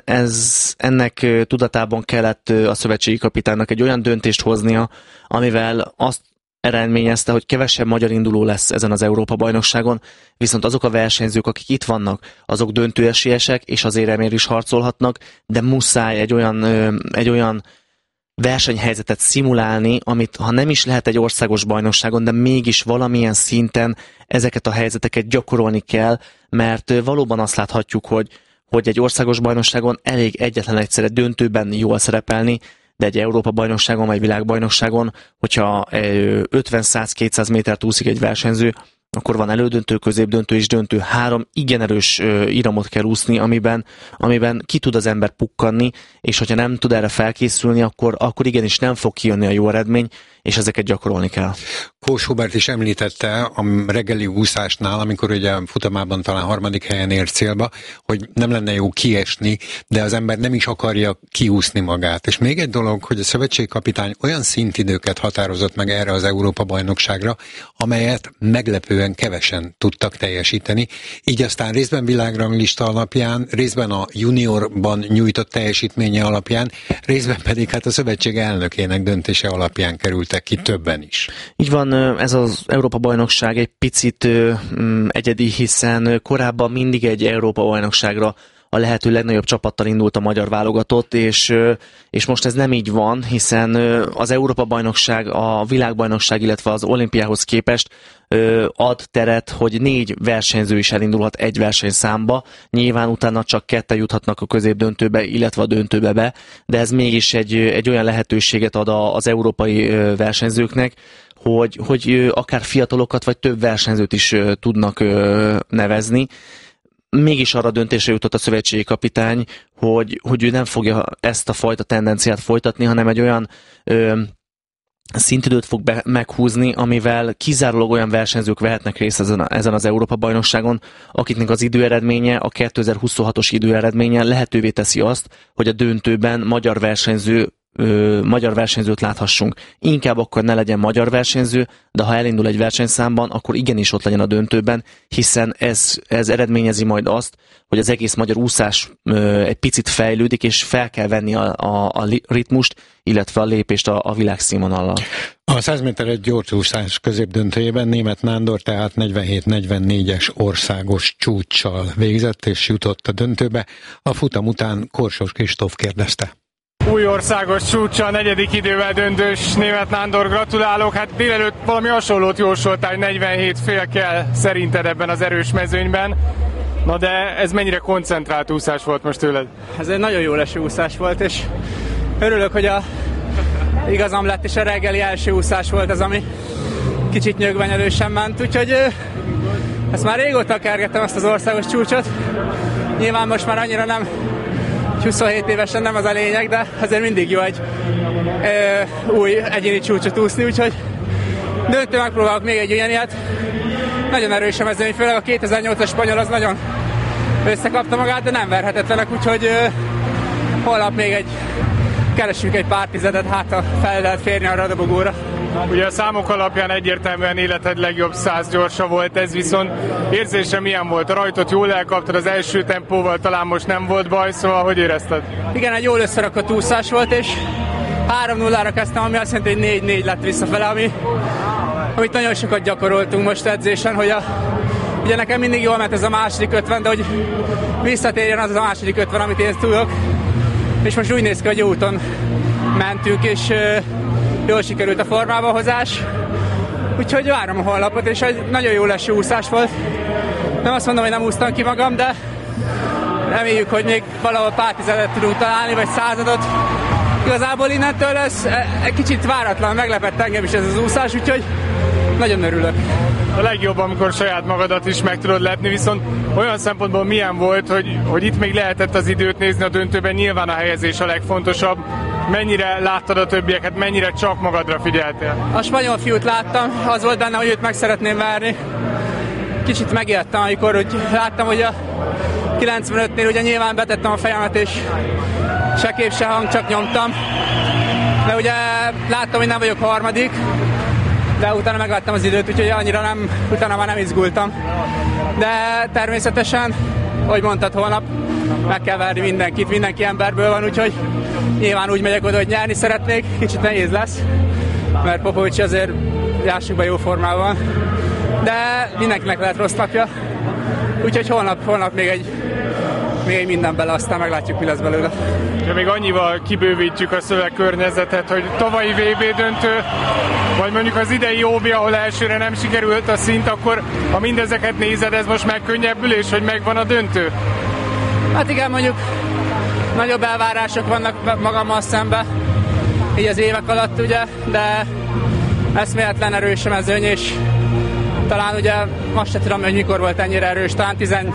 ennek tudatában kellett a szövetségi kapitánynak egy olyan döntést hoznia, amivel azt eredményezte, hogy kevesebb magyar induló lesz ezen az Európa-bajnokságon, viszont azok a versenyzők, akik itt vannak, azok döntőesélyesek, és az éremért is harcolhatnak, de muszáj egy olyan versenyhelyzetet szimulálni, amit ha nem is lehet egy országos bajnokságon, de mégis valamilyen szinten ezeket a helyzeteket gyakorolni kell, mert valóban azt láthatjuk, hogy egy országos bajnokságon elég egyetlen egyszer egy döntőben jól szerepelni, de egy Európa-bajnokságon vagy világbajnokságon, hogyha 50-100-200 métert úszik egy versenyző, akkor van elődöntő, középdöntő és döntő. 3 igen erős iramot kell úszni, amiben ki tud az ember pukkanni, és hogyha nem tud erre felkészülni, akkor igenis nem fog kijönni a jó eredmény, és ezeket gyakorolni kell. Kós Hubert is említette a reggeli úszásnál, amikor ugye futamában talán 3. helyen ért célba, hogy nem lenne jó kiesni, de az ember nem is akarja kiúszni magát. És még egy dolog, hogy a szövetségkapitány olyan szintidőket határozott meg erre az Európa-bajnokságra, amelyet meglepően kevesen tudtak teljesíteni. Így aztán részben világranglista alapján, részben a juniorban nyújtott teljesítménye alapján, részben pedig hát a szövetség elnökének döntése alapján kerültek ki többen is. Így van, ez az Európa-bajnokság egy picit egyedi, hiszen korábban mindig egy Európa-bajnokságra a lehető legnagyobb csapattal indult a magyar válogatott, és most ez nem így van, hiszen az Európa-bajnokság, a világbajnokság, illetve az olimpiához képest ad teret, hogy 4 versenyző is elindulhat egy versenyszámba. Nyilván utána csak 2 juthatnak a középdöntőbe, illetve a döntőbe be, de ez mégis egy olyan lehetőséget ad az európai versenyzőknek, hogy akár fiatalokat vagy több versenyzőt is tudnak nevezni. Mégis arra döntésre jutott a szövetségi kapitány, hogy ő nem fogja ezt a fajta tendenciát folytatni, hanem egy olyan szintidőt fog meghúzni, amivel kizárólag olyan versenyzők vehetnek részt ezen az Európa-bajnokságon, akiknek az időeredménye, a 2026-os időeredménye lehetővé teszi azt, hogy a döntőben magyar versenyzőt láthassunk. Inkább akkor ne legyen magyar versenyző, de ha elindul egy versenyszámban, akkor igenis ott legyen a döntőben, hiszen ez eredményezi majd azt, hogy az egész magyar úszás egy picit fejlődik, és fel kell venni a ritmust, illetve a lépést a világszínvonallal. A 100 méteres gyorsúszás középdöntőjében Németh Nándor tehát 47-44-es országos csúccsal végzett, és jutott a döntőbe. A futam után Korsos Kristóf kérdezte. Új országos csúccsal, 4. idővel döntős Németh Nándor, gratulálok. Hát délelőtt valami hasonlót jósoltál, hogy 47 fél kell szerinted ebben az erős mezőnyben. Na de ez mennyire koncentrált úszás volt most tőled? Ez egy nagyon jó leső úszás volt, és örülök, hogy igazam lett, és a reggeli első úszás volt az, ami kicsit nyögvenyelősen ment, úgyhogy ezt már régóta kergettem, ezt az országos csúcsot. Nyilván most már annyira nem, 27 évesen nem az a lényeg, de azért mindig jó egy új egyéni csúcsot úszni, úgyhogy döntő megpróbálok még egy ilyet. Nagyon erős a mezőny, főleg a 2008-as spanyol az nagyon összekapta magát, de nem verhetetlenek, úgyhogy holnap még keresünk egy pár tizedet, hát fel lehet férni arra a dobogóra. Ugye a számok alapján egyértelműen életed legjobb 100 gyorsa volt ez, viszont érzése milyen volt? A rajtot jól elkaptad az első tempóval, talán most nem volt baj, szóval hogy érezted? Igen, egy jól összerakott úszás volt, és 3-0-ra kezdtem, ami azt jelenti, hogy 4-4 lett visszafele, amit nagyon sokat gyakoroltunk most edzésen, hogy ugye nekem mindig jól ment ez a második 50, de hogy visszatérjen az a második 50, amit én tudok. És most úgy néz ki, hogy jó úton mentünk, és jól sikerült a formába hozás. Úgyhogy várom a holnapot, és egy nagyon jó leső úszás volt. Nem azt mondom, hogy nem úsztam ki magam, de reméljük, hogy még valahol pár tizedet tudunk találni, vagy 100-at. Igazából innentől ez egy kicsit váratlan, meglepett engem is ez az úszás, úgyhogy nagyon örülök. A legjobb, amikor saját magadat is meg tudod lepni, viszont olyan szempontból milyen volt, hogy itt még lehetett az időt nézni a döntőben, nyilván a helyezés a legfontosabb. Mennyire láttad a többieket, mennyire csak magadra figyeltél? A spanyol fiút láttam, az volt benne, hogy őt meg szeretném verni. Kicsit megijedtem, amikor úgy láttam, hogy a 95-nél ugye nyilván betettem a fejemet, és se kép, se hang, csak nyomtam. De ugye láttam, hogy nem vagyok harmadik, de utána megláttam az időt, úgyhogy annyira utána már nem izgultam. De természetesen, ahogy mondtad, holnap meg kell verni mindenkit, mindenki emberből van, úgyhogy nyilván úgy megyek oda, hogy nyerni szeretnék, kicsit nehéz lesz, mert Popovics azért lássuk be jó formában, de mindenkinek lehet rossz napja, úgyhogy holnap még egy még minden bele, aztán meglátjuk, mi lesz belőle. Ja, még annyival kibővítjük a szövegkörnyezetet, hogy tavalyi VB döntő, vagy mondjuk az idei OB, ahol elsőre nem sikerült a szint, akkor ha mindezeket nézed, ez most megkönnyebbülés, hogy megvan a döntő? Hát igen, mondjuk nagyobb elvárások vannak magammal szembe, így az évek alatt ugye, de eszméletlen erős a mezőny, és talán ugye most sem tudom, hogy mikor volt ennyire erős, talán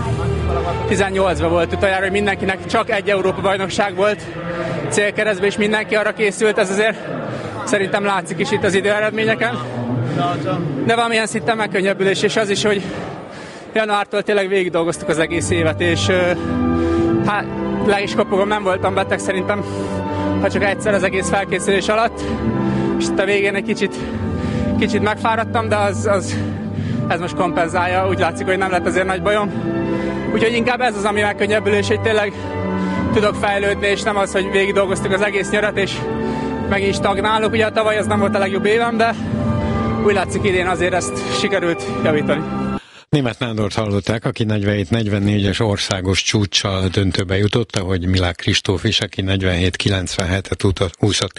18-ban volt utoljára, hogy mindenkinek csak egy Európa-bajnokság volt célkeresztben, és mindenki arra készült, ez azért szerintem látszik is itt az időeredményeken. De valamilyen szinten megkönnyebbülés, és az is, hogy januártól tényleg végig dolgoztuk az egész évet, és hát le is kopogom, nem voltam beteg szerintem, ha csak egyszer az egész felkészülés alatt, és itt a végén egy kicsit megfáradtam, de ez most kompenzálja, úgy látszik, hogy nem lett azért nagy bajom. Úgyhogy inkább ez az, ami megkönnyebbülés, hogy tényleg tudok fejlődni, és nem az, hogy végig dolgoztuk az egész nyarat, és megint is stagnálok. Ugye a tavaly az nem volt a legjobb évem, de úgy látszik idén azért ezt sikerült javítani. Németh Nándort hallották, aki 47-44-es országos csúccsal döntőbe jutott, ahogy Milák Kristóf is, aki 47-97-et úszott.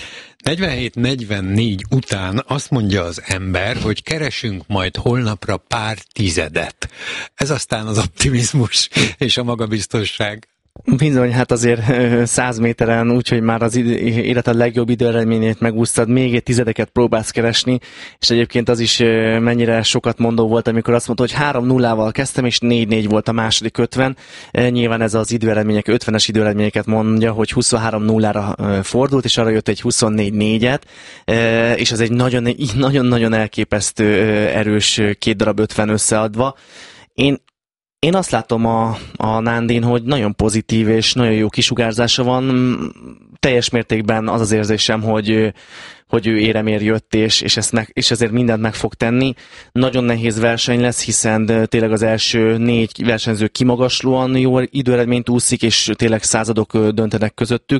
47-44 után azt mondja az ember, hogy keresünk majd holnapra pár tizedet. Ez aztán az optimizmus és a magabiztosság. Bizony, hát azért 100 méteren, úgyhogy már az életed legjobb időeredményét megúsztad, még egy tizedeket próbálsz keresni, és egyébként az is mennyire sokat mondó volt, amikor azt mondta, hogy 3-0-val kezdtem, és 4-4 volt a második 50. Nyilván ez az időeredmények, 50-es időeredményeket mondja, hogy 23-0-ra fordult, és arra jött egy 24-4-et, és ez egy nagyon-nagyon elképesztő erős 2 darab 50 összeadva. Én azt látom a Nándin, hogy nagyon pozitív és nagyon jó kisugárzása van. Teljes mértékben az az érzésem, hogy ő éremér jött, és ezért mindent meg fog tenni. Nagyon nehéz verseny lesz, hiszen tényleg az első 4 versenyző kimagaslóan jó időeredményt úszik, és tényleg századok döntenek közöttük.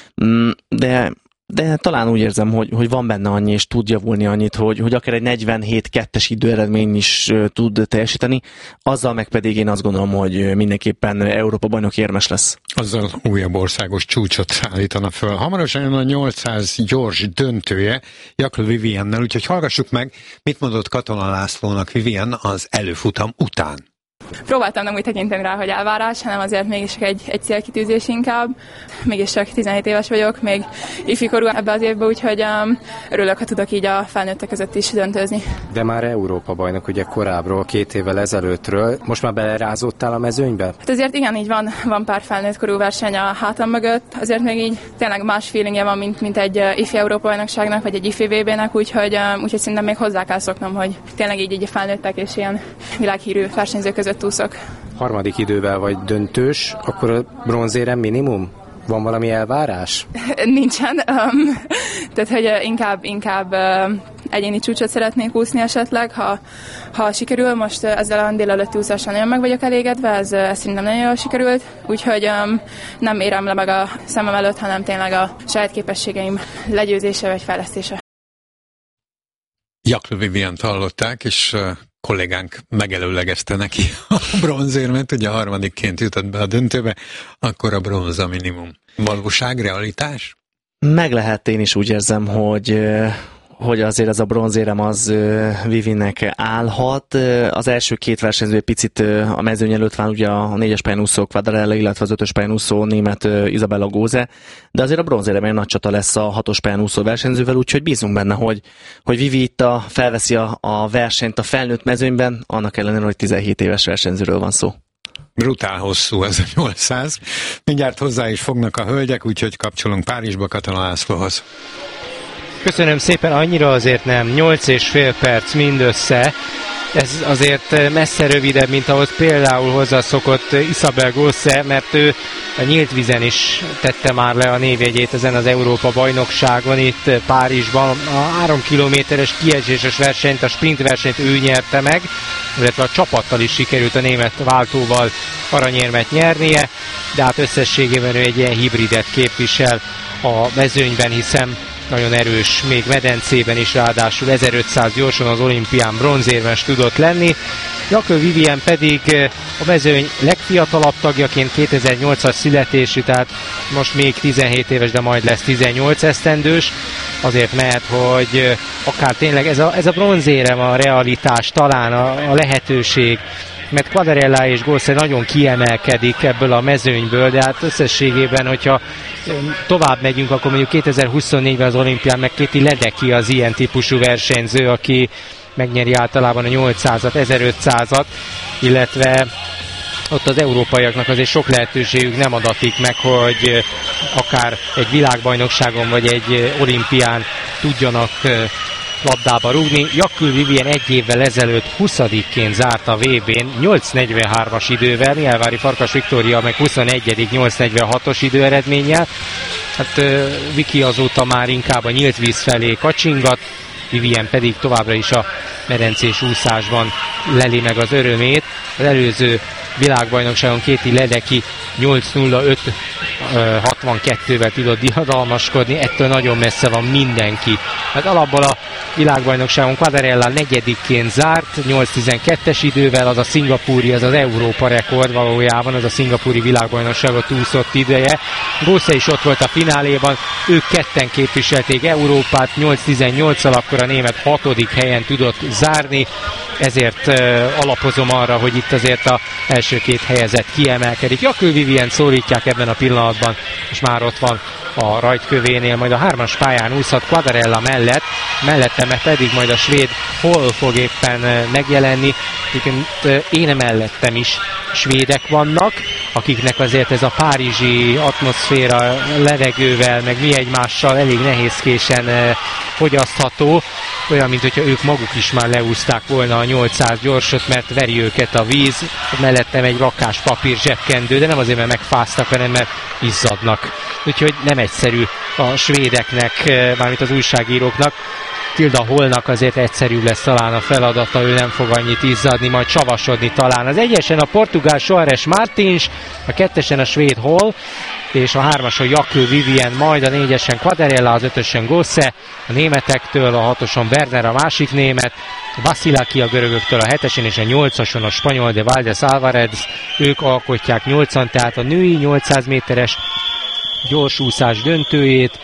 De talán úgy érzem, hogy van benne annyi, és tud javulni annyit, hogy akár egy 47-2-es időeredmény is tud teljesíteni, azzal meg pedig én azt gondolom, hogy mindenképpen Európa-bajnok érmes lesz. Azzal újabb országos csúcsot állítana föl. Hamarosan jön a 800 gyors döntője Jakl Viviennel, úgyhogy hallgassuk meg, mit mondott Katona Lászlónak Vivien az előfutam után. Próbáltam nem úgy tekinteni rá, hogy elvárás, hanem azért mégis egy célkitűzés inkább. Mégis csak 17 éves vagyok, még ifikorú ebbe az évbe, úgyhogy örülök, ha tudok így a felnőttek között is döntőzni. De már Európa-bajnok ugye korábbról, 2 évvel ezelőttről. Most már belerázódtál a mezőnybe? Hát azért igen, így van pár felnőttkorú verseny a hátam mögött. Azért még így tényleg más feelingje van, mint egy ifi Európa-bajnokságnak, vagy egy ifi VB-nek, úgyhogy szerintem még hozzá kell szoknom, hogy tényleg így a felnőttek és ilyen világhírű versenyzők között úszok. Harmadik idővel vagy döntős, akkor a bronzérem minimum? Van valami elvárás? Nincsen. Tehát, hogy inkább egyéni csúcsot szeretnék úszni esetleg, ha sikerül. Most ezzel a délelőtti úszással nagyon meg vagyok elégedve, ez szerintem nagyon jól sikerült, úgyhogy nem érem le meg a szemem előtt, hanem tényleg a saját képességeim legyőzése vagy fejlesztése. Jakl Vivient hallották, és kollégánk megelőlegezte neki a bronzérmet, ugye harmadikként jutott be a döntőbe, akkor a bronz a minimum. Valóság, realitás? Meg lehet, én is úgy érzem, hogy azért ez a bronzérem az Vivinek állhat. Az első 2 versenyző picit a mezőny előtt van, ugye a 4-es pályán úszó Quadarella, illetve az 5-ös pályán úszó német Isabella Góze, de azért a bronzérem egy nagy csata lesz a 6-os pályán úszó versenyzővel, úgyhogy bízunk benne, hogy Vivi itt felveszi a versenyt a felnőtt mezőnyben, annak ellenére, hogy 17 éves versenyzőről van szó. Brutál hosszú ez a 800. Mindjárt hozzá is fognak a hölgyek, úgyhogy kapcsolunk Párizsba Katona Lászlóhoz. Köszönöm szépen, annyira azért nem, 8,5 perc mindössze, ez azért messze rövidebb, mint ahogy például hozzászokott Isabel Góze, mert ő a nyílt vízen is tette már le a névjegyét ezen az Európa-bajnokságon itt Párizsban. A 3 kilométeres kieséses versenyt, a sprint versenyt ő nyerte meg, illetve a csapattal is sikerült a német váltóval aranyérmet nyernie, de hát összességében ő egy ilyen hibridet képvisel a mezőnyben, hiszen nagyon erős, még medencében is, ráadásul 1500 gyorsan az olimpián bronzérmes tudott lenni. Jakő Vivien pedig a mezőny legfiatalabb tagjaként 2008-as születésű, tehát most még 17 éves, de majd lesz 18 esztendős. Azért mehet, hogy akár tényleg ez a bronzérem a realitás, talán a lehetőség, mert Quadarella és Gosse nagyon kiemelkedik ebből a mezőnyből, de hát összességében, hogyha tovább megyünk, akkor mondjuk 2024-ben az olimpián meg Katie Ledecky az ilyen típusú versenyző, aki megnyeri általában a 800-at, 1500-at, illetve ott az európaiaknak azért sok lehetőségük nem adatik meg, hogy akár egy világbajnokságon vagy egy olimpián tudjanak labdába rúgni. Jakő Vivien egy évvel ezelőtt 20-ként zárt a VB-n 8.43-as idővel, Nyelvári Farkas Viktória meg 21. 8.46-os időeredménnyel. Hát Viki azóta már inkább a nyílt víz felé kacsingat, Vivien pedig továbbra is a medencés úszásban leli meg az örömét. Az előző világbajnokságon Katie Ledecky 8.05.62-vel tudott diadalmaskodni, ettől nagyon messze van mindenki. Hát alapból a világbajnokságon Quadarella negyedikként zárt, 8.12-es idővel, az a szingapúri, az Európa rekord valójában, az a szingapúri világbajnokságot úszott ideje. Gosse is ott volt a fináléban, ők ketten képviselték Európát, 8.18-al, akkor a német 6. helyen tudott zárni, ezért alapozom arra, hogy itt azért az első két helyezett kiemelkedik. Jakő Vivien szólítják ebben a pillanatban, és már ott van a rajtkövénél, majd a 3-as pályán úszhat Quadarella mellette pedig majd a svéd Hall fog éppen megjelenni. Én mellettem is svédek vannak, akiknek azért ez a párizsi atmoszféra levegővel, meg mi egymással elég nehézkésen fogyasztható, olyan, mint hogyha ők maguk is már leúzták volna a 800 gyorsot, mert veri őket a víz, mellettem egy rakás papír zsebkendő, de nem azért, mert megfáztak, hanem mert izzadnak. Úgyhogy nem egyszerű a svédeknek, mármint az újságíróknak. Tilda Hallnak azért egyszerűbb lesz talán a feladata, ő nem fog annyit izzadni, majd csavasodni talán. Az egyesen a portugál Soares Martins, a kettesen a svéd Hall, és a 3-ason Jakő Vivien, majd a 4-esen Quadarella, az 5-ösen Gosse, a németektől, a 6-oson Werner a másik német, Vasilaki a görögöktől a 7-esen, és a 8-ason a spanyol de Valdes Alvarez, ők alkotják 8-an, tehát a női 800 méteres gyorsúszás döntőjét.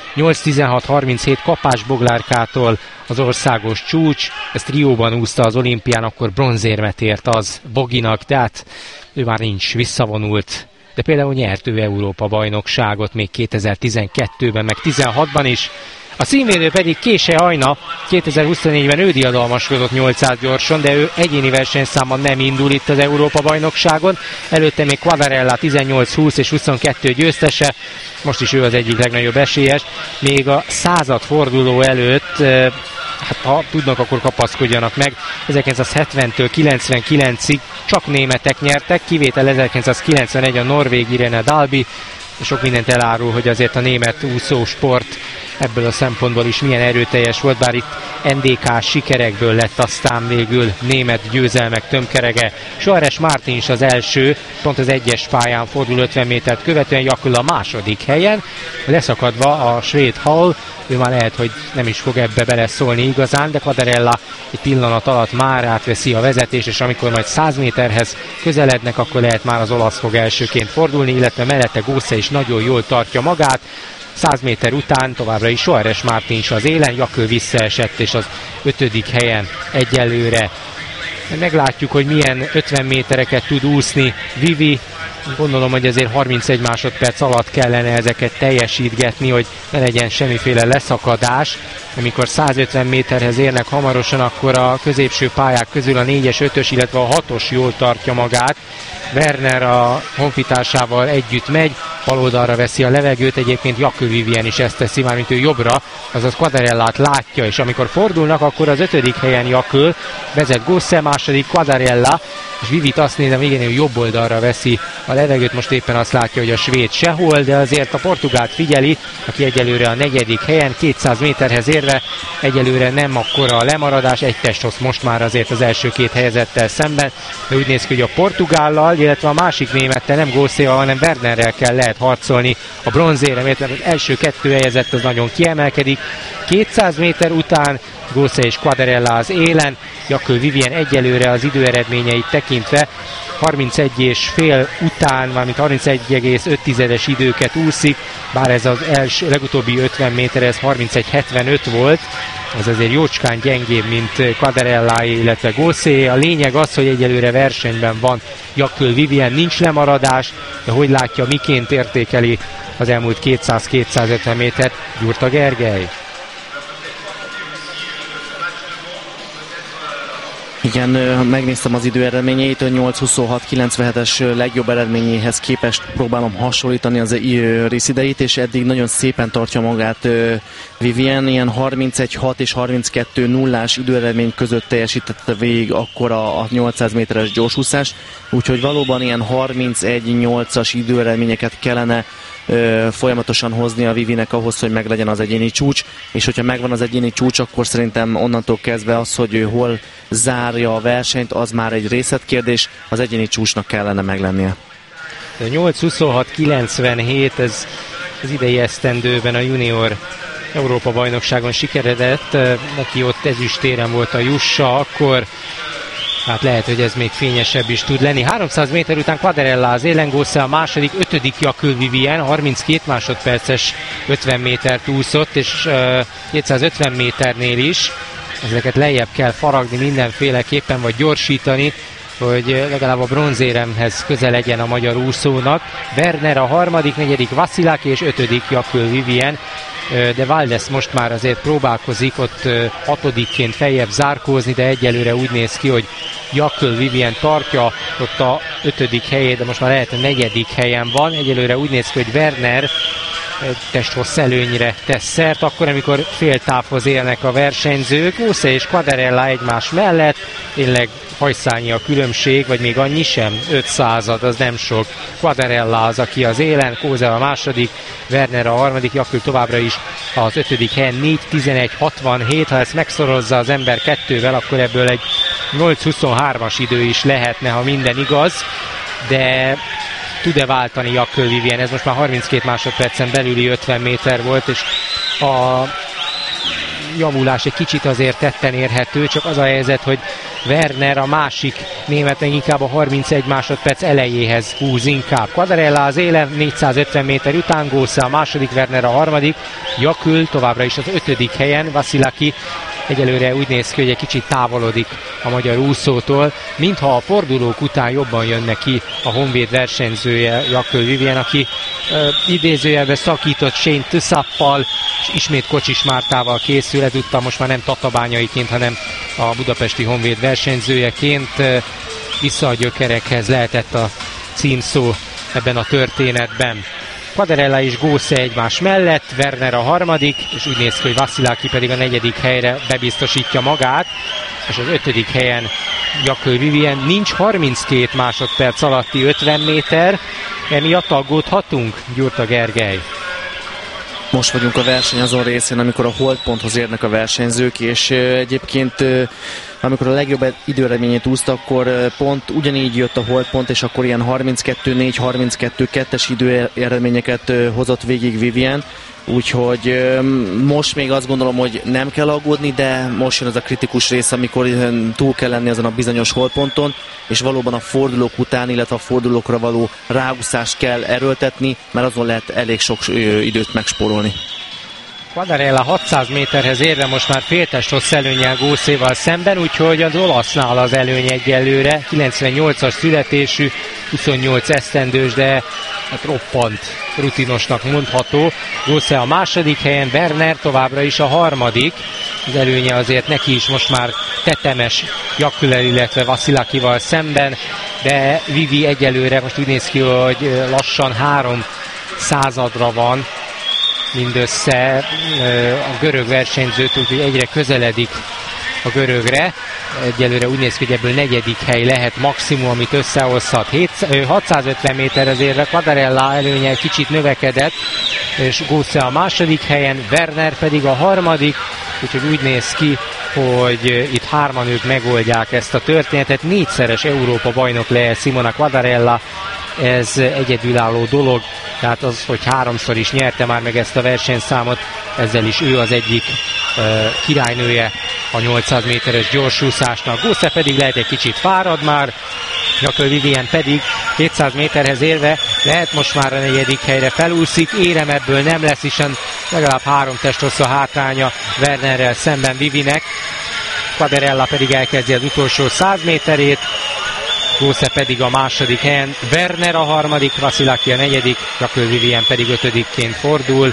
8.16.37 Kapás Boglárkától az országos csúcs, ezt Rióban úszta az olimpián, akkor bronzérmet ért az Boginak, tehát ő már nincs, visszavonult, de például nyert ő Európa bajnokságot még 2012-ben, meg 16-ban is. A színvédő pedig Kése Ajna, 2024-ben ő diadalmaskodott 800 gyorson, de ő egyéni versenyszámban nem indul itt az Európa bajnokságon. Előtte még Quadarella 18-20 és 22 győztese, most is ő az egyik legnagyobb esélyes. Még a 100. forduló előtt, hát ha tudnak, akkor kapaszkodjanak meg. 1970-től 99-ig csak németek nyertek, kivétel 1991 a norvég Irene Dalby. Sok mindent elárul, hogy azért a német úszósport ebből a szempontból is milyen erőteljes volt, bár itt NDK sikerekből lett aztán végül német győzelmek tömkerege. Soares Martins az első, pont az 1-es pályán fordul 50 métert követően, Jakül a második helyen, leszakadva a svéd Hall, ő már lehet, hogy nem is fog ebbe beleszólni igazán, de Quadarella egy pillanat alatt már átveszi a vezetést, és amikor majd 100 méterhez közelednek, akkor lehet már az olasz fog elsőként fordulni, illetve mellette Gosse is nagyon jól tartja magát. 100 méter után továbbra is Soares Martins az élen, Jakő visszaesett, és az 5. helyen egyelőre. Meglátjuk, hogy milyen 50 métereket tud úszni Vivi. Gondolom, hogy azért 31 másodperc alatt kellene ezeket teljesítgetni, hogy ne legyen semmiféle leszakadás. Amikor 150 méterhez érnek hamarosan, akkor a középső pályák közül a 4-es, 5-ös, illetve a 6-os jól tartja magát. Werner a honfitársával együtt megy, baloldalra veszi a levegőt, egyébként Jakő Vivien is ezt teszi, mármint ő jobbra, azaz Quadarellát látja, és amikor fordulnak, akkor az 5. helyen Jakő, vezet Gosse, második Quadarella, és Vivit azt nézem, igen, ő jobb oldalra veszi a levegőt, most éppen azt látja, hogy a svéd sehol, de azért a portugált figyeli, aki egyelőre a 4. helyen, 200 méterhez ér, érve. Egyelőre nem akkora a lemaradás, egy testhoz most már azért az első két helyezettel szemben, de úgy néz ki, hogy a portugállal, illetve a másik némettel, nem Gószéval, hanem Wernerrel kell lehet harcolni a bronzéremért, mert az első kettő helyezett az nagyon kiemelkedik. 200 méter után Gószé és Quadarella az élen, Jakő Vivien egyelőre az időeredményeit tekintve 31,5 után, mármint 31,5 időket úszik, bár ez az legutóbbi 50 méter, ez 31,75 volt, az azért jócskán gyengébb, mint Quadarella, illetve Gószé. A lényeg az, hogy egyelőre versenyben van Jakő Vivien, nincs lemaradás, de hogy látja, miként értékeli az elmúlt 200-250 métert Gyurta Gergely? Igen, megnéztem az időeredményeit, a 8:26.97-es legjobb eredményéhez képest próbálom hasonlítani az részidejét, és eddig nagyon szépen tartja magát Vivien, ilyen 31.6 és 32.0-ás időeredmény között teljesítette végig akkor a 800 méteres gyorsúszás, úgyhogy valóban ilyen 31.8-as időeredményeket kellene folyamatosan hozni a Vivinek ahhoz, hogy meglegyen az egyéni csúcs, és hogyha megvan az egyéni csúcs, akkor szerintem onnantól kezdve az, hogy ő hol zárja a versenyt, az már egy részletkérdés, az egyéni csúcsnak kellene meglennie. 8:26.97, ez az idei esztendőben a junior Európa-bajnokságon sikeredett, neki ott ezüstéren volt a jussa, akkor hát lehet, hogy ez még fényesebb is tud lenni. 300 méter után Quadarella az élen, Gószé a második, 5. Jakő Vivien, 32 másodperces 50 métert úszott, és 250 méternél is ezeket lejjebb kell faragni mindenféleképpen, vagy gyorsítani, hogy legalább a bronzéremhez közel legyen a magyar úszónak. Werner a harmadik, negyedik Vasilaki és 5. Jakő Vivien, de Valdes most már azért próbálkozik ott hatodikként feljebb zárkózni, de egyelőre úgy néz ki, hogy Jakő Vivien tartja ott a 5. helyét, de most már lehet a 4. helyen van. Egyelőre úgy néz ki, hogy Werner testhossz előnyre tesz szert, akkor, amikor fél távhoz élnek a versenyzők. Gószé és Quadarella egymás mellett, tényleg hajszányi a különbség, vagy még annyi sem, 500, az nem sok. Quadarella az, aki az élen, Gószé a második, Werner a harmadik, Jakő továbbra is az 5. helyen 4:11.67, ha ezt megszorozza az ember kettővel, akkor ebből egy 8:23-as idő is lehetne, ha minden igaz, de tud-e váltani Jakő Vivien? Ez most már 32 másodpercen belüli 50 méter volt, és a javulás egy kicsit azért tetten érhető, csak az a helyzet, hogy Werner a másik németnek inkább a 31 másodperc elejéhez húz inkább. Quadarella az élen 450 méter után, Gószé a második, Werner a harmadik, Jakő továbbra is az 5. helyen, Vasilaki egyelőre úgy néz ki, hogy egy kicsit távolodik a magyar úszótól, mintha a fordulók után jobban jönne ki a Honvéd versenyzője, Jakő Vivien, aki idézőjelben szakított Shane Tüszappal, és ismét Kocsis Mártával készül, ezúttal most már nem tatabányaiként, hanem a budapesti Honvéd versenyzőjeként. Vissza a gyökerekhez lehetett a címszó ebben a történetben. Quadarella és Gószé egymás mellett, Werner a harmadik, és úgy néz ki, hogy Vasilaki pedig a 4. helyre bebiztosítja magát, és az 5. helyen Jakő Vivien. Nincs 32 másodperc alatti 50 méter, emiatt aggódhatunk, Gyurta Gergely? Most vagyunk a verseny azon részén, amikor a holdponthoz érnek a versenyzők, és egyébként amikor a legjobb időeredményét úszta, akkor pont ugyanígy jött a holdpont, és akkor ilyen 32-4, 32-2-es időeredményeket hozott végig Vivien, úgyhogy most még azt gondolom, hogy nem kell aggódni, de most jön az a kritikus rész, amikor túl kell lenni azon a bizonyos holdponton, és valóban a fordulók után, illetve a fordulókra való ráúszást kell erőltetni, mert azon lehet elég sok időt megspórolni. Quadarella 600 méterhez érve most már féltest hossz előnnyel Gószéval szemben, úgyhogy az olasznál az előny egyelőre. 98-as születésű, 28 esztendős, de hát roppant rutinosnak mondható. Gószé a második helyen, Werner továbbra is a harmadik. Az előnye azért neki is most már tetemes Jakülel, illetve Vasilakival szemben, de Vivi egyelőre most úgy néz ki, hogy lassan 300-ra van mindössze a görög versenyzőtől, hogy egyre közeledik a görögre. Egyelőre úgy néz ki, hogy ebből 4. hely lehet maximum, amit összehozhat. 650 méterhez érve Quadarella előnye egy kicsit növekedett, és Gószé a második helyen, Werner pedig a harmadik, úgyhogy úgy néz ki, hogy itt hárman ők megoldják ezt a történetet. 4-szeres Európa bajnok lehet Simona Quadarella, ez egyedülálló dolog, tehát az, hogy 3-szor is nyerte már meg ezt a versenyszámot, ezzel is ő az egyik királynője a 800 méteres gyorsúszásnak. Gósze pedig lehet egy kicsit fárad már, Jakob Vivien pedig 200 méterhez érve lehet most már a 4. helyre felúszik, érem ebből nem lesz, hiszen legalább 3 testhosszú hátránya Wernerrel szemben Vivinek. Quadarella pedig elkezdi az utolsó 100 méterét, Gósze pedig a második helyen, Werner a harmadik, Vasilaki a 4., Jakob Vivien pedig 5-ként fordul,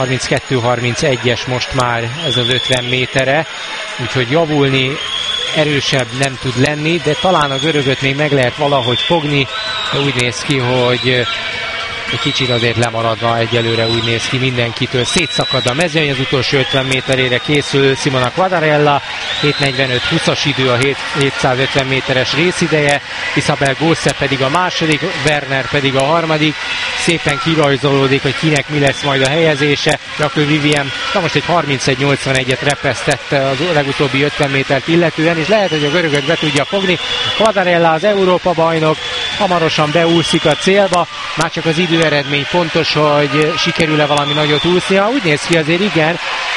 32-31-es most már ez az 50 métere, úgyhogy javulni erősebb nem tud lenni, de talán a görögöt még meg lehet valahogy fogni, de úgy néz ki, hogy egy kicsit azért lemaradva egyelőre úgy néz ki mindenkitől. Szétszakad a mezőny, az utolsó 50 méterére készül Simona Quadarella, 7:45-20-as idő a 750 méteres részideje, Isabel Gósze pedig a második, Werner pedig a harmadik, szépen kirajzolódik, hogy kinek mi lesz majd a helyezése. Jakob Vivien, most egy 31:81-et repesztett az legutóbbi 50 métert illetően, és lehet, hogy a görögöt be tudja fogni. Quadarella az Európa bajnok, hamarosan beúszik a célba, már csak az időeredmény fontos, hogy sikerül-e valami nagyot úsznia. Úgy néz ki azért igen,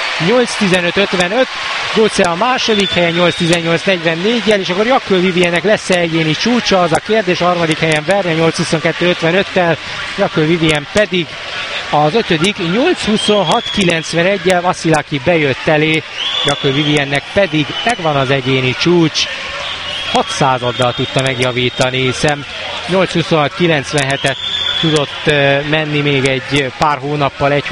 8:15-55, Góce a második helyen 8:18-44-jel, és akkor Jakob Viviennek lesz-e egyéni csúcsa, az a kérdés. A harmadik helyen Werner 8:22-55-tel, Jakob Vivien pedig az 5. 8:26-91-jel, Vasilaki bejött elé, Jakob Viviennek pedig megvan az egyéni csúcs, 6 századdal tudta megjavítani, hiszen 8:26-97-et tudott menni még egy pár hónappal, egy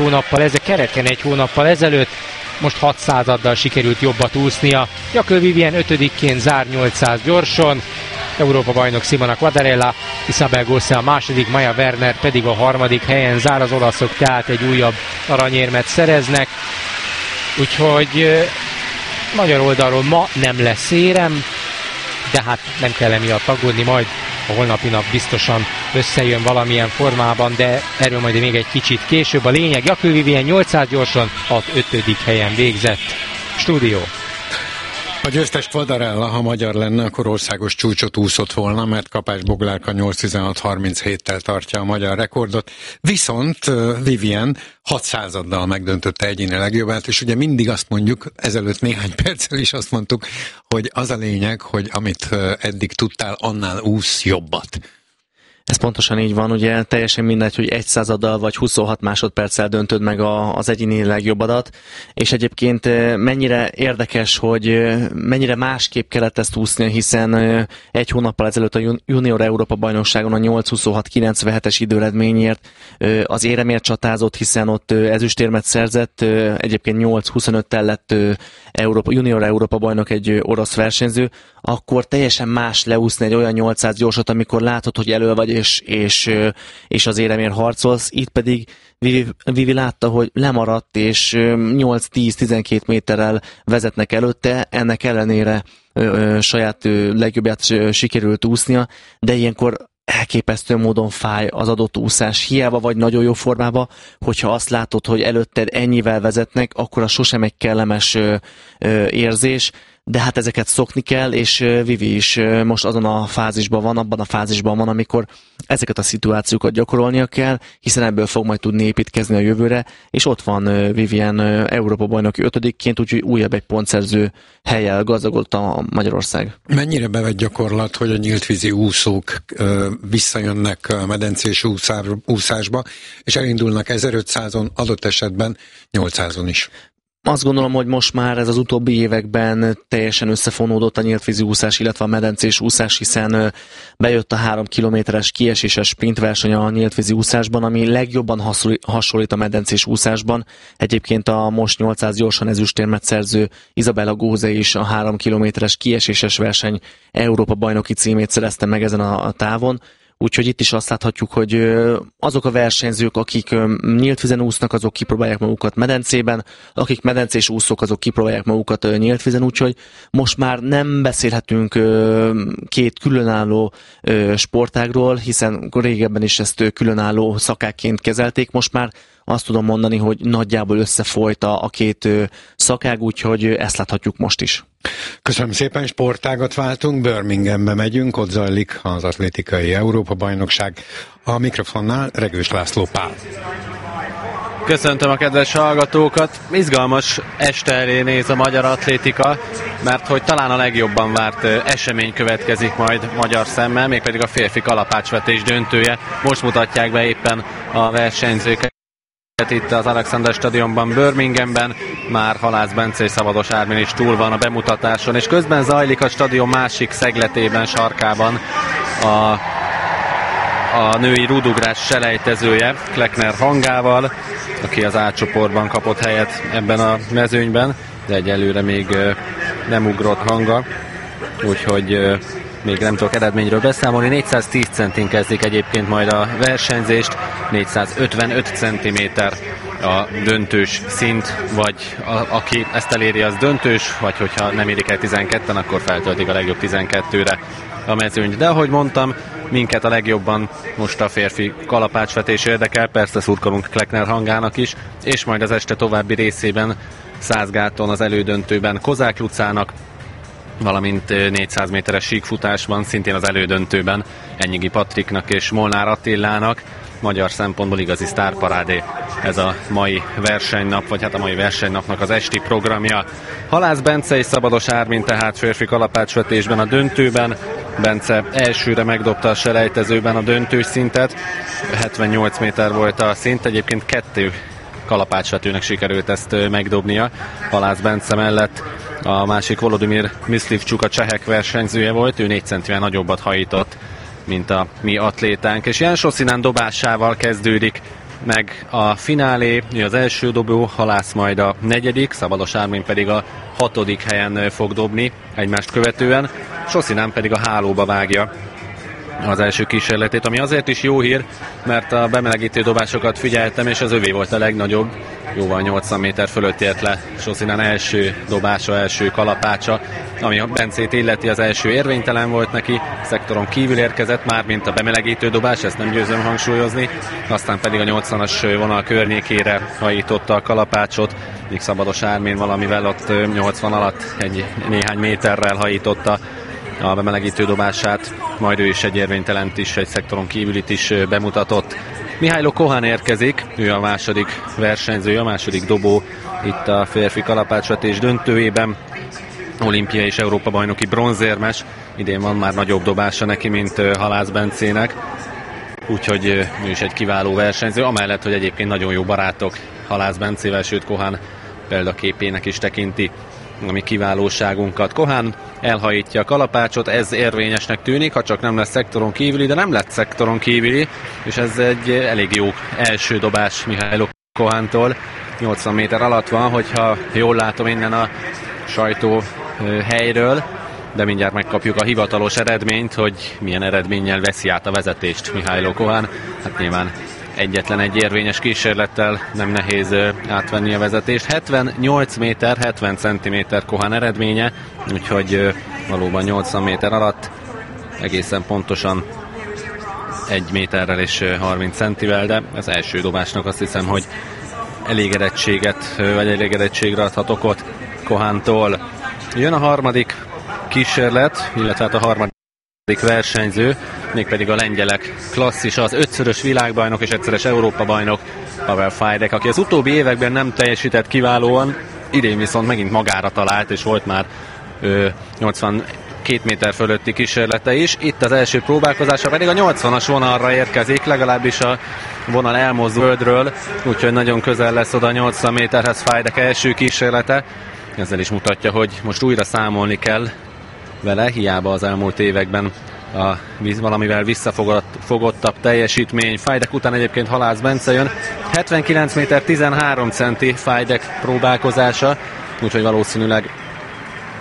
hónappal ezelőtt, most 6 századdal sikerült jobbat úsznia. Jakob Vivien 5-ként zár 800 gyorson, Európa bajnok Simona Quadarella, Isabel Gósze a második, Maja Werner pedig a harmadik helyen zár, az olaszok tehát egy újabb aranyérmet szereznek, úgyhogy magyar oldalról ma nem lesz érem, de hát nem kell emiatt aggódni, majd a holnapi nap biztosan összejön valamilyen formában, de erről majd még egy kicsit később. A lényeg, Jakob Vivien 800 gyorsan az 5. helyen végzett. Stúdió. A győztes Quadarella, ha magyar lenne, akkor országos csúcsot úszott volna, mert Kapás Boglárka 8:16-37-tel tartja a magyar rekordot. Viszont Vivien 6 századdal megdöntötte egyéni legjobbát, és ugye mindig azt mondjuk, ezelőtt néhány perccel is azt mondtuk, hogy az a lényeg, hogy amit eddig tudtál, annál úsz jobbat. Ez pontosan így van, ugye teljesen mindegy, hogy 1 századdal vagy 26 másodperccel döntöd meg az egyéni legjobbadat, és egyébként mennyire érdekes, hogy mennyire másképp kellett ezt úsznia, hiszen egy hónappal ezelőtt a Junior Európa bajnokságon a 8:26-97-es időeredményért az éremért csatázott, hiszen ott ezüstérmet szerzett, egyébként 8:25-tel lett Junior Európa bajnok egy orosz versenyző, akkor teljesen más leúszni egy olyan 800 gyorsot, amikor látod, hogy elő vagy, és az éremért harcolsz. Itt pedig Vivi látta, hogy lemaradt, és 8-10-12 méterrel vezetnek előtte, ennek ellenére saját legjobbját sikerült úsznia, de ilyenkor elképesztő módon fáj az adott úszás. Hiába vagy nagyon jó formában, hogyha azt látod, hogy előtted ennyivel vezetnek, akkor az sosem egy kellemes érzés, de hát ezeket szokni kell, és Vivi is most azon a fázisban van, abban a fázisban van, amikor ezeket a szituációkat gyakorolnia kell, hiszen ebből fog majd tudni építkezni a jövőre, és ott van Vivien Európa bajnoki 5-ként, úgyhogy újabb egy pontszerző hellyel gazdagodott a Magyarország. Mennyire bevett gyakorlat, hogy a nyíltvízi úszók visszajönnek a medencés úszásba, és elindulnak 1500-on, adott esetben 800-on is? Azt gondolom, hogy most már ez az utóbbi években teljesen összefonódott a nyíltvízi úszás, illetve a medencés úszás, hiszen bejött a 3 kilométeres kieséses sprintverseny a nyíltvízi úszásban, ami legjobban hasonlít a medencés úszásban. Egyébként a most 800 gyorsan ezüstérmet szerző Isabella Góze is a 3 kilométeres kieséses verseny Európa bajnoki címét szerezte meg ezen a távon. úgyhogy itt is azt láthatjuk, hogy azok a versenyzők, akik nyílt vízen úsznak, azok kipróbálják magukat medencében, akik medencés úszók, azok kipróbálják magukat nyílt vízen, úgyhogy most már nem beszélhetünk két különálló sportágról, hiszen régebben is ezt különálló szakákként kezelték, most már azt tudom mondani, hogy nagyjából összefolyt a két szakág, úgyhogy ezt láthatjuk most is. Köszönöm szépen, sportágat váltunk, Birminghambe megyünk, ott zajlik az atlétikai Európa-bajnokság. A mikrofonnál Regős László Pál. Köszöntöm a kedves hallgatókat. Izgalmas este elé néz a magyar atlétika, mert hogy talán a legjobban várt esemény következik majd magyar szemmel, mégpedig a férfi kalapácsvetés döntője. Most mutatják be éppen a versenyzőket itt az Alexander Stadionban, Birminghamben. Már Halász Bence és Szabados Ármin is túl van a bemutatáson, és közben zajlik a stadion másik szegletében, sarkában a női rúdugrás selejtezője Kleckner Hangával, aki az A csoportban kapott helyet ebben a mezőnyben, de egyelőre még nem ugrott Hanga, úgyhogy még nem tudok eredményről beszámolni. 410 centin kezdik egyébként majd a versenyzést, 455 centiméter a döntős szint, vagy aki ezt eléri, az döntős, vagy hogyha nem érik el 12-en, akkor feltöltik a legjobb 12-re a mezőnyt. De ahogy mondtam, minket a legjobban most a férfi kalapácsvetés érdekel, persze szurkolunk Kleckner Hangának is, és majd az este további részében Szászgáton az elődöntőben Kozák Lucának, valamint 400 méteres síkfutásban, szintén az elődöntőben Ennyigi Patriknak és Molnár Attilának. Magyar szempontból igazi sztárparádé ez a mai versenynap, vagy hát a mai versenynapnak az esti programja. Halász Bence és Szabados Ármin tehát férfi kalapácsvetésben a döntőben. Bence elsőre megdobta a selejtezőben a döntős szintet, 78 méter volt a szint, egyébként 2 kalapácsvetőnek sikerült ezt megdobnia. Halász Bence mellett a másik Volodymyr Myslivcsuk, a csehek versenyzője volt, ő 4 centivel nagyobbat hajított, mint a mi atlétánk. És Ján Sosinán dobásával kezdődik meg a finálé, ő az első dobó, Halász majd a 4., Szabados Ármin pedig a 6. helyen fog dobni egymást követően, Sosinán pedig a hálóba vágja az első kísérletét, ami azért is jó hír, mert a bemelegítő dobásokat figyeltem, és az övé volt a legnagyobb, jóval 80 méter fölött ért le Sosinán első dobása, első kalapácsa, ami a Bencét illeti, az első érvénytelen volt neki, szektoron kívül érkezett már, mint a bemelegítő dobás, ezt nem győzöm hangsúlyozni, aztán pedig a 80-as vonal környékére hajította a kalapácsot, míg Szabados Ármin valamivel ott 80 alatt néhány méterrel hajította a bemelegítő dobását, majd ő is egy érvénytelent is, egy szektoron kívülit is bemutatott. Mihály Kohán érkezik, ő a második versenyző, a második dobó itt a férfi kalapácsvetés döntőjében, olimpiai és Európa-bajnoki bronzérmes, idén van már nagyobb dobása neki, mint Halász Bencének, úgyhogy ő is egy kiváló versenyző, amellett, hogy egyébként nagyon jó barátok Halász Bencével, sőt Kohán példaképének is tekinti a mi kiválóságunkat. Kohán elhajítja a kalapácsot, ez érvényesnek tűnik, ha csak nem lesz szektoron kívüli, de nem lett szektoron kívüli, és ez egy elég jó első dobás Mihály Kohántól. 80 méter alatt van, hogyha jól látom innen a sajtó helyről, de mindjárt megkapjuk a hivatalos eredményt, hogy milyen eredménnyel veszi át a vezetést Mihály Kohán. Hát nyilván egyetlen egy érvényes kísérlettel nem nehéz átvenni a vezetést. 78 méter, 70 centiméter Kohán eredménye, úgyhogy valóban 80 méter alatt egészen pontosan 1 méterrel és 30 centivel, de az első dobásnak azt hiszem, hogy elégedettségre adhat okot Kohántól. Jön a harmadik kísérlet, illetve hát a harmadik versenyző, mégpedig a lengyelek klasszisa, az 5-szörös világbajnok és egyszeres Európa-bajnok Pavel Fajdek, aki az utóbbi években nem teljesített kiválóan, idén viszont megint magára talált, és volt már 82 méter fölötti kísérlete is. Itt az első próbálkozása pedig a 80-as vonalra érkezik, legalábbis a vonal elmozdul földről, úgyhogy nagyon közel lesz oda a 80 méterhez Fajdek első kísérlete. Ezzel is mutatja, hogy most újra számolni kell vele, hiába az elmúlt években a valamivel visszafogottabb teljesítmény. Fajdek után egyébként Halász Bence jön. 79 méter 13 centi Fajdek próbálkozása, úgyhogy valószínűleg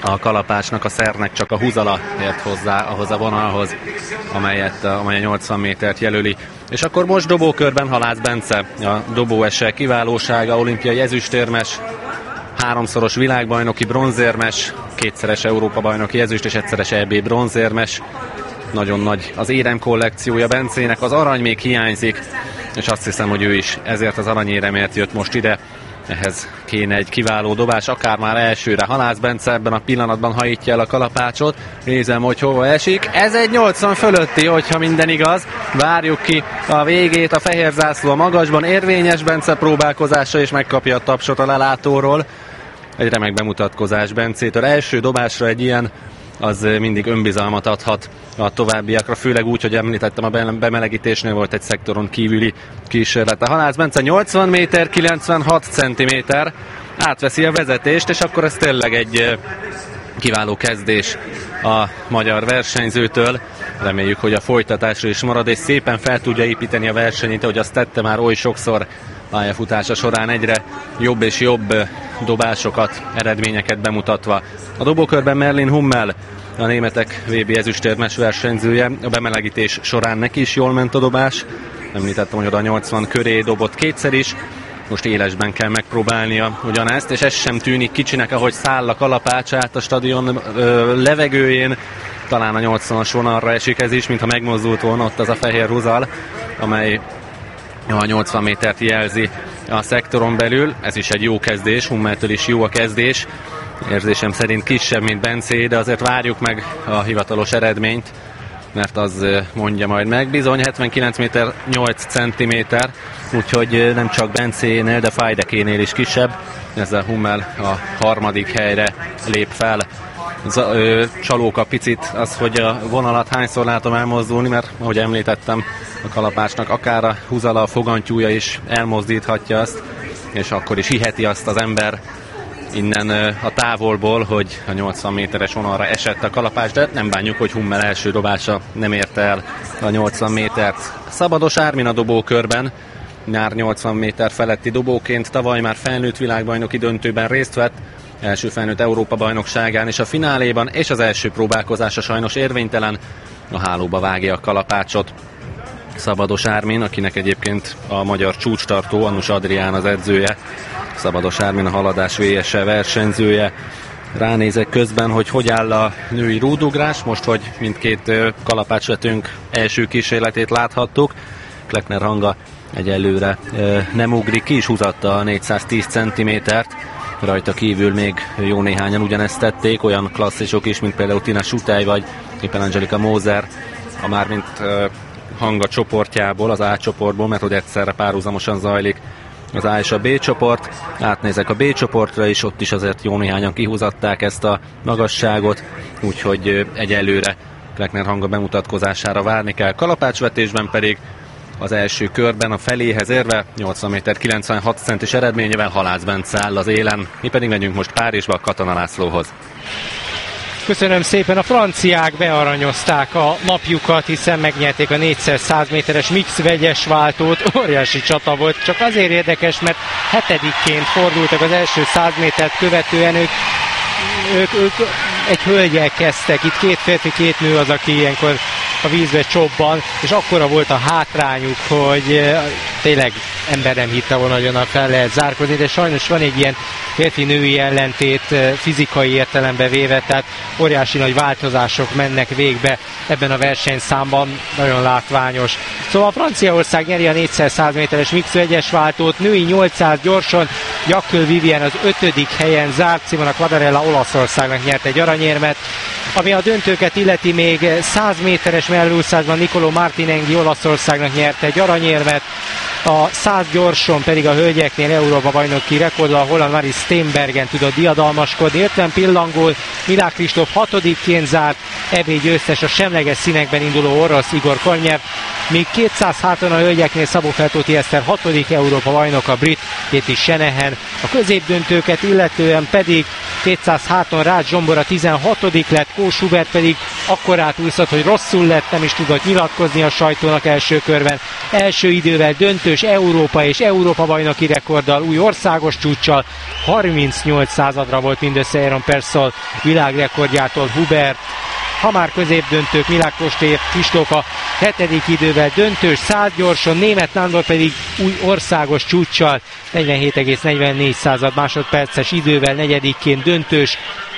a kalapácsnak, a szernek csak a húzala ért hozzá ahhoz a vonalhoz, amely a 80 métert jelöli. És akkor most dobókörben Halász Bence, a dobóese kiválósága, olimpiai ezüstérmes, 3-szoros világbajnoki bronzérmes, 2-szeres Európa-bajnoki ezüst és 1-szeres EB bronzérmes. Nagyon nagy az érem kollekciója Bencének, az arany még hiányzik, és azt hiszem, hogy ő is ezért az aranyéremért jött most ide. Ehhez kéne egy kiváló dobás, akár már elsőre. Halász Bence ebben a pillanatban hajítja el a kalapácsot. Nézem, hogy hova esik. Ez egy 80 fölötti, hogyha minden igaz. Várjuk ki a végét. A fehér zászló a magasban. Érvényes Bence próbálkozása, és megkapja a tapsot a lelátóról. Egy remek bemutatkozás Bencétől. Első dobásra egy ilyen, az mindig önbizalmat adhat a továbbiakra, főleg úgy, hogy említettem, a bemelegítésnél volt egy szektoron kívüli kísérlet. A Halász Bence 80 méter, 96 centiméter, átveszi a vezetést, és akkor ez tényleg egy kiváló kezdés a magyar versenyzőtől. Reméljük, hogy a folytatásra is marad, és szépen fel tudja építeni a versenyt, ahogy azt tette már oly sokszor pályafutása során, egyre jobb és jobb dobásokat, eredményeket bemutatva. A dobókörben Merlin Hummel, a németek VB ezüstérmes versenyzője. A bemelegítés során neki is jól ment a dobás. Említettem, hogy oda a 80 köré dobott kétszer is. Most élesben kell megpróbálnia ugyanezt, és ez sem tűnik kicsinek, ahogy száll a kalapácsát a stadion levegőjén. Talán a 80-as vonalra esik ez is, mintha megmozdult volna ott az a fehér húzal, amely a 80 métert jelzi a szektoron belül. Ez is egy jó kezdés, Hummeltől is jó a kezdés. Érzésem szerint kisebb, mint Bencé, de azért várjuk meg a hivatalos eredményt, mert az mondja majd meg. Bizony 79 méter 8 centiméter, úgyhogy nem csak Bencénél, de Fajdekénél is kisebb. Ezzel Hummel a harmadik helyre lép fel. Csalóka picit az, hogy a vonalat hányszor látom elmozdulni, mert ahogy említettem, a kalapácsnak akár a húzala, a fogantyúja is elmozdíthatja azt, és akkor is hiheti azt az ember innen a távolból, hogy a 80 méteres vonalra esett a kalapács, de nem bánjuk, hogy Hummel első dobása nem érte el a 80 métert. Szabados Ármin a dobókörben, nyár 80 méter feletti dobóként, tavaly már felnőtt világbajnoki döntőben részt vett, első felnőtt Európa-bajnokságán és a fináléban, és az első próbálkozása sajnos érvénytelen, a hálóba vágja a kalapácsot. Szabados Ármin, akinek egyébként a magyar csúcstartó, Annus Adrián az edzője. Szabados Ármin a haladás VS-e versenyzője. Ránézek közben, hogy áll a női rúdugrás, most, hogy mindkét kalapácsvetőnk első kísérletét láthattuk. Kleckner Hanga egyelőre nem ugrik, ki is húzatta a 410 cm-t. Rajta kívül még jó néhányan ugyanezt tették, olyan klasszisok is, mint például Tina Sutály vagy éppen Angelika Moser, a mármint Hanga csoportjából, az A csoportból, mert hogy egyszerre párhuzamosan zajlik az A és a B csoport. Átnézek a B csoportra is, ott is azért jó néhányan kihúzatták ezt a magasságot, úgyhogy egyelőre Kleckner Hanga bemutatkozására várni kell. Kalapácsvetésben pedig az első körben a feléhez érve 80 méter 96 centis eredményével Halász Bence áll az élen. Mi pedig megyünk most Párizsba Katona Lászlóhoz. Köszönöm szépen, a franciák bearanyozták a napjukat, hiszen megnyerték a 4x100 méteres mix vegyes váltót, óriási csata volt, csak azért érdekes, mert hetedikként fordultak az első 100 métert követően, ők egy hölgyel kezdtek, itt két férfi, két nő az, aki ilyenkor a vízbe csobban, és akkora volt a hátrányuk, hogy tényleg ember nem hitte volna, hogy onnan fel lehet zárkozni, de sajnos van egy ilyen férfi-női ellentét fizikai értelembe véve, tehát óriási nagy változások mennek végbe ebben a versenyszámban, nagyon látványos. Szóval Franciaország nyeri a 4x100 méteres mix vegyes váltót, női 800 gyorsan, Jakköl Vivien az 5. helyen zárt, Simona Quadarella Olaszországnak nyert egy aranyérmet. Ami a döntőket illeti, még 100 méteres mellúszásban Niccolò Martinenghi Olaszországnak nyert egy aranyérmet, a 100 gyorson pedig a hölgyeknél Európa-bajnoki rekordra a holland Maris Steenbergen tudott diadalmaskodni. 50 pillangól Milák Kristóf 6-ként zárt, EB győztes a semleges színekben induló orosz Igor Konyev, míg 200 háton a hölgyeknél Szabó Feltóti Eszter 6. Európa-bajnok, a brit Katie Shanahan. A középdöntőket illetően pedig 200 háton Rácz Zsombor a 16. lett, Kós Hubert pedig akkor átúszott, hogy rosszul lett, nem is tudott nyilatkozni a sajtónak első körben. Első idővel döntős Európa és Európa bajnoki rekorddal, új országos csúccsal, 38 századra volt mindössze Aaron Persol világrekordjától Hubert. Ha már középdöntők, Milák Kristóf a 7. idővel döntős, 100 gyorson, Németh Nándor pedig új országos csúccsal, 47,44 másodperces idővel 4-ként döntős.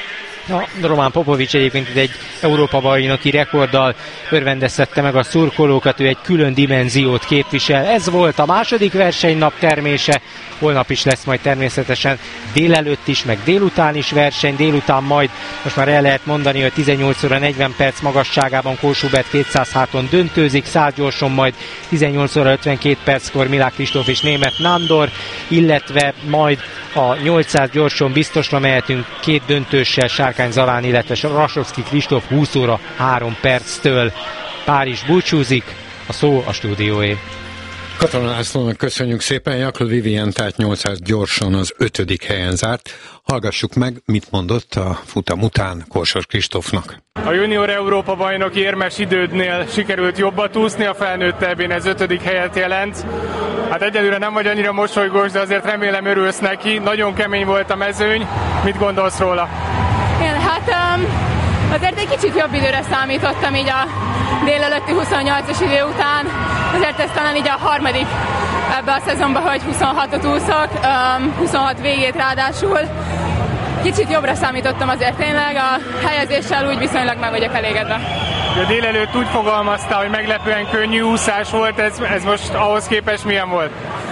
Roman Popovics egyébként egy Európa bajnoki rekorddal örvendeztette meg a szurkolókat, ő egy külön dimenziót képvisel. Ez volt a második versenynap termése, holnap is lesz majd természetesen délelőtt is, meg délután is verseny, délután majd most már el lehet mondani, hogy 18 óra 40 perc magasságában Kós Hubert 200 háton döntőzik, 100 gyorson majd 18 óra 52 perckor Milák Kristóf és Németh Nándor, illetve majd a 800 gyorson biztosra mehetünk két döntőssel, Sárkány Zalán, illetve Rasovszky Kristóf 20 óra 3 perctől. Párizs búcsúzik, a szó a stúdióé. Katona Lászlónak köszönjük szépen, Jakl Vivien tehát 800 gyorsan az 5. helyen zárt. Hallgassuk meg, mit mondott a futam után Korsos Kristófnak. A junior Európa bajnoki érmes idődnél sikerült jobbat úszni, a felnőtt EB-n ez 5. helyet jelent. Hát egyelőre nem vagy annyira mosolygós, de azért remélem örülsz neki. Nagyon kemény volt a mezőny. Mit gondolsz róla? Igen, hát azért egy kicsit jobb időre számítottam így a délelőtti 28-as idő után. Azért ez talán így a harmadik ebbe a szezonban, hogy 26-ot úszok, 26 végét ráadásul. Kicsit jobbra számítottam azért tényleg, a helyezéssel úgy viszonylag meg vagyok elégedve. A délelőtt úgy fogalmazta, hogy meglepően könnyű úszás volt, ez most ahhoz képest milyen volt?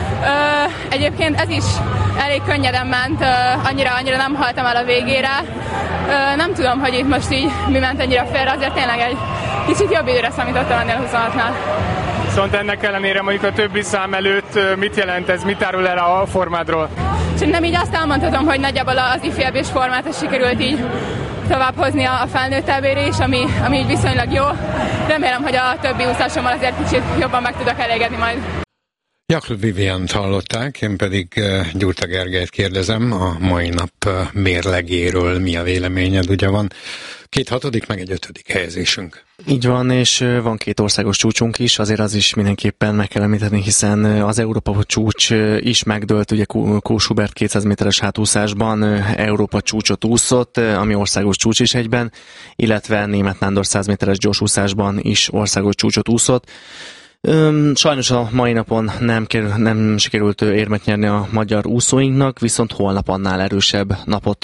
Egyébként ez is elég könnyeden ment, annyira nem haltam el a végére. Nem tudom, hogy itt most így mi ment annyira félre, azért tényleg egy kicsit jobb időre számítottam ennél a 26-nál. Viszont ennek ellenére mondjuk a többi szám előtt mit jelent ez, mit árul el a formádról? Szerintem így azt elmondhatom, hogy nagyjából az ifi EB-s formát sikerült így tovább hozni a felnőtt EB-re is, ami így viszonylag jó. Remélem, hogy a többi úszásommal azért kicsit jobban meg tudok elégedni majd. Jakl Vivient hallották, én pedig Gyurta Gergelyt kérdezem a mai nap mérlegéről, mi a véleményed, ugye van 2 6. meg egy 5. helyezésünk. Így van, és van 2 országos csúcsunk is, azért az is mindenképpen meg kell említeni, hiszen az Európa csúcs is megdőlt, ugye Kós Hubert 200 méteres hátúszásban Európa csúcsot úszott, ami országos csúcs is egyben, illetve Németh Nándor 100 méteres gyorsúszásban is országos csúcsot úszott. Sajnos a mai napon nem sikerült érmet nyerni a magyar úszóinknak, viszont holnap annál erősebb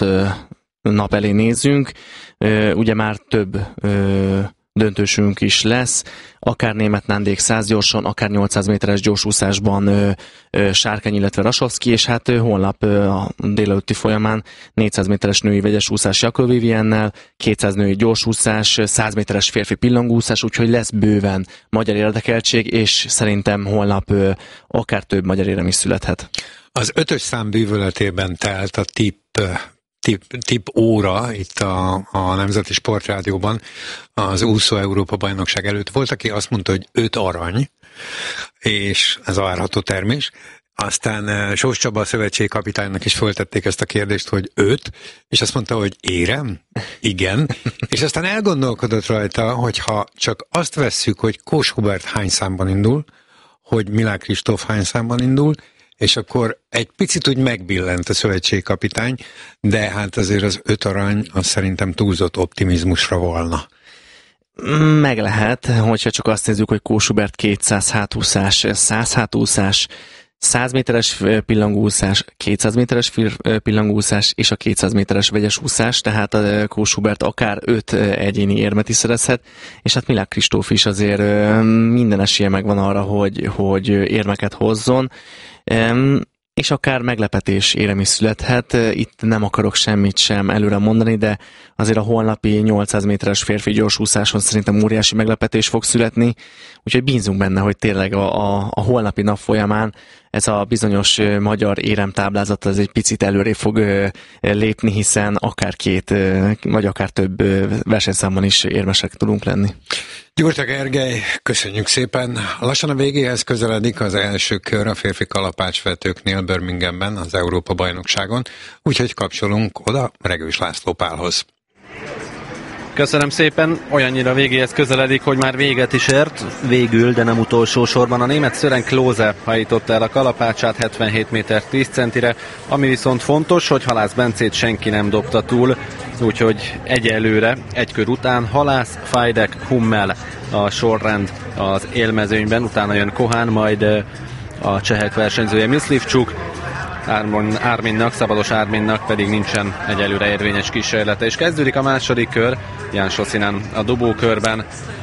nap elé nézzünk. Ugye már több döntősünk is lesz, akár Németh Nándék 100 gyorsan, akár 800 méteres gyorsúszásban Sárkány, illetve Rasovszky, és hát holnap a délelőtti folyamán 400 méteres női vegyes úszás Jakl Viviennel, 200 női gyorsúszás, 100 méteres férfi pillangóúszás, úgyhogy lesz bőven magyar érdekeltség, és szerintem holnap akár több magyar érem is születhet. Az 5. szám bűvöletében telt a tipp óra itt a Nemzeti Sportrádióban az úszó Európa bajnokság előtt. Volt, aki azt mondta, hogy 5 arany, és ez a várható termés. Aztán Sós Csaba, a szövetségkapitánynak is föltették ezt a kérdést, hogy 5, és azt mondta, hogy érem? Igen. És aztán elgondolkodott rajta, hogyha csak azt vesszük, hogy Kós Hubert hány számban indul, hogy Milák Kristóf hány számban indul, és akkor egy picit úgy megbillent a szövetségkapitány, de hát azért az 5 arany, az szerintem túlzott optimizmusra volna. Meg lehet, hogyha csak azt nézzük, hogy Kós Hubert 200 hátúszás, 100 hátúszás, 100 méteres pillangóúszás, 200 méteres pillangóúszás és a 200 méteres vegyes úszás, tehát a Kós Hubert akár 5 egyéni érmet is szerezhet, és hát Milák Kristóf is azért minden esélye megvan arra, hogy érmeket hozzon, és akár meglepetés érem is születhet. Itt nem akarok semmit sem előre mondani, de azért a holnapi 800 méteres férfi gyorsúszáson szerintem óriási meglepetés fog születni, úgyhogy bízunk benne, hogy tényleg a holnapi nap folyamán ez a bizonyos magyar éremtáblázat az egy picit előre fog lépni, hiszen akár 2 vagy akár több versenyszámban is érmesek tudunk lenni. Gyurta Gergely, köszönjük szépen. Lassan a végéhez közeledik az első kör a férfi kalapácsvetőknél Birminghamben, az Európa-bajnokságon, úgyhogy kapcsolunk oda Regős László Pálhoz. Köszönöm szépen, olyannyira végéhez közeledik, hogy már véget is ért, végül, de nem utolsó sorban a német Sören Klose hajította el a kalapácsát 77 méter 10 centire, ami viszont fontos, hogy Halász Bencét senki nem dobta túl, úgyhogy egyelőre, egy kör után Halász, Fajdek, Hummel a sorrend az élmezőnyben, utána jön Kohán, majd a csehek versenyzője Myslivcsuk, Arminnak, Szabados Arminnak pedig nincsen egyelőre érvényes kísérlete. És kezdődik a második kör, Jan Sosinen a dobókörben,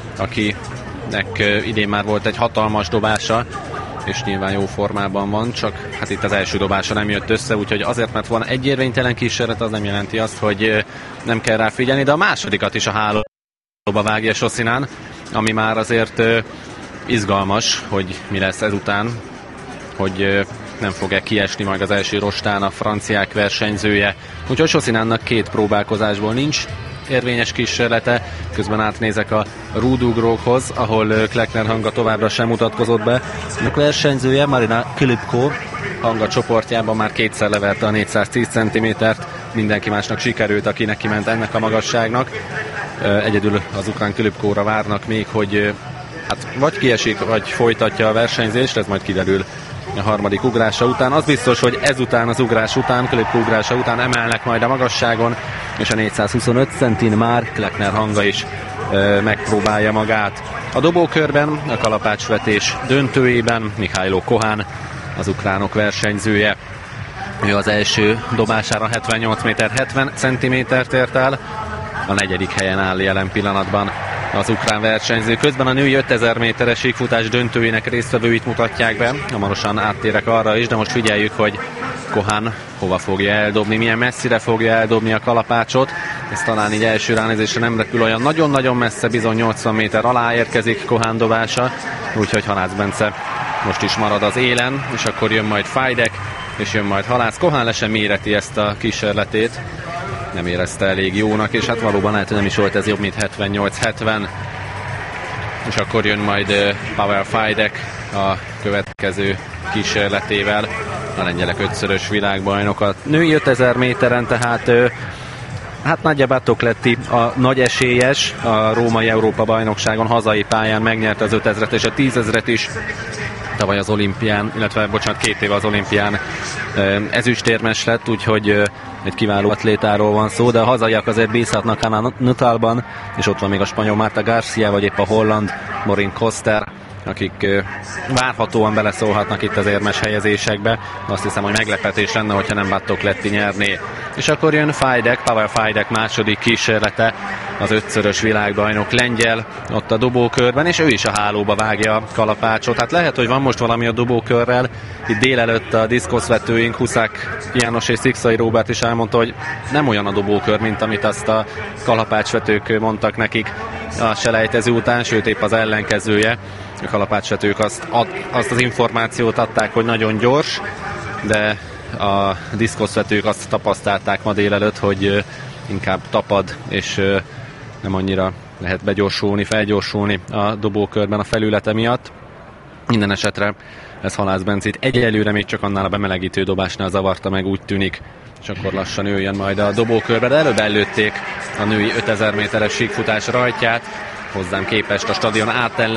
akinek idén már volt egy hatalmas dobása, és nyilván jó formában van, csak hát itt az első dobása nem jött össze, úgyhogy azért, mert van egy érvénytelen kísérlet, az nem jelenti azt, hogy nem kell rá figyelni, de a másodikat is a hálóba vágja Sosinen, ami már azért izgalmas, hogy mi lesz ezután, hogy nem fog-e kiesni majd az első rostán a franciák versenyzője. Úgyhogy Sosinennak 2 próbálkozásból nincs érvényes kísérlete. Közben átnézek a rúdugrókhoz, ahol Kleckner Hanga továbbra sem mutatkozott be. A versenyzője Marina Kilipko Hanga csoportjában már 2-szer leverte a 410 cm-t. Mindenki másnak sikerült, akinek kiment ennek a magasságnak. Egyedül az ukrán Kilipkóra várnak még, hogy hát vagy kiesik, vagy folytatja a versenyzést, ez majd kiderül a harmadik ugrása után. Az biztos, hogy ezután az ugrás után, Kilipko ugrása után emelnek majd a magasságon, és a 425 centin már Kleckner Hanga is megpróbálja magát. A dobókörben, a kalapácsvetés döntőjében Mihailo Kohán, az ukránok versenyzője. Ő az első dobására 78 méter 70 centimétert ért el, a 4. helyen áll jelen pillanatban az ukrán versenyző. Közben a női 5000 méteres síkfutás döntőjének résztvevőit mutatják be. Hamarosan áttérek arra is, de most figyeljük, hogy Kohán hova fogja eldobni, milyen messzire fogja eldobni a kalapácsot. Ez talán így első ránézésre nem repül olyan nagyon-nagyon messze, bizony 80 méter alá érkezik Kohán dobása, úgyhogy Halász Bence most is marad az élen, és akkor jön majd Fajdek, és jön majd Halász. Kohán le sem méreti ezt a kísérletét, nem érezte elég jónak, és hát valóban lehet, hogy nem is volt ez jobb, mint 78-70. És akkor jön majd Pavel Fajdek a következő kísérletével, a lengyelek 5-szörös világbajnok a női 5000 méteren, tehát hát Nagyja Batokletti a nagy esélyes, a római Európa-bajnokságon hazai pályán megnyerte az 5000-et és a 10.000-et is. Tavaly az olimpián, illetve 2 éve az olimpián ezüstérmes lett, úgyhogy egy kiváló atlétáról van szó, de a hazaiak azért bízhatnak Hanna Nuttallban, és ott van még a spanyol Marta Garcia, vagy épp a holland Morin Koster, akik várhatóan beleszólhatnak itt az érmes helyezésekbe. Azt hiszem, hogy meglepetés lenne, hogyha nem Batokletti nyerné. És akkor jön Fajdek, Pavel Fajdek második kísérlete, az 5-szörös világbajnok lengyel ott a dobókörben, és ő is a hálóba vágja a kalapácsot. Hát lehet, hogy van most valami a dobókörrel. Itt délelőtt a diszkoszvetőink, Huszák János és Szikszai Róbert is elmondta, hogy nem olyan a dobókör, mint amit azt a kalapácsvetők mondtak nekik a selejtező után, sőt épp az ellenkezője. A kalapácsvetők azt az információt adták, hogy nagyon gyors, de a diszkoszvetők azt tapasztalták ma délelőtt, hogy inkább tapad, és nem annyira lehet felgyorsulni a dobókörben a felülete miatt. Minden esetre ez Halász Bencét egyelőre még csak annál a bemelegítő dobásnál zavarta meg, úgy tűnik, és akkor lassan jöjjön majd a dobókörbe, de előbb előtték a női 5000 méteres síkfutás rajtját, hozzám képest a stadion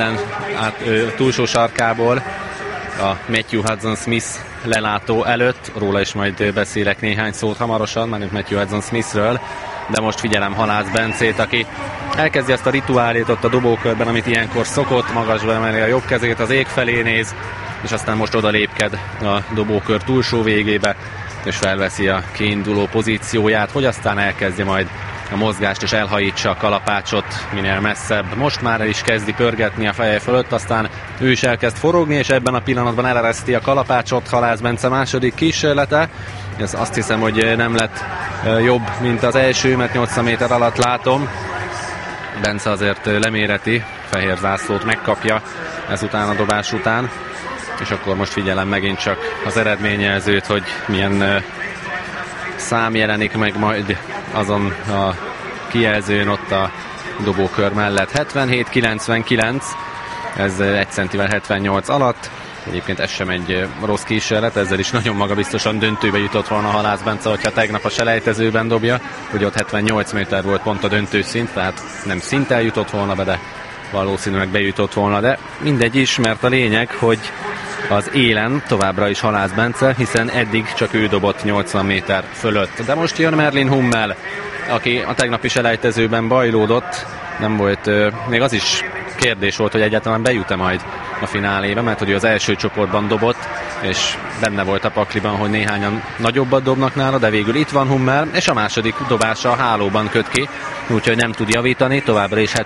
túlsó sarkából, a Matthew Hudson Smith lelátó előtt, róla is majd beszélek néhány szót hamarosan, már Matthew Hudson Smithről, de most figyelem Halász Bencét, aki elkezdi ezt a rituálét ott a dobókörben, amit ilyenkor szokott, magasba emeli a jobb kezét, az ég felé néz, és aztán most oda lépked a dobókör túlsó végébe, és felveszi a kiinduló pozícióját, hogy aztán elkezdje majd a mozgást, és elhajítsa a kalapácsot minél messzebb. Most már el is kezdi pörgetni a feje fölött, aztán ő is elkezd forogni, és ebben a pillanatban elereszti a kalapácsot. Halász Bence második kísérlete. Ez azt hiszem, hogy nem lett jobb, mint az első, mert 80 méter alatt látom. Bence azért leméreti, fehér zászlót megkapja ezután a dobás után. És akkor most figyelem megint csak az eredményjelzőt, hogy milyen szám jelenik meg majd azon a kijelzőn ott a dobókör mellett. 77-99, ez 1 centivel 78 alatt, Egyébként ez sem egy rossz kísérlet, ezzel is nagyon magabiztosan döntőbe jutott volna Halász Bence, hogyha tegnap a selejtezőben dobja. Ugye ott 78 méter volt pont a döntőszint, tehát nem szinttel jutott volna be, de valószínűleg bejutott volna. De mindegy is, mert a lényeg, hogy az élen továbbra is Halász Bence, hiszen eddig csak ő dobott 80 méter fölött. De most jön Merlin Hummel, aki a tegnapi selejtezőben bajlódott. Nem volt, még az is kérdés volt, hogy egyáltalán bejut-e majd a finálébe, mert hogy az első csoportban dobott, és benne volt a pakliban, hogy néhányan nagyobbat dobnak nála, de végül itt van Hummel, és a második dobása a hálóban köt ki, úgyhogy nem tud javítani, továbbra is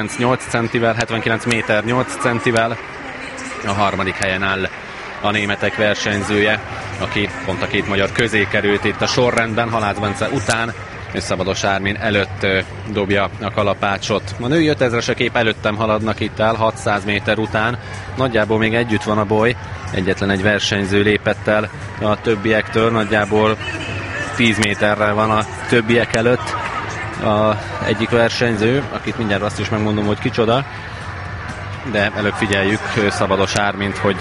79 méter 8 centivel, a harmadik helyen áll a németek versenyzője, aki pont a két magyar közé került itt a sorrendben, Halász Bence után, és Szabados Ármin előtt dobja a kalapácsot. A női 5000-esek épp előttem haladnak itt el 600 méter után. Nagyjából még együtt van a boly. Egyetlen egy versenyző lépett el a többiektől. Nagyjából 10 méterrel van a többiek előtt a egyik versenyző, akit mindjárt azt is megmondom, hogy kicsoda. De előbb figyeljük Szabados Ármint, hogy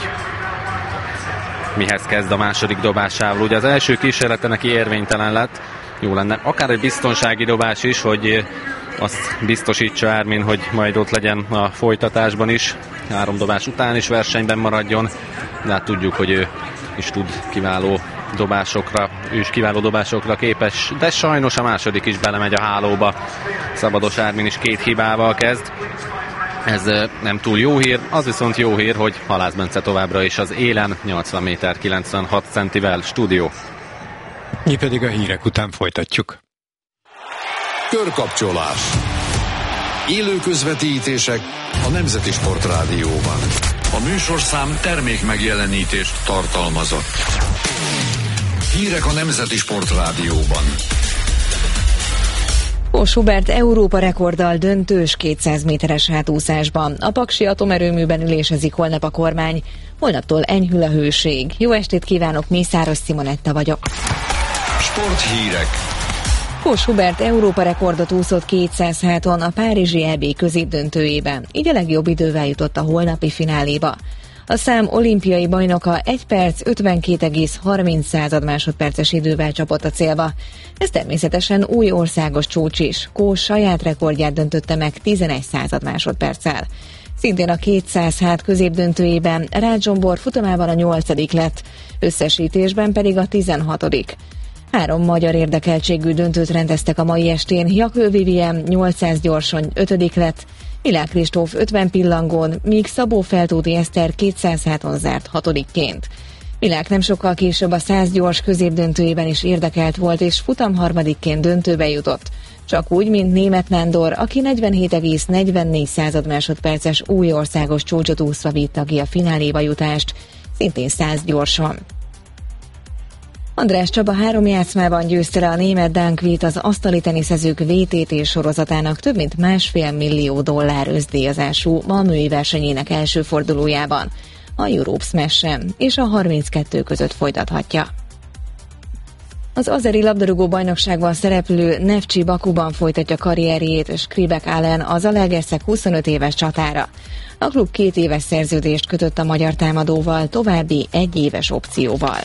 mihez kezd a második dobásával. Ugye az első kísérlete neki érvénytelen lett. Jó lenne akár egy biztonsági dobás is, hogy azt biztosítsa Ármin, hogy majd ott legyen a folytatásban is, 3 dobás után is versenyben maradjon, de hát tudjuk, hogy ő is tud kiváló dobásokra képes, de sajnos a második is belemegy a hálóba. Szabados Ármin is 2 hibával kezd. Ez nem túl jó hír, az viszont jó hír, hogy Halász Bence továbbra is az élen 80 méter 96 centivel. Stúdió. Mi pedig a hírek után folytatjuk. Körkapcsolás. Élő közvetítések a Nemzeti Sportrádióban. A műsorszám termék megjelenítést tartalmazott. Hírek a Nemzeti Sportrádióban. Kós Hubert Európa rekorddal döntős 200 méteres hátúszásban. A paksi atomerőműben ülésezik holnap a kormány. Holnaptól enyhül a hőség. Jó estét kívánok, Mészáros Simonetta vagyok. Sporthírek. Kós Hubert Európa rekordot úszott 200 háton a párizsi EB középdöntőjében. Így a legjobb idővel jutott a holnapi fináléba. A szám olimpiai bajnoka 1 perc 52,30 másodperces idővel csapott a célba. Ez természetesen új országos csúcs is. Kós saját rekordját döntötte meg 11 másodperccel. Szintén a 200 hát középdöntőjében Rácz Zsombor futamában a 8. lett, összesítésben pedig a 16. 3 magyar érdekeltségű döntőt rendeztek a mai estén. Jakő Vivien 800 gyorson 5. lett, Milák Kristóf 50 pillangón, míg Szabó Feltóti Eszter 200 háton zárt 6-ként. Milák nem sokkal később a 100 gyors középdöntőjében is érdekelt volt, és futam 3-ként döntőbe jutott. Csak úgy, mint Németh Nándor, aki 47,44 másodperces új országos csúcsot úszva vitte ki a fináléba jutást, szintén 100 gyorsan. András Csaba 3 játszmában győzte le a német Dankvit az asztali teniszezők VTT sorozatának több mint $1,5 millió ösztdíjazású malmöi versenyének első fordulójában, a Europe Smash-en, és a 32 között folytathatja. Az azeri labdarúgó bajnokságban szereplő Neftchi Bakuban folytatja karrierjét, és Kribek Allen az Zalaegerszeg 25 éves csatára. A klub 2 éves szerződést kötött a magyar támadóval, további 1 éves opcióval.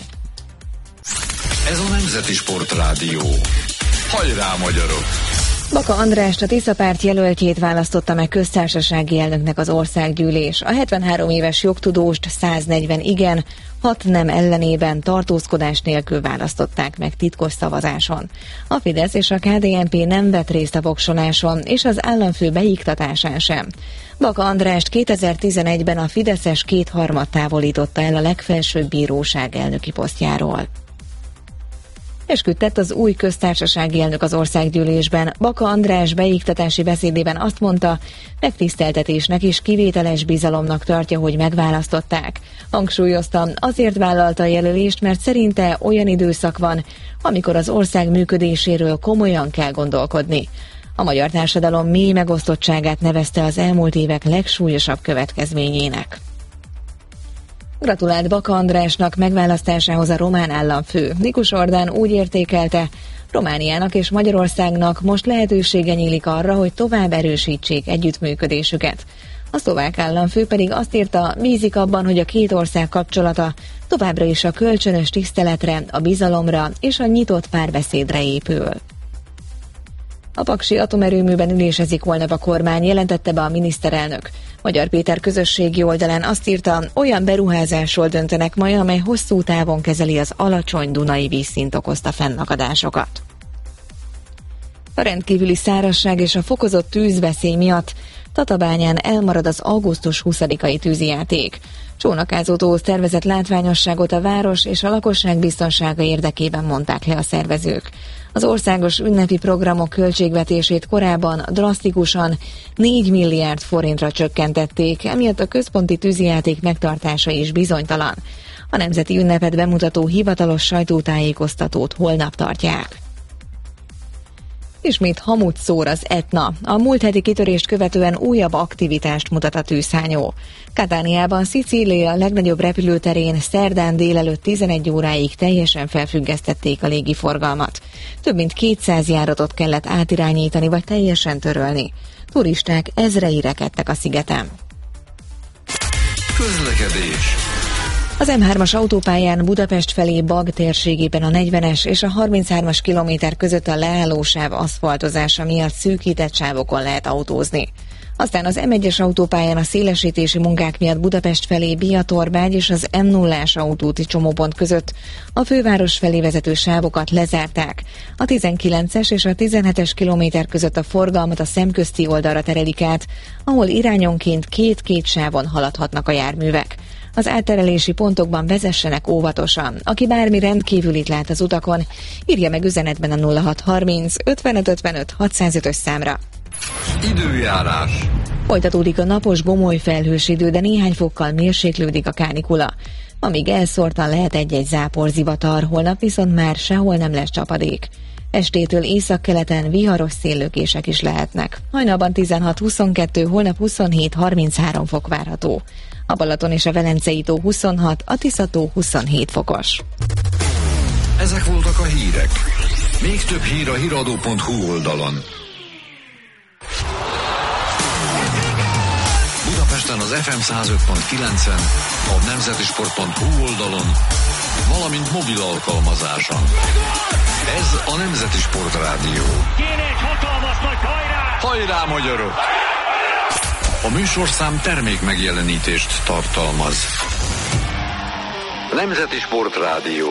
Ez a Nemzeti Sportrádió. Hajrá, magyarok! Baka Andrást, a Tisza párt jelöltjét választotta meg köztársasági elnöknek az országgyűlés. A 73 éves jogtudóst 140 igen, 6 nem ellenében tartózkodás nélkül választották meg titkos szavazáson. A Fidesz és a KDNP nem vett részt a voksoláson, és az államfő beiktatásán sem. Baka Andrást 2011-ben a fideszes 2/3 távolította el a legfelsőbb bíróság elnöki posztjáról. Esküdtett az új köztársasági elnök az országgyűlésben. Baka András beiktatási beszédében azt mondta, megtiszteltetésnek és kivételes bizalomnak tartja, hogy megválasztották. Hangsúlyozta, azért vállalta a jelölést, mert szerinte olyan időszak van, amikor az ország működéséről komolyan kell gondolkodni. A magyar társadalom mély megosztottságát nevezte az elmúlt évek legsúlyosabb következményének. Gratulált Baka Andrásnak megválasztásához a román államfő. Nikus Ordán úgy értékelte, Romániának és Magyarországnak most lehetősége nyílik arra, hogy tovább erősítsék együttműködésüket. A szlovák államfő pedig azt írta, bízik abban, hogy a két ország kapcsolata továbbra is a kölcsönös tiszteletre, a bizalomra és a nyitott párbeszédre épül. A paksi atomerőműben ülésezik holnap a kormány, jelentette be a miniszterelnök. Magyar Péter közösségi oldalán azt írta, olyan beruházásról döntenek majd, amely hosszú távon kezeli az alacsony dunai vízszint okozta fennakadásokat. A rendkívüli szárazság és a fokozott tűzveszély miatt Tatabányán elmarad az augusztus 20-ai tűzijáték. Csónakázótóhoz tervezett látványosságot a város és a lakosság biztonsága érdekében mondták le a szervezők. Az országos ünnepi programok költségvetését korábban drasztikusan 4 milliárd forintra csökkentették, emiatt a központi tűzijáték megtartása is bizonytalan. A nemzeti ünnepet bemutató hivatalos sajtótájékoztatót holnap tartják. Ismét hamut szór az Etna. A múlt heti kitörést követően újabb aktivitást mutat a tűzhányó. Katániában, Szicília legnagyobb repülőterén szerdán délelőtt 11 óráig teljesen felfüggesztették a légiforgalmat. Több mint 200 járatot kellett átirányítani vagy teljesen törölni. Turisták ezrei rekedtek a szigeten. Közlekedés. Az M3-as autópályán Budapest felé Bag térségében a 40-es és a 33-as kilométer között a leállósáv aszfaltozása miatt szűkített sávokon lehet autózni. Aztán az M1-es autópályán a szélesítési munkák miatt Budapest felé Biatorbágy és az M0-ás autóúti csomópont között a főváros felé vezető sávokat lezárták. A 19-es és a 17-es kilométer között a forgalmat a szemközti oldalra terelik át, ahol irányonként két sávon haladhatnak a járművek. Az átterelési pontokban vezessenek óvatosan. Aki bármi rendkívülit lát az utakon, írja meg üzenetben a 0630 55 55 605-ös számra. Időjárás. Folytatódik a napos, gomoly felhős idő, de néhány fokkal mérséklődik a kánikula. Amíg elszórtan lehet egy-egy záporzivatar, holnap viszont már sehol nem lesz csapadék. Estétől északkeleten viharos széllökések is lehetnek. Hajnalban 16-22, holnap 27-33 fok várható. A Balaton és a Velencei tó 26, a Tisza-tó 27 fokos. Ezek voltak a hírek. Még több hír a hiradó.hu oldalon. Budapesten az FM 105.9-en, a nemzetisport.hu oldalon, valamint mobil alkalmazáson. Ez a Nemzeti Sport Rádió. Kéne egy hatalmas nagy hajrá! Hajrá, magyarok! A műsorszám termék megjelenítést tartalmaz. Nemzeti Sport Rádió.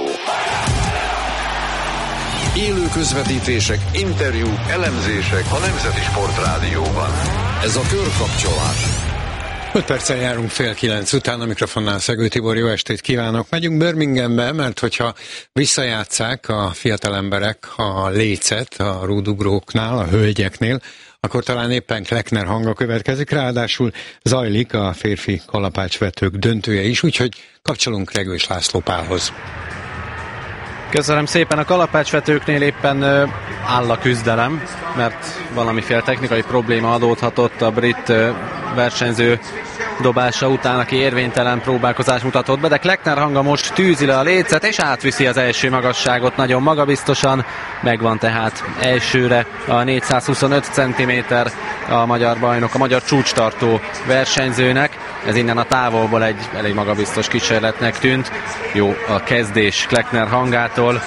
Élő közvetítések, interjúk, elemzések a Nemzeti Sport Rádióban. Ez a körkapcsolás. 5 perccel járunk 8:30 után, a mikrofonnál Szegő Tibor, jó estét kívánok. Megyünk Birminghambe, mert hogyha visszajátsszák a fiatal emberek a lécet a rúdugróknál, a hölgyeknél, akkor talán éppen Kleckner hanga következik, ráadásul zajlik a férfi kalapácsvetők döntője is, úgyhogy kapcsolunk Regős László Pálhoz. Köszönöm szépen, a kalapácsvetőknél éppen áll a küzdelem, mert valamiféle technikai probléma adódhatott a brit versenyző dobása után, aki érvénytelen próbálkozást mutatott be, de Kleckner hanga most tűzi le a lécet, és átviszi az első magasságot nagyon magabiztosan, megvan tehát elsőre a 425 cm a magyar bajnok, a magyar csúcstartó versenyzőnek. Ez innen a távolból egy elég magabiztos kísérletnek tűnt. Jó a kezdés Kleckner hangától,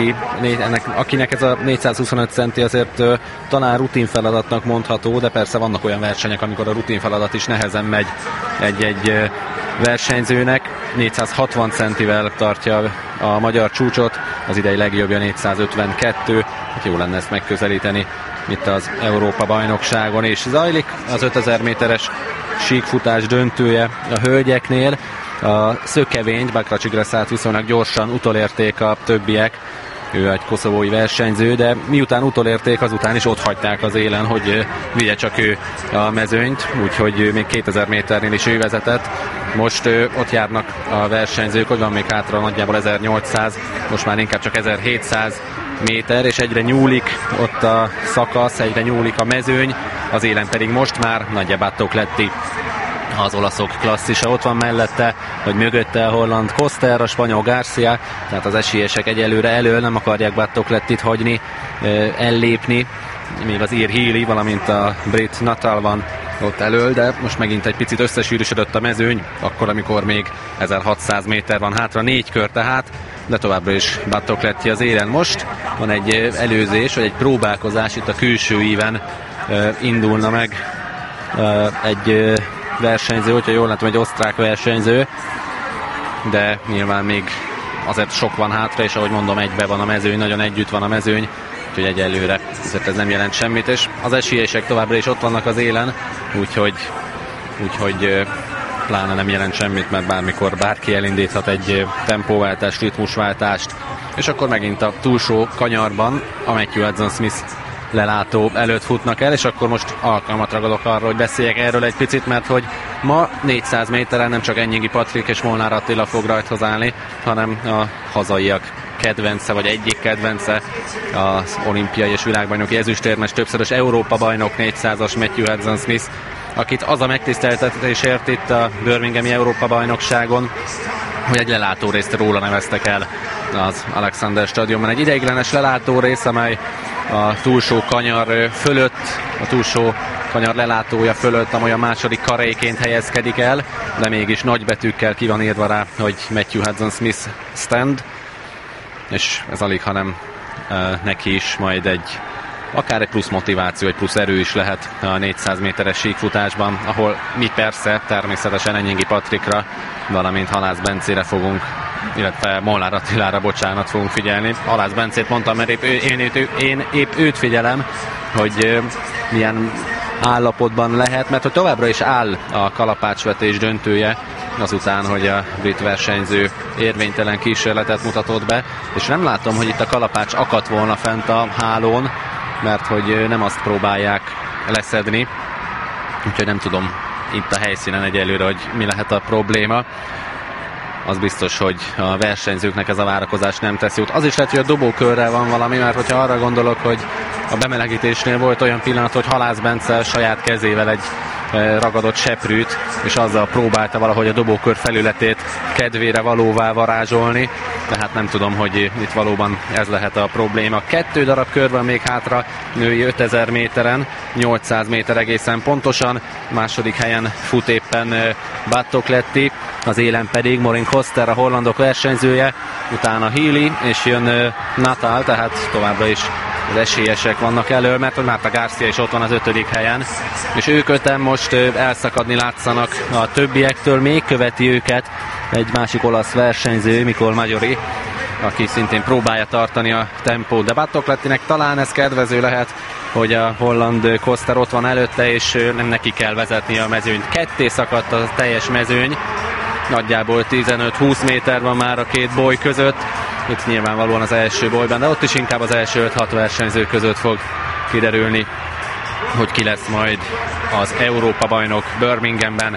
akinek ez a 425 centi azért talán rutinfeladatnak mondható, de persze vannak olyan versenyek, amikor a rutinfeladat is nehezen megy egy versenyzőnek. 460 centivel tartja a magyar csúcsot, az idei legjobbja 452, hát jó lenne ezt megközelíteni itt az Európa-bajnokságon, és zajlik az 5000 méteres síkfutás döntője a hölgyeknél. A szökevényt Bakracsigraszát viszonylag gyorsan utolérték a többiek, ő egy koszovói versenyző, de miután utolérték, azután is ott hagyták az élen, hogy vigye csak ő a mezőnyt, úgyhogy még 2000 méternél is ő vezetett. Most ott járnak a versenyzők, hogy van még hátra nagyjából 1800, most már inkább csak 1700 méter, és egyre nyúlik ott a szakasz, egyre nyúlik a mezőny, az élen pedig most már Nagyja Battocletti, az olaszok klasszisa, ott van mellette, vagy mögötte a holland Koster, a spanyol Garcia, tehát az esélyesek egyelőre elől, nem akarják Battoclettit hagyni ellépni, még az ír Healy, valamint a brit Nuttall van ott elől, de most megint egy picit összesűrűsödött a mezőny, akkor, amikor még 1600 méter van hátra, 4 kör tehát, de továbbra is Battocletti az élen. Most van egy előzés, vagy egy próbálkozás itt a külső íven, indulna meg egy versenyző, hogyha jól látom, egy osztrák versenyző, de nyilván még azért sok van hátra, és ahogy mondom, egybe van a mezőny, nagyon együtt van a mezőny, úgyhogy egyelőre azért ez nem jelent semmit, és az esélyesek továbbra is ott vannak az élen, úgyhogy pláne nem jelent semmit, mert bármikor bárki elindíthat egy tempóváltást, ritmusváltást, és akkor megint a túlsó kanyarban a Matthew Hudson Smith lelátó előtt futnak el, és akkor most alkalmat ragadok arra, hogy beszéljek erről egy picit, mert hogy ma 400 méteren nem csak Enyingi Patrik és Molnár Attila fog rajthoz állni, hanem a hazaiak kedvence, vagy egyik kedvence, az olimpiai és világbajnoki ezüstérmes, többszörös Európa-bajnok 400-as Matthew Hudson Smith, akit az a megtiszteltetés ért itt a Birminghami Európa-bajnokságon, hogy egy lelátórészt róla neveztek el az Alexander Stadionban. Egy ideiglenes lelátórész, amely a túlsó kanyar fölött, a túlsó kanyar lelátója fölött, amely a második karéként helyezkedik el, de mégis nagybetűkkel ki van írva rá, hogy Matthew Hudson Smith stand, és ez alig, hanem neki is majd akár egy plusz motiváció, egy plusz erő is lehet a 400 méteres síkfutásban, ahol mi persze természetesen Enyingi Patrikra, valamint Halász Bencére fogunk, illetve Molnár Attilára, fogunk figyelni. Halász Bencét mondtam, mert én épp őt figyelem, hogy milyen állapotban lehet, mert hogy továbbra is áll a kalapácsvetés döntője, azután, hogy a brit versenyző érvénytelen kísérletet mutatott be, és nem látom, hogy itt a kalapács akadt volna fent a hálón, mert hogy nem azt próbálják leszedni, úgyhogy nem tudom itt a helyszínen egyelőre, hogy mi lehet a probléma. Az biztos, hogy a versenyzőknek ez a várakozás nem tesz jót. Az is lehet, hogy a dobókörrel van valami, mert hogyha arra gondolok, hogy a bemelegítésnél volt olyan pillanat, hogy Halász Bence saját kezével egy ragadott seprűt, és azzal próbálta valahogy a dobókör felületét kedvére valóvá varázsolni, tehát nem tudom, hogy itt valóban ez lehet a probléma. 2 darab kör van még hátra női 5000 méteren, 800 méter egészen pontosan, második helyen fut éppen Battocletti, az élen pedig Morin Koster, a hollandok versenyzője, utána Healy, és jön Natal, tehát továbbra is az esélyesek vannak elől, mert hogy Marta Garcia is ott van az 5. helyen, és ők öten most elszakadni látszanak a többiektől, még követi őket egy másik olasz versenyző, Mikol Majori, aki szintén próbálja tartani a tempót, de Battoclettinek talán ez kedvező lehet, hogy a holland Koster ott van előtte, és nem neki kell vezetni a mezőnyt. Ketté szakadt a teljes mezőny, nagyjából 15-20 méter van már a két boly között, itt nyilvánvalóan az első bolyban, de ott is inkább az első 5-6 versenyző között fog kiderülni, hogy ki lesz majd az Európa-bajnok Birminghamben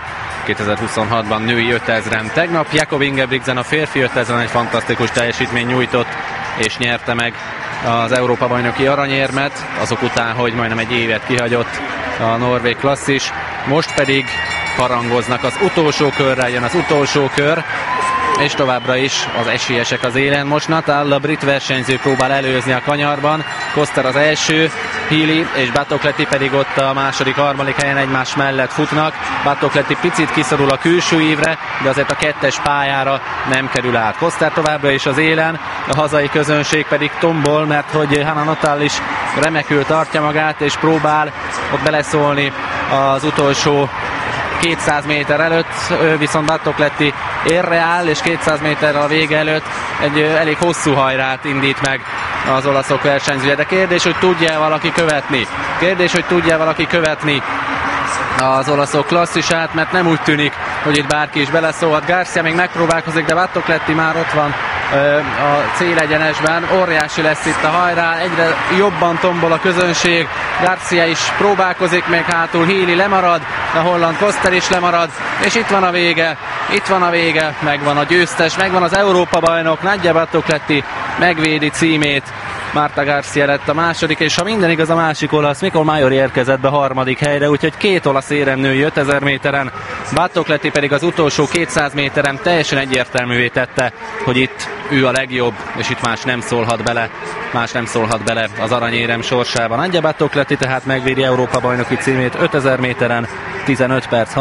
2026-ban női 5000-en. Tegnap Jakob Ingebrigtsen a férfi 5000-en egy fantasztikus teljesítmény nyújtott, és nyerte meg az Európa-bajnoki aranyérmet, azok után, hogy majdnem egy évet kihagyott a norvég klasszis. Most pedig harangoznak az utolsó körre, jön az utolsó kör, és továbbra is az esélyesek az élen. Most Natal, a brit versenyző próbál előzni a kanyarban, Koster az első, Healy és Battocletti pedig ott a második, harmadik helyen egymás mellett futnak. Battocletti picit kiszorul a külső ívre, de azért a 2-es pályára nem kerül át. Koster továbbra is az élen, a hazai közönség pedig tombol, mert hogy Hanna Natal is remekül tartja magát, és próbál ott beleszólni az utolsó 200 méter előtt, viszont Battocletti érre áll, és 200 méterrel a vége előtt egy elég hosszú hajrát indít meg az olaszok versenyzője. De kérdés, hogy tudja valaki követni? Kérdés, hogy tudja valaki követni az olaszok klasszisát, mert nem úgy tűnik, hogy itt bárki is beleszólhat. Garcia még megpróbálkozik, de Battocletti már ott van a célegyenesben. Óriási lesz itt a hajrá, egyre jobban tombol a közönség. Garcia is próbálkozik, még hátul Healy lemarad, a holland Koster is lemarad, és itt van a vége, megvan a győztes, megvan az Európa-bajnok, Nadja Battocletti megvédi címét, Marta Garcia lett a második, és ha minden igaz, a másik olasz, Mikol Majori érkezett be harmadik helyre, úgyhogy 2 olasz éremnő jött 1000 méteren. Battocletti pedig az utolsó 200 méteren teljesen egyértelművé tette, hogy itt ő a legjobb, és itt más nem szólhat bele az aranyérem sorsában. Andrea Battocletti tehát megvédi Európa bajnoki címét 5000 méteren, 15 perc,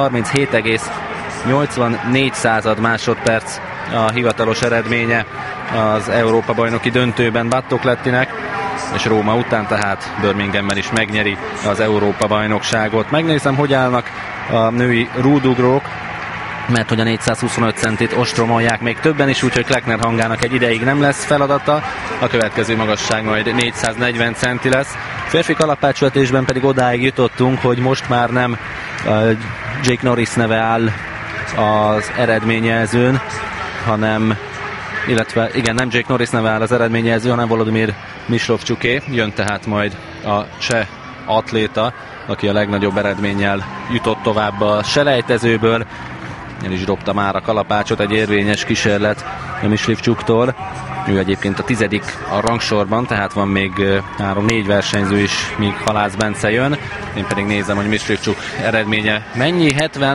37,84 másodperc a hivatalos eredménye az Európa bajnoki döntőben Battoclettinek, és Róma után tehát Birminghamben is megnyeri az Európa bajnokságot. Megnézem, hogy állnak a női rúdugrók, mert hogy a 425 centit ostromolják még többen is, úgyhogy Kleckner Hangának egy ideig nem lesz feladata, a következő magasság majd 440 centi lesz. Férfi kalapácsvetésben pedig odáig jutottunk, hogy most már nem Jake Norris neve áll az eredményjelzőn, hanem nem Jake Norris neve áll az eredményjelző, hanem Volodymyr Mislovcsuké. Jön tehát majd a cseh atléta, aki a legnagyobb eredménnyel jutott tovább a selejtezőből. El is dobta már a kalapácsot, egy érvényes kísérlet a Mislovcsuktól. Ő egyébként a 10. a rangsorban, tehát van még 3-4 versenyző is, míg Halász Bence jön. Én pedig nézem, hogy Mislovcsuk eredménye mennyi,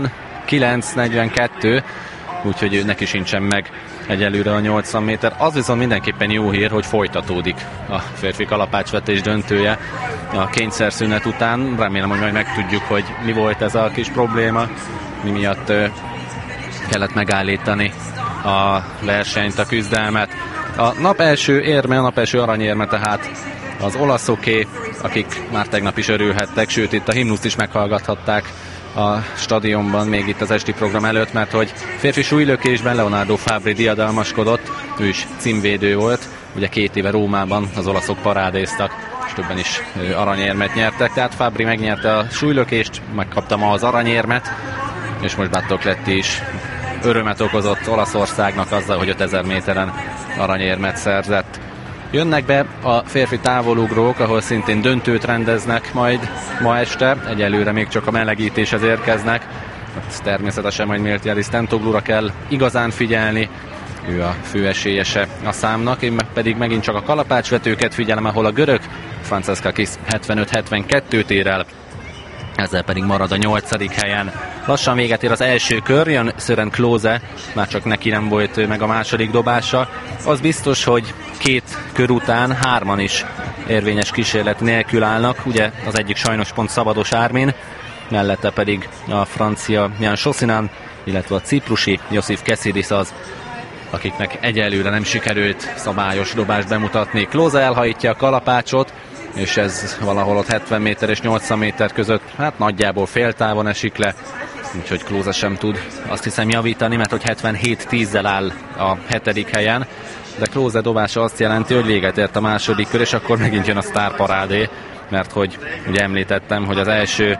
79-42, úgyhogy neki sincsen meg egyelőre a 80 méter. Az viszont mindenképpen jó hír, hogy folytatódik a férfi kalapácsvetés döntője a kényszerszünet után. Remélem, hogy majd megtudjuk, hogy mi volt ez a kis probléma, mi miatt kellett megállítani a versenyt, a küzdelmet. A nap első érme, a nap első aranyérme tehát az olaszoké, akik már tegnap is örülhettek, sőt itt a himnuszt is meghallgathatták a stadionban, még itt az esti program előtt, mert hogy férfi súlylökésben Leonardo Fabri diadalmaskodott, ő is címvédő volt, ugye 2 éve Rómában az olaszok parádéztak, és többen is aranyérmet nyertek, tehát Fabri megnyerte a súlylökést, megkapta ma az aranyérmet, és most Battocletti is örömet okozott Olaszországnak azzal, hogy 5000 méteren aranyérmet szerzett. Jönnek be a férfi távolugrók, ahol szintén döntőt rendeznek majd ma este, egyelőre még csak a melegítéshez érkeznek. Hát természetesen majd Miltiadis Tentoglura kell igazán figyelni, ő a fő esélyese a számnak, én pedig megint csak a kalapácsvetőket figyelem, ahol a görög Franceskakis 75-72-t ér el, ezzel pedig marad a 8. helyen. Lassan véget ér az első kör, jön Sören Klose, már csak neki nem volt meg a második dobása. Az biztos, hogy 2 kör után 3-an is érvényes kísérlet nélkül állnak, ugye az egyik sajnos pont Szabados Ármin, mellette pedig a francia Jan Chaussinan, illetve a ciprusi Josif Kesidis az, akiknek egyelőre nem sikerült szabályos dobást bemutatni. Klose elhajítja a kalapácsot, és ez valahol ott 70 méter és 80 méter között, hát nagyjából féltávon esik le, úgyhogy Klose sem tud azt hiszem javítani, mert hogy 77-10-zel áll a 7. helyen, de Klose dobása azt jelenti, hogy véget ért a második kör, és akkor megint jön a sztárparádé, mert hogy ugye említettem, hogy az első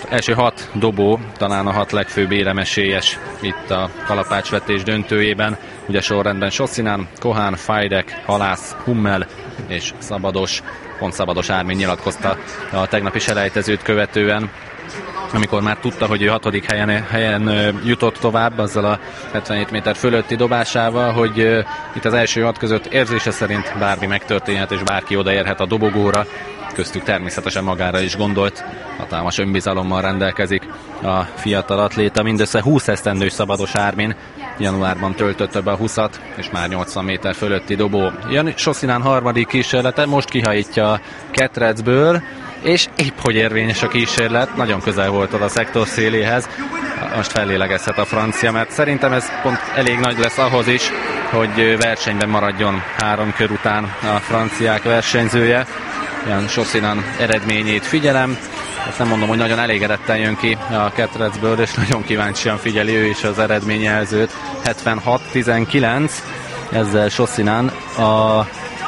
6 dobó, talán a 6 legfőbb éremesélyes itt a kalapácsvetés döntőjében, ugye sorrendben Chaussinan, Kohán, Fajdek, Halász, Hummel és Szabados. Pont Szabados Ármin nyilatkozta a tegnapi selejtezőt követően, amikor már tudta, hogy ő 6. helyen jutott tovább azzal a 77 méter fölötti dobásával, hogy itt az első 6 között érzése szerint bármi megtörténhet, és bárki odaérhet a dobogóra. Köztük természetesen magára is gondolt, hatalmas önbizalommal rendelkezik a fiatal atléta. Mindössze 20 esztendős Szabados Ármin, januárban töltötte be a 20-at, és már 80 méter fölötti dobó. Jön Chaussinan harmadik kísérlete, most kihajítja a ketrecből, és épp hogy érvényes a kísérlet, nagyon közel volt oda a szektor széléhez. Most fellélegezhet a francia, mert szerintem ez pont elég nagy lesz ahhoz is, hogy versenyben maradjon 3 kör után a franciák versenyzője. Jan Chaussinan eredményét figyelem, azt nem mondom, hogy nagyon elégedetten jön ki a ketrecből, és nagyon kíváncsian figyeli ő is az eredményjelzőt. 76-19, ezzel Chaussinan a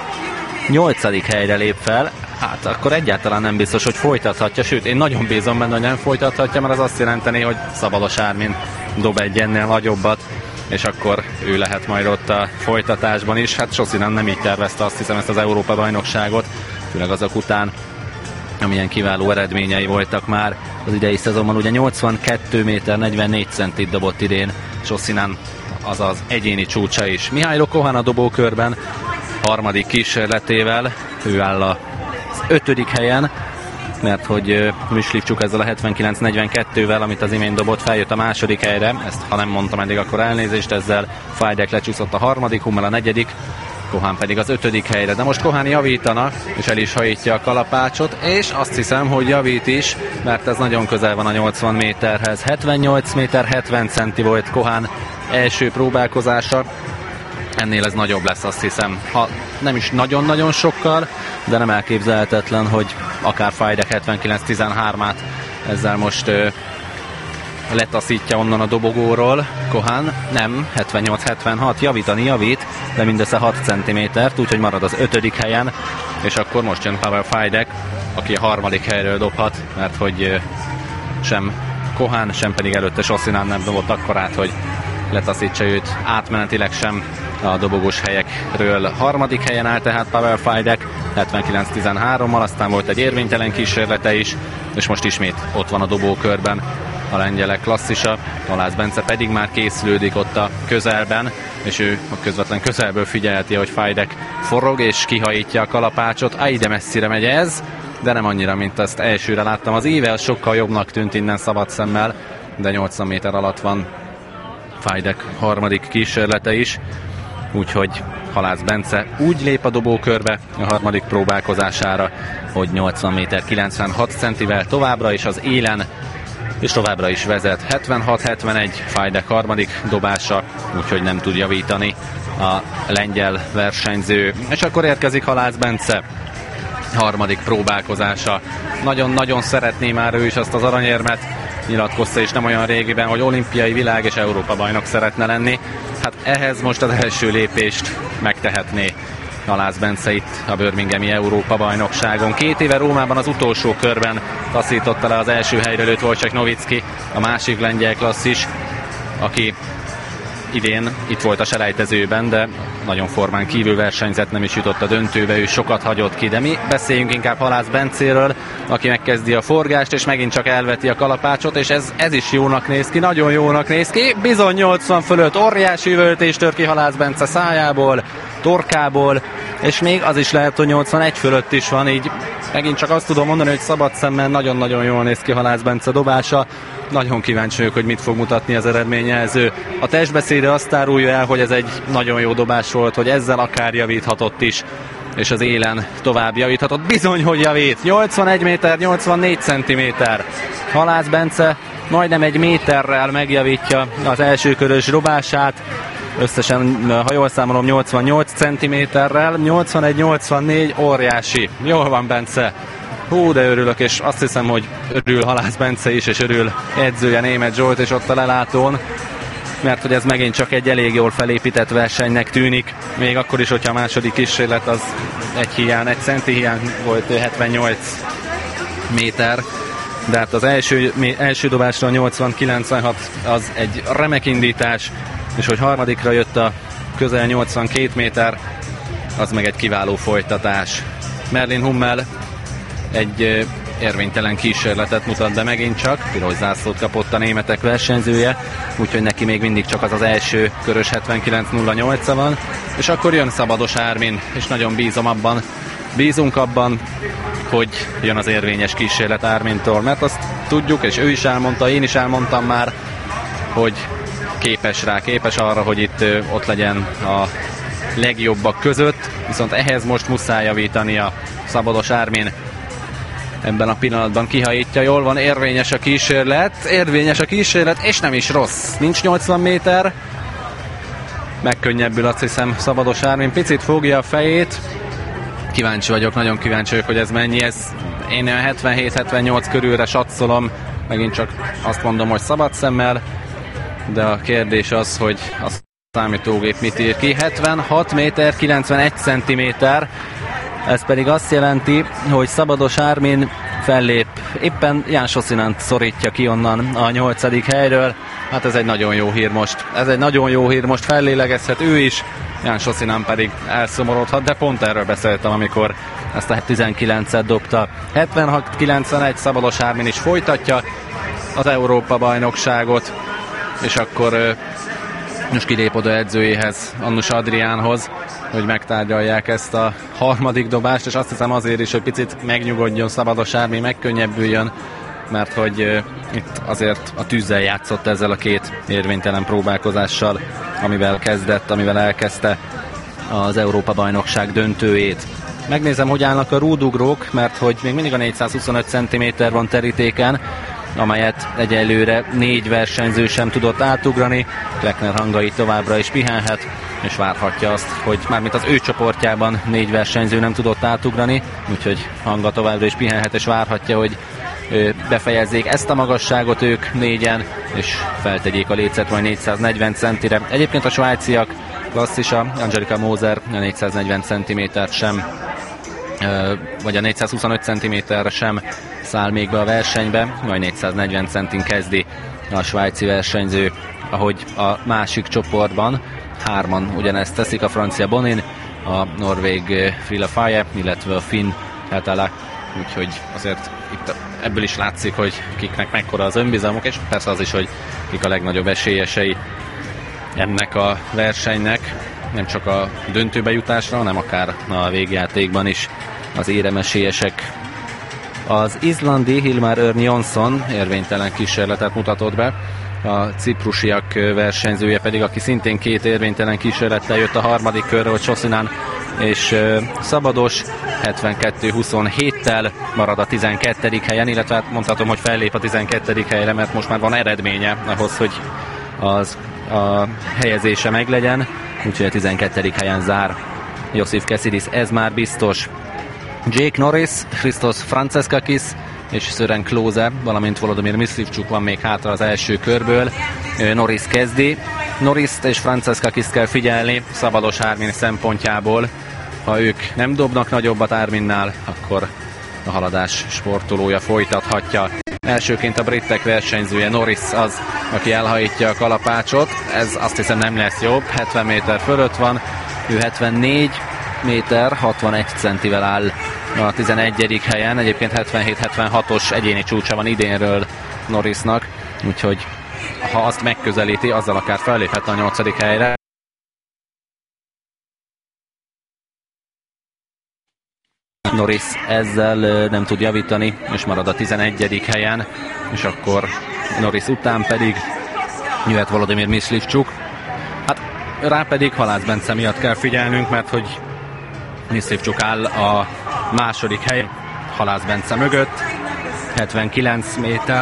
8. helyre lép fel. Hát akkor egyáltalán nem biztos, hogy folytathatja, sőt én nagyon bízom benne, hogy nem folytathatja, mert az azt jelenteni, hogy Szabados Ármin dob egy ennél nagyobbat, és akkor ő lehet majd ott a folytatásban is. Hát Chaussinan nem így tervezte, azt hiszem, ezt az Európa-bajnokságot, főleg azok után, amilyen kiváló eredményei voltak már az idei szezonban. Ugye 82 méter 44 centit dobott idén Chaussinan, azaz egyéni csúcsa is. Mihailo Kohán a dobókörben, harmadik kísérletével. Ő áll az 5. helyen, mert hogy Myslivcsuk ezzel a 79-42-vel, amit az imént dobott, feljött a második helyre. Ezt ha nem mondtam eddig, akkor elnézést, ezzel Fajdek lecsúszott a harmadik, Hummel a negyedik, Kohán pedig az 5. helyre. De most Kohán javítana, és el is hajítja a kalapácsot, és azt hiszem, hogy javít is, mert ez nagyon közel van a 80 méterhez. 78 méter 70 centi volt Kohán első próbálkozása. Ennél ez nagyobb lesz, azt hiszem. Ha nem is nagyon-nagyon sokkal, de nem elképzelhetetlen, hogy akár Fajdek 79-13-át ezzel most letaszítja onnan a dobogóról. Kohán nem, 78-76, javít, de mindössze 6 cm-t, úgyhogy marad az 5. helyen, és akkor most jön Pavel Fajdek, aki a harmadik helyről dobhat, mert hogy sem Kohán, sem pedig előtte Sosinán nem dobott akkorát, hogy letaszítsa őt átmenetileg sem a dobogós helyekről. Harmadik helyen áll tehát Pavel Fajdek 79-13-mal, aztán volt egy érvénytelen kísérlete is, és most ismét ott van a dobókörben a lengyelek klasszisa. Halász Bence pedig már készülődik ott a közelben, és ő a közvetlen közelből figyelheti, hogy Fajdek forog és kihajítja a kalapácsot. De messzire megy ez, de nem annyira, mint azt elsőre láttam. Az íve az sokkal jobbnak tűnt innen szabad szemmel, de 80 méter alatt van Fajdek harmadik kísérlete is, úgyhogy Halász Bence úgy lép a dobókörbe a harmadik próbálkozására, hogy 80 méter 96 centivel továbbra is az élen, és továbbra is vezet. 76-71 Fajdek harmadik dobása, úgyhogy nem tud javítani a lengyel versenyző. És akkor érkezik Halász Bence harmadik próbálkozása. Nagyon-nagyon szeretné már ő is azt az aranyérmet, nyilatkozta is nem olyan régiben, hogy olimpiai, világ és Európa bajnok szeretne lenni. Hát ehhez most az első lépést megtehetné Halász Bence itt a birminghami Európa bajnokságon. 2 éve Rómában az utolsó körben taszította le az első helyre lőtt Wojciech Nowicki, a másik lengyel klasszis, aki idén itt volt a selejtezőben, de nagyon formán kívül versenyzett, nem is jutott a döntőbe, ő sokat hagyott ki, de mi beszéljünk inkább Halász Bencéről, aki megkezdi a forgást, és megint csak elveti a kalapácsot, és ez is jónak néz ki, nagyon jónak néz ki, bizony 80 fölött óriási üvöltést tör ki Halász Bence szájából, torkából, és még az is lehet, hogy 81 fölött is van, így megint csak azt tudom mondani, hogy szabad szemmel nagyon-nagyon jól néz ki Halász Bence dobása. Nagyon kíváncsi vagyok, hogy mit fog mutatni az eredményjelző. A testbeszéde azt árulja el, hogy ez egy nagyon jó dobás volt, hogy ezzel akár javíthatott is, és az élen tovább javíthatott. Bizony, hogy javít! 81 méter, 84 centiméter. Halász Bence majdnem 1 méterrel megjavítja az első körös dobását. Összesen, ha jól számolom, 88 centiméterrel, 81-84, óriási. Jól van, Bence. Hú, de örülök, és azt hiszem, hogy örül Halász Bence is, és örül edzője Németh Zsolt és ott a lelátón, mert hogy ez megint csak egy elég jól felépített versenynek tűnik, még akkor is, hogyha a második kísérlet az egy centi hiány volt, 78 méter, de hát az első dobásra a 80-96 az egy remek indítás, és hogy harmadikra jött a közel 82 méter, az meg egy kiváló folytatás. Merlin Hummel egy érvénytelen kísérletet mutat be megint csak, piros zászlót kapott a németek versenyzője, úgyhogy neki még mindig csak az első körös 79-08-a van, és akkor jön Szabados Ármin, és nagyon bízunk abban, hogy jön az érvényes kísérlet Ármintól, mert azt tudjuk, és ő is elmondta, én is elmondtam már, hogy képes arra, hogy itt ott legyen a legjobbak között, viszont ehhez most muszáj javítani a Szabados Ármin. Ebben a pillanatban kihajítja, jól van, érvényes a kísérlet, és nem is rossz. Nincs 80 méter, megkönnyebbül, azt hiszem, Szabados Ármin, picit fogja a fejét. Nagyon kíváncsi vagyok, hogy ez mennyi. Én 77-78 körülre satszolom, megint csak azt mondom, hogy szabad szemmel, de a kérdés az, hogy a számítógép mit ír ki. 76 méter 91 centiméter, ez pedig azt jelenti, hogy Szabados Ármin fellép. Éppen Ján Sosinánt szorítja ki onnan a 8. helyről. Hát ez egy nagyon jó hír most. Fellélegezhet ő is, Ján Sosinán pedig elszomorodhat, de pont erről beszéltem, amikor ezt a 19-et dobta. 76-91 Szabados Ármin is folytatja az Európa bajnokságot, és akkor Most kilép oda edzőjéhez, Annus Adriánhoz, hogy megtárgyalják ezt a harmadik dobást, és azt hiszem azért is, hogy picit megnyugodjon Szabados Ármin, megkönnyebbüljön, mert hogy itt azért a tűzzel játszott ezzel a két érvénytelen próbálkozással, amivel kezdett, amivel elkezdte az Európa-bajnokság döntőjét. Megnézem, hogy állnak a rúdugrók, mert hogy még mindig a 425 cm van terítéken, amelyet egyelőre 4 versenyző sem tudott átugrani. Kleckner Hangai továbbra is pihenhet, és várhatja azt, hogy mármint az ő csoportjában 4 versenyző nem tudott átugrani, úgyhogy Hanga továbbra is pihenhet, és várhatja, hogy befejezzék ezt a magasságot ők négyen, és feltegyék a lécet majd 440 centire. Egyébként a svájciak klasszisa, Angelika Moser a 440 cm-t sem, vagy a 425 cm-re sem száll még be a versenybe, majd 440 centin kezdi a svájci versenyző, ahogy a másik csoportban 3-an ugyanezt teszik, a francia Bonin, a norvég Frila Faye, illetve a finn Hetala, úgyhogy azért itt ebből is látszik, hogy kiknek mekkora az önbizalmuk, és persze az is, hogy kik a legnagyobb esélyesei ennek a versenynek, nem csak a döntőbe jutásra, hanem akár a végjátékban is az éremesélyesek. Az izlandi Hilmar Örn Jonsson érvénytelen kísérletet mutatott be, a ciprusiak versenyzője pedig, aki szintén 2 érvénytelen kísérlettel jött a harmadik körre, hogy Csoszinán és Szabados 72-27-tel marad a 12. helyen, illetve hát mondhatom, hogy fellép a 12. helyre, mert most már van eredménye ahhoz, hogy a helyezése meglegyen, úgyhogy a 12. helyen zár Josif Kesidis, ez már biztos. Jake Norris, Christos Franceskakis és Sören Klose, valamint Volodymyr Myslivcsuk van még hátra az első körből. Norris kezdi. Norrist és Franceskakist kell figyelni Szabados Ármin szempontjából. Ha ők nem dobnak nagyobbat Árminnál, akkor a haladás sportolója folytathatja. Elsőként a britek versenyzője Norris az, aki elhajítja a kalapácsot. Ez azt hiszem nem lesz jobb, 70 méter fölött van, ő 74 méter, 61 centivel áll a 11. helyen, egyébként 77-76-os egyéni csúcsa van idénről Norrisnak, úgyhogy ha azt megközelíti, azzal akár felléphet a 8. helyre. Norris ezzel nem tud javítani, és marad a 11. helyen, és akkor Norris után pedig jöhet Volodymyr Myslivcsuk. Hát rá pedig Halász Bence miatt kell figyelnünk, mert hogy Myslivcsuk áll a második helyen Halász Bence mögött, 79 méter,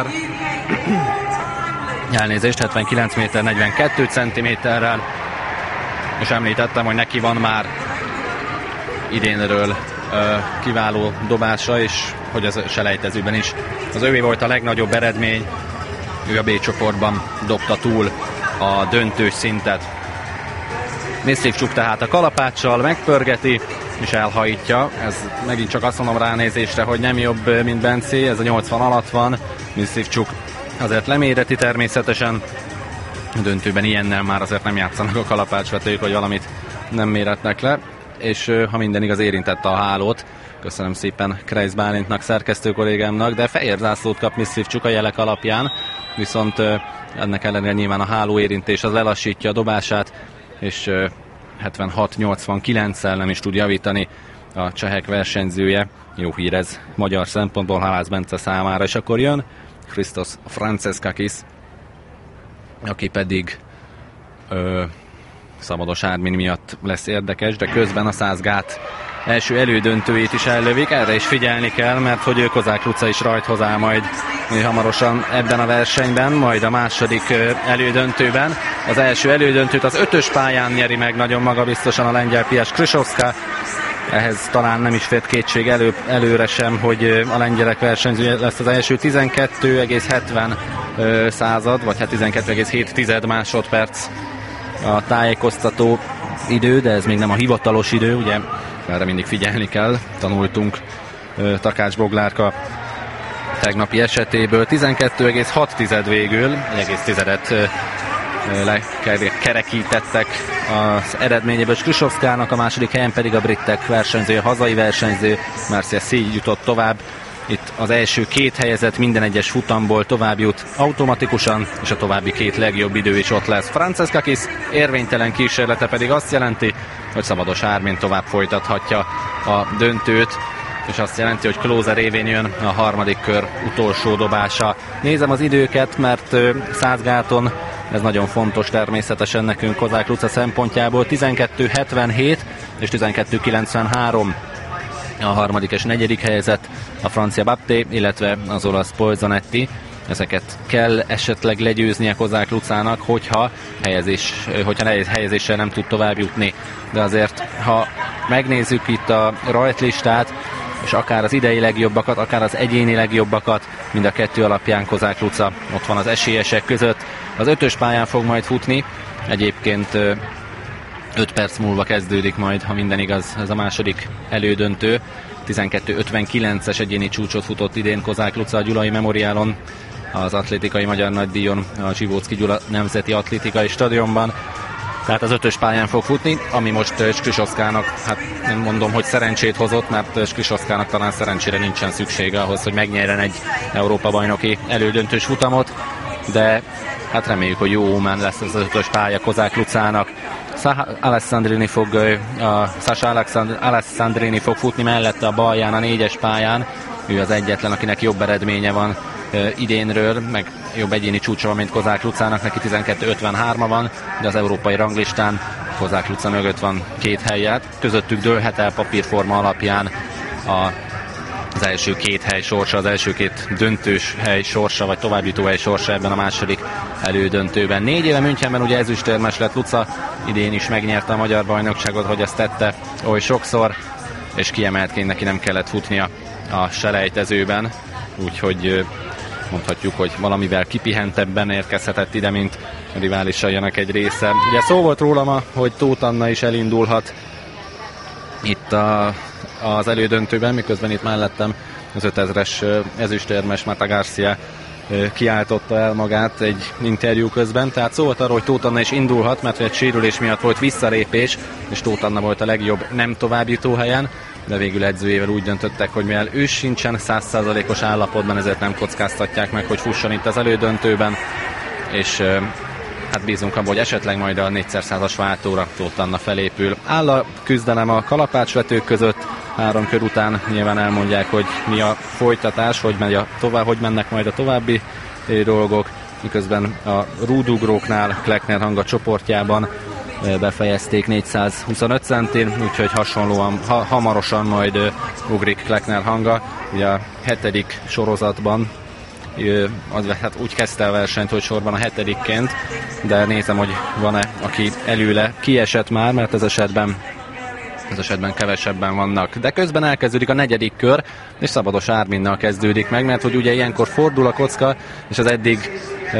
elnézést, 79 méter 42 centiméterrel, és említettem, hogy neki van már idénről kiváló dobása, és hogy az selejtezőben is az övé volt a legnagyobb eredmény, ő a B csoportban dobta túl a döntős szintet. Myslivcsuk tehát a kalapáccsal megpörgeti és elhajítja, ez megint csak azt mondom ránézésre, hogy nem jobb, mint Bencé, ez a 80 alatt van, Myslivcsuk azért leméreti természetesen, a döntőben ilyennel már azért nem játszanak a kalapácsvetők, hogy valamit nem méretnek le, és ha minden igaz, érintette a hálót. Köszönöm szépen Kreis Bálintnak, szerkesztő kollégámnak, de fehér zászlót kap Myslivcsuk a jelek alapján, viszont ennek ellenére nyilván a háló érintés az lelassítja a dobását, és 76-89-szel nem is tud javítani a csehek versenyzője. Jó hír ez magyar szempontból Halász Bence számára, és akkor jön Christos Franceskakis, aki pedig Szabados Ármin miatt lesz érdekes, de közben a 100 gát első elődöntőjét is ellövik, erre is figyelni kell, mert hogy Kozák Luca is rajthoz áll majd hamarosan ebben a versenyben, majd a második elődöntőben. Az első elődöntőt az 5-ös pályán nyeri meg nagyon magabiztosan a lengyel Piast Kryszowska. Ehhez talán nem is fért kétség előre sem, hogy a lengyelek versenyzője lesz az első. 12,70 század, vagy hát 12,7 másodperc a tájékoztató idő, de ez még nem a hivatalos idő, ugye erre mindig figyelni kell, tanultunk Takács Boglárka tegnapi esetéből. 12,6 végül, 1,1-et lekerekítettek az eredményéből Kryszowskának, a második helyen pedig a britek versenyzője, hazai versenyző Marcia C. jutott tovább Itt az első két helyezett minden egyes futamból tovább jut automatikusan, és a további két legjobb idő is ott lesz. Franceskakis érvénytelen kísérlete pedig azt jelenti, hogy Szabados Ármin tovább folytathatja a döntőt, és azt jelenti, hogy Klose révén jön a harmadik kör utolsó dobása. Nézem az időket, mert Százgáton ez nagyon fontos természetesen nekünk Kozák Luca szempontjából. 12.77 és 12.93 a harmadik és negyedik helyezett, a francia Bapté, illetve az olasz Polzanetti. Ezeket kell esetleg legyőznie Kozák Lucának, hogyha helyezéssel nem tud tovább jutni. De azért, ha megnézzük itt a rajtlistát, és akár az idei legjobbakat, akár az egyéni legjobbakat, mind a kettő alapján Kozák Luca ott van az esélyesek között. Az 5-ös pályán fog majd futni, egyébként 5 perc múlva kezdődik majd, ha minden igaz, ez a második elődöntő. 12.59-es egyéni csúcsot futott idén Kozák Luca a Gyulai Memoriálon, az atlétikai magyar nagydíjon, a Zsivóczky Gyula Nemzeti Atlétikai Stadionban. Tehát az 5-ös pályán fog futni, ami most Skrisoszkának, hát nem mondom, hogy szerencsét hozott, mert Skrisoszkának talán szerencsére nincsen szüksége ahhoz, hogy megnyerjen egy Európa-bajnoki elődöntős futamot, de hát reméljük, hogy jó ómen lesz ez az 5-ös pálya Kozák Lucának. Sasha Alessandrini fog futni mellette a balján, a 4-es pályán. Ő az egyetlen, akinek jobb eredménye van idénről, meg jobb egyéni csúcsa van, mint Kozák Lucának, neki 12.53-a van, de az európai ranglistán Kozák Luca mögött van 2 helyen. Közöttük dőlhet el papírforma alapján az első 2 hely sorsa, az első 2 döntős hely sorsa, vagy továbbjutó hely sorsa ebben a második elődöntőben. 4 éve Münchenben ugye ezüstérmes lett Luca, idén is megnyerte a magyar bajnokságot, hogy ezt tette oly sokszor, és kiemeltként neki nem kellett futnia a selejtezőben, úgyhogy mondhatjuk, hogy valamivel kipihentebben érkezhetett ide, mint a riválisainak egy része. Ugye szó volt róla, hogy Tóth Anna is elindulhat itt az elődöntőben, miközben itt mellettem az 5000-es ezüstérmes Marta Garcia kiáltotta el magát egy interjú közben, tehát szó volt arról, hogy Tóth Anna is indulhat, mert egy sérülés miatt volt visszalépés, és Tóth Anna volt a legjobb nem továbbjutó helyen, de végül edzőjével úgy döntöttek, hogy mivel ő sincsen 100%-os állapotban, ezért nem kockáztatják meg, hogy fusson itt az elődöntőben, és hát bízunk abban, hogy esetleg majd a 4x100-as váltóra Tóth Anna felépül. Áll a küzdelem a kalapácsvetők között, 3 kör után nyilván elmondják, hogy mi a folytatás, hogy mennek majd a további dolgok, miközben a rúdugróknál Kleckner Hanga csoportjában befejezték 425 centin, úgyhogy hasonlóan hamarosan majd ugrik Kleckner Hanga. Ugye a 7. sorozatban hát úgy kezdte a versenyt, hogy sorban a 7-ként, de nézem, hogy van-e, aki előle kiesett már, mert ez esetben kevesebben vannak. De közben elkezdődik a 4. kör, és Szabados Árminnal kezdődik meg, mert hogy ugye ilyenkor fordul a kocka, és az eddig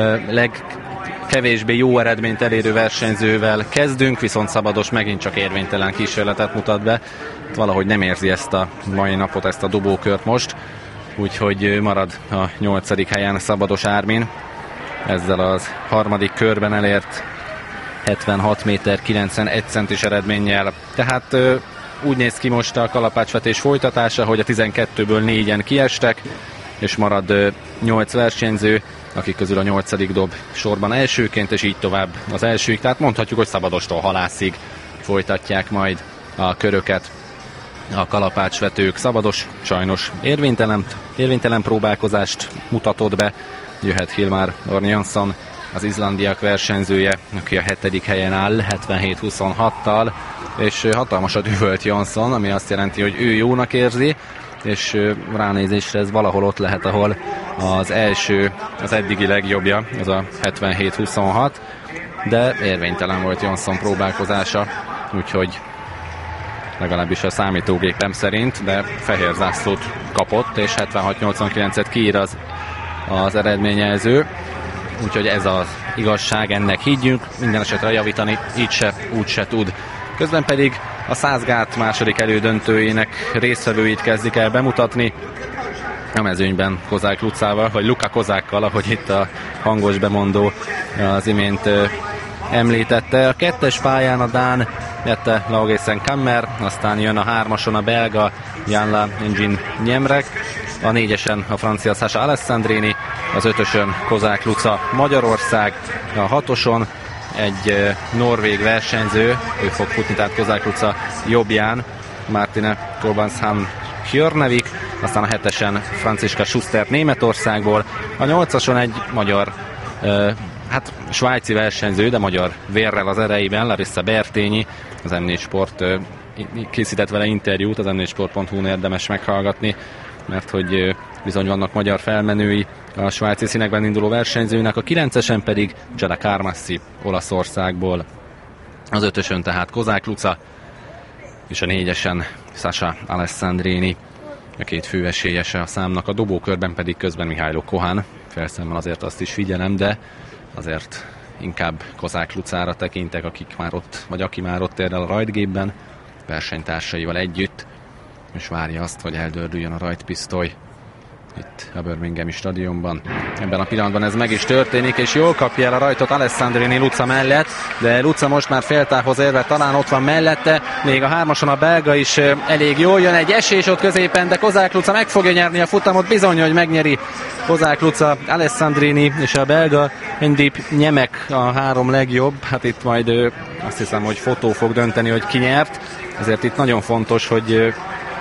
legkevésbé jó eredményt elérő versenyzővel kezdünk, viszont Szabados megint csak érvénytelen kísérletet mutat be. Valahogy nem érzi ezt a mai napot, ezt a dobókört most, úgyhogy marad a 8. helyen Szabados Ármin. Ezzel az 3. körben elért 76 méter 91 centis eredménnyel. Tehát úgy néz ki most a kalapácsvetés folytatása, hogy a 12-ből 4-en kiestek, és marad 8 versenyző, akik közül a 8. dob sorban elsőként, és így tovább az elsőig. Tehát mondhatjuk, hogy Szabadostól Halászig folytatják majd a köröket a kalapácsvetők. Szabados sajnos érvénytelen próbálkozást mutatott be. Jöhet Hilmar Örn-Jansson, az izlandiak versenyzője, aki a 7. helyen áll 77-26-tal, és hatalmasat üvölt Jansson, ami azt jelenti, hogy ő jónak érzi, és ránézésre ez valahol ott lehet, ahol az eddigi legjobbja, az a 77-26, de érvénytelen volt Jansson próbálkozása, úgyhogy legalábbis a számítógépem szerint, de fehér zászlót kapott, és 76-89-et kiír az eredményező. Úgyhogy ez az igazság, ennek higgyünk, minden esetre javítani így se, úgy se tud. Közben pedig a Százgát második elődöntőjének résztvevőit kezdik el bemutatni. A mezőnyben Kozák Lucával, vagy Luka Kozákkal, ahogy itt a hangos bemondó az imént említette. A 2. pályán a dán Jette Laugesen Kammer, aztán jön a 3-ason a belga Janla Engin Nyemrek, A 4-esen a francia Sasha Alessandrini, az 5-ösön Kozák Luca Magyarország, a 6-oson egy norvég versenyző, ő fog futni, tehát Kozák Luca jobbján, Martine Korbansham Hjörnevik, aztán a 7-esen Franciska Schuster Németországból, a 8-ason egy magyar, svájci versenyző, de magyar vérrel az erejében, Larissa Bertényi, az M4 Sport készített vele interjút, az m4sport.hu-n érdemes meghallgatni, mert hogy bizony vannak magyar felmenői a svájci színekben induló versenyzőnek, a 9-esen pedig Giada Carmassi Olaszországból, az 5-ösön tehát Kozák Luca, és a 4-esen Sasha Alessandrini, a két fő esélyese a számnak, a dobókörben pedig közben Mihály Kohán, felszemmel azért azt is figyelem, de azért inkább Kozák Lucára tekintek, akik már ott, vagy aki már ott ér el a rajtgépben, versenytársaival együtt, és várja azt, hogy eldördüljön a rajtpisztoly itt a Birminghami stadionban. Ebben a pillanatban ez meg is történik, és jól kapja el a rajtot Alessandrini Luca mellett, de Luca most már féltávhoz érve, talán ott van mellette, még a 3-ason a belga is elég jól jön, egy esés ott középen, de Kozák Luca meg fogja nyerni a futamot, bizony, hogy megnyeri Kozák Luca, Alessandrini és a belga Endip Nyemek a 3 legjobb. Hát itt majd azt hiszem, hogy fotó fog dönteni, hogy ki nyert, ezért itt nagyon fontos, hogy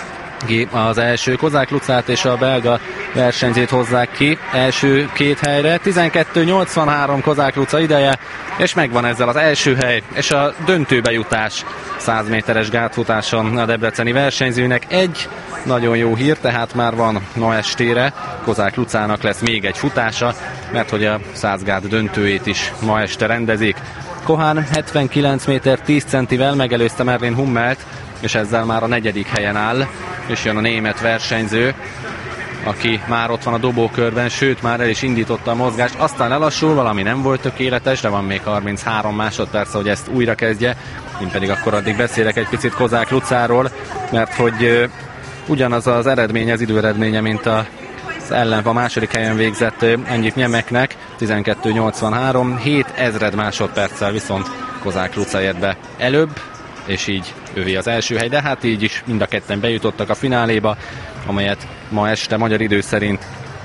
az első Kozák Lucát és a belga versenyzőt hozzák ki első 2 helyre. 12.83 Kozák Luca ideje, és megvan ezzel az első hely, és a döntőbe jutás 100 méteres gátfutáson a debreceni versenyzőnek. Egy nagyon jó hír, tehát már van ma estére, Kozák Lucának lesz még egy futása, mert hogy a 100 gát döntőjét is ma este rendezik. Kohán 79 méter 10 centivel megelőzte Merlin Hummelt, és ezzel már a 4. helyen áll, és jön a német versenyző, aki már ott van a dobókörben, sőt már el is indította a mozgást, aztán lelassul, valami nem volt tökéletes, de van még 33 másodperc, hogy ezt újra kezdje. Én pedig akkor addig beszélek egy picit Kozák Lucáról, mert hogy ugyanaz az eredmény, az időeredménye, mint a második helyen végzett Endip Nyemeknek, 12.83, 7000 másodperccel viszont Kozák Luca ért be előbb, és így ővé az első hely, de hát így is mind a ketten bejutottak a fináléba, amelyet ma este magyar idő szerint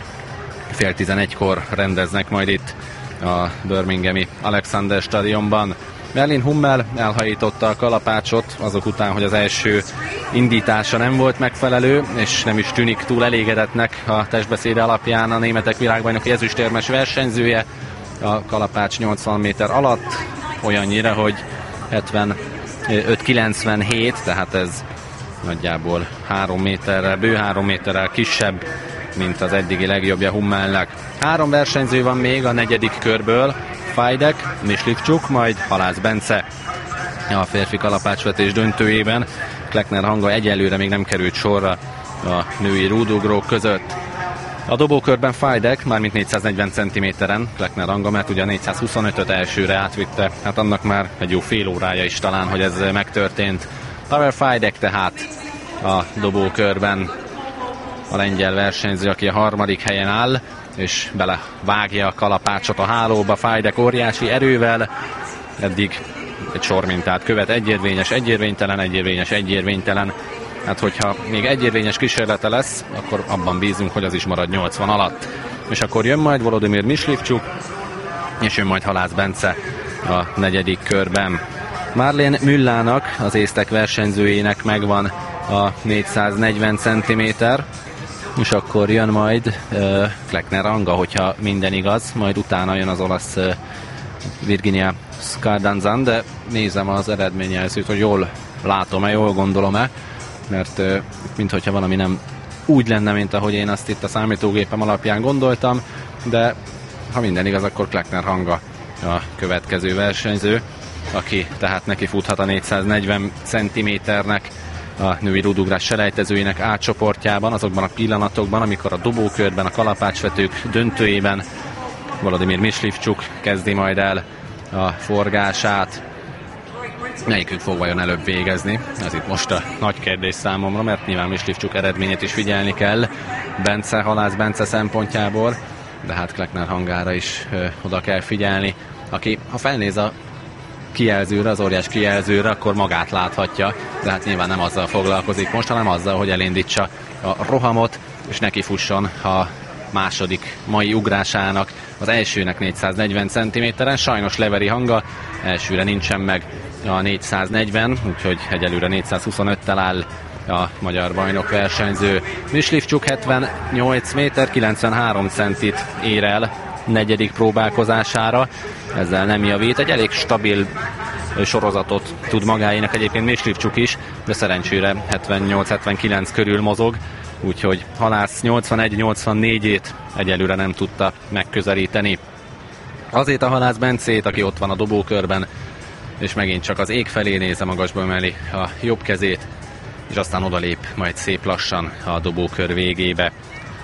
10:30-kor rendeznek majd itt a Birminghami Alexander stadionban. Merlin Hummel elhajította a kalapácsot azok után, hogy az első indítása nem volt megfelelő, és nem is tűnik túl elégedettnek a testbeszéde alapján a németek világbajnoki ezüstérmes versenyzője. A kalapács 80 méter alatt, olyannyira, hogy 75-97, tehát ez nagyjából 3 méterrel, bő 3 méterrel kisebb, mint az eddigi legjobbja Hummelnek. 3 versenyző van még a 4. körből, Fajdek, Mislivcsuk, majd Halász Bence a férfi kalapácsvetés döntőjében. Kleckner Hanga egyelőre még nem került sorra a női rúdugrók között. A dobókörben Fajdek, mármint 440 cm-en, Kleckner Hanga, mert ugye a 425-öt elsőre átvitte, hát annak már egy jó fél órája is talán, hogy ez megtörtént. Pavel Fajdek tehát a dobókörben a lengyel versenyző, aki a 3. helyen áll, és belevágja a kalapácsot a hálóba. Fajdek óriási erővel, eddig egy sormintát követ, egyérvényes, egyérvénytelen, egyérvényes, egyérvénytelen. Hát hogyha még egyérvényes kísérlete lesz, akkor abban bízunk, hogy az is marad 80 alatt. És akkor jön majd Volodymyr Mislivcsuk, és jön majd Halász Bence a 4. körben. Marlene Müllának, az észtek versenyzőjének megvan a 440 cm, és akkor jön majd Kleckner Hanga, hogyha minden igaz, majd utána jön az olasz Virginia Scardanzan, de nézem az eredményjelzőt, hogy jól látom-e, jól gondolom-e, mert minthogyha valami nem úgy lenne, mint ahogy én azt itt a számítógépem alapján gondoltam, de ha minden igaz, akkor Kleckner Hanga a következő versenyző, aki tehát neki futhat a 440 cm-nek a női rúdugrás selejtezőinek átcsoportjában, azokban a pillanatokban, amikor a dobókörben, a kalapácsvetők döntőjében Volodymyr Mislivcsuk kezdi majd el a forgását. Melyikük fog vajon előbb végezni? Ez itt most a nagy kérdés számomra, mert nyilván Mislivcsuk eredményét is figyelni kell Halász Bence szempontjából, de hát Kleckner Hangára is oda kell figyelni, aki, ha felnéz a kijelzőre, az óriás kijelzőre, akkor magát láthatja, de hát nyilván nem azzal foglalkozik most, hanem azzal, hogy elindítsa a rohamot, és neki fusson a második mai ugrásának, az elsőnek 440 cm-en, sajnos leveri hanga, elsőre nincsen meg a 440, úgyhogy egyelőre 425-tel áll a magyar bajnok versenyző. Myslivcsuk 78 méter, 93 centit ér el negyedik próbálkozására, ezzel nem javít, egy elég stabil sorozatot tud magáénak egyébként Myslivcsuk is, de szerencsére 78-79 körül mozog, úgyhogy Halász 81-84-ét egyelőre nem tudta megközelíteni. Azért a Halász Bencét, aki ott van a dobókörben, és megint csak az ég felé néz, a magasba emeli a jobb kezét, és aztán odalép majd szép lassan a dobókör végébe,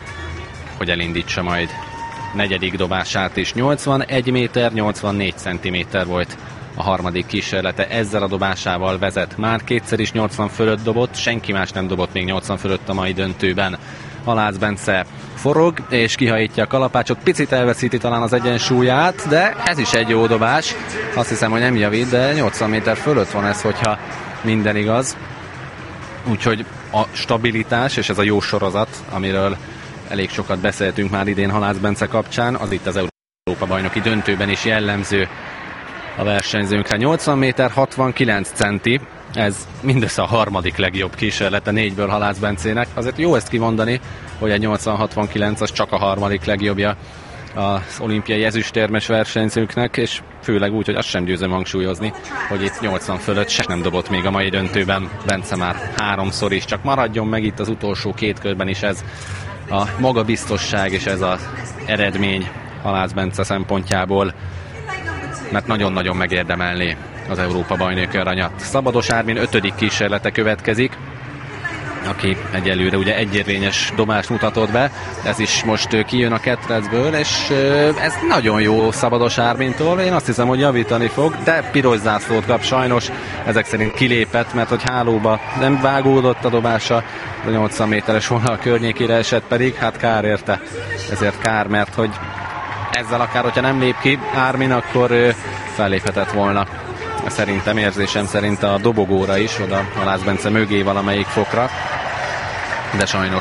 hogy elindítsa majd negyedik dobását is. 81 méter, 84 centiméter volt a harmadik kísérlete, ezzel a dobásával vezet. Már kétszer is 80 fölött dobott, senki más nem dobott még 80 fölött a mai döntőben. Halász Bence forog, és kihajítja a kalapácsot, picit elveszíti talán az egyensúlyát, de ez is egy jó dobás. Azt hiszem, hogy nem javít, de 80 méter fölött van ez, hogyha minden igaz. Úgyhogy a stabilitás és ez a jó sorozat, amiről elég sokat beszéltünk már idén Halász Bence kapcsán, az itt az Európa-bajnoki döntőben is jellemző a versenyzőnkre. 80 méter 69 centi, ez mindössze a harmadik legjobb kísérlete 4-ből Halász Bencének. Azért jó ezt kimondani, hogy egy 80-69 az csak a harmadik legjobbja az olimpiai ezüstérmes versenyzőknek, és főleg úgy, hogy azt sem győzöm hangsúlyozni, hogy itt 80 fölött se nem dobott még a mai döntőben Bence már 3-szor is. Csak maradjon meg itt az utolsó két körben is ez a magabiztosság és ez az eredmény Halász Bence szempontjából, mert nagyon-nagyon megérdemelné az Európa-bajnoki aranyat. Szabados Ármin 5. kísérlete következik, aki egyelőre ugye egyérvényes dobást mutatott be, ez is most kijön a ketrecből, és ez nagyon jó Szabados Ármintól, én azt hiszem, hogy javítani fog, de piros zászlót kap sajnos, ezek szerint kilépett, mert hogy hálóba nem vágódott a dobása, a 80 méteres vonal környékére esett, pedig hát kár érte, ezért kár, mert hogy ezzel akár, hogyha nem lép ki Ármin, akkor felléphetett volna. Szerintem, érzésem szerint a dobogóra is, oda Halász Bence mögé valamelyik fokra, de sajnos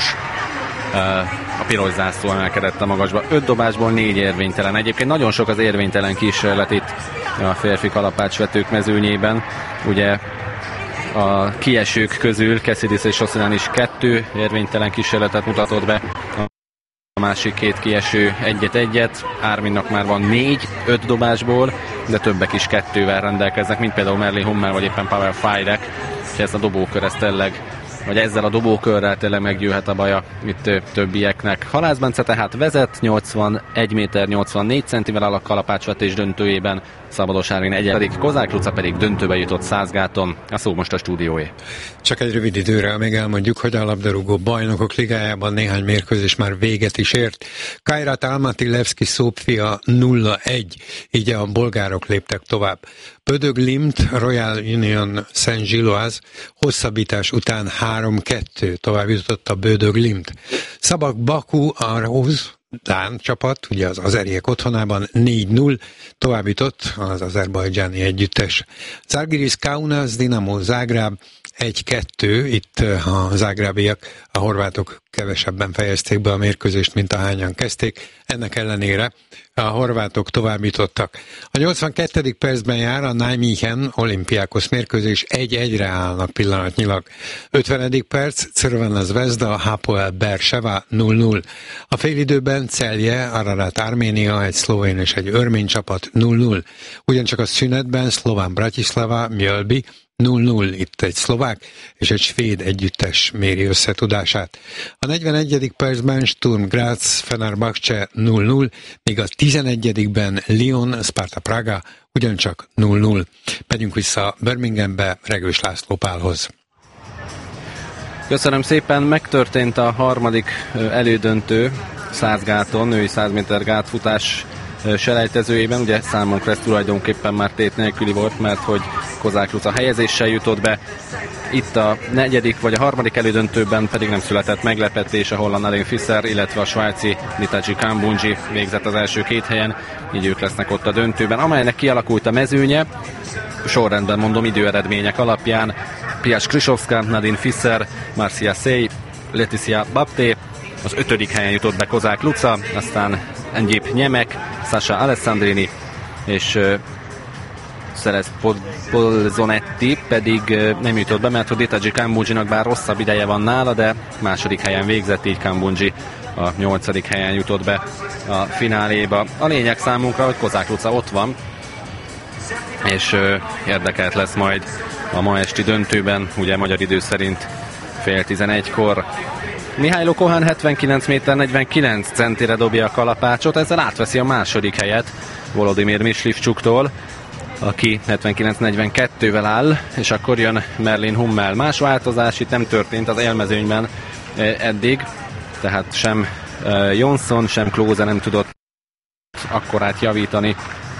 a piros zászló emelkedett a magasba. 5 dobásból 4 érvénytelen. Egyébként nagyon sok az érvénytelen kísérlet itt a férfi kalapácsvetők mezőnyében. Ugye a kiesők közül Kesidis és Oszilán is 2 érvénytelen kísérletet mutatott be. A másik 2 kieső egyet, Árminnak már van 4-5 dobásból, de többek is 2-vel rendelkeznek, mint például Merlin Hummel, vagy éppen Pavel Fajrek, és ez a dobókör, ez tényleg, vagy ezzel a dobókörrel tényleg meggyőhet a baja itt többieknek. Halász Bence tehát vezet, 81 méter 84 centivel áll a kalapácsvetés döntőjében, Szabados Ármin egyedik, Kozák Luca pedig döntőbe jutott Százgáton. A szó most a stúdióé. Csak egy rövid időre még elmondjuk, hogy a labdarúgó bajnokok ligájában néhány mérkőzés már véget is ért. Kairat Almaty Levski Szófia 0-1, így a bolgárok léptek tovább. Pödög Limt, Royal Union Saint-Gilloise hosszabbítás után 3-2 tovább jutott a Pödög Limt. Szabak Baku Arhoz, dán csapat, ugye az azeriek otthonában 4-0 tovább jutott az azerbajdzsáni együttes. Zalgiris Kaunas Dinamo Zágráb 1-2, itt a zágrábiak, a horvátok kevesebben fejezték be a mérkőzést, mint ahányan kezdték, ennek ellenére a horvátok tovább jutottak. A 82. percben jár a Nijmegen Olimpiákos mérkőzés, 1-1-re állnak pillanatnyilag. 50. perc, Crvena Zvezda, Hapoel Beersheva 0-0. A félidőben Celje, Ararat Arménia, egy szlovén és egy örmény csapat 0-0. Ugyancsak a szünetben Szlován Bratislava, Mjölby 0-0, itt egy szlovák és egy svéd együttes méri összetudását. A 41. percben Sturm Graz, Fenerbahce 0-0, míg a 11-ben Lyon, Sparta Praga ugyancsak 0-0. Megyünk vissza Birminghambe Regős László Pálhoz. Köszönöm szépen, megtörtént a harmadik elődöntő Százgáton, női 100 méter gátfutás selejtezőjében, ugye számunkra ez tulajdonképpen már tét nélküli volt, mert hogy Kozák Luca helyezéssel jutott be. Itt a negyedik vagy a harmadik elődöntőben pedig nem született meglepetés, a holland Alain Fischer, illetve a svájci Nitaji Kambunji végzett az első 2 helyen, így ők lesznek ott a döntőben, amelynek kialakult a mezőnye. sorrendben mondom időeredmények alapján: Piás Krisovska, Nadine Fischer, Marcia Sey, Leticia Bapté, az 5. helyen jutott be Kozák Luca, aztán Engyip Nyemek, Sasha Alessandrini és Szerez Polzonetti pedig nem jutott be, mert Ditage Kambunjinak bár rosszabb ideje van nála, de 2. helyen végzett, így Kambunji a 8. helyen jutott be a fináléba. A lényeg számunkra, hogy Kozák Luca ott van, és érdekelt lesz majd a ma esti döntőben, ugye magyar idő szerint 10:30-kor. Mihály Kohán 79 méter 49 centire dobja a kalapácsot, ezzel átveszi a 2. helyet Volodymyr Mislivcsuktól, aki 79-42-vel áll, és akkor jön Merlin Hummel. Más változás itt nem történt az élmezőnyben eddig, tehát sem Jonsson, sem Klose nem tudott akkorát javítani,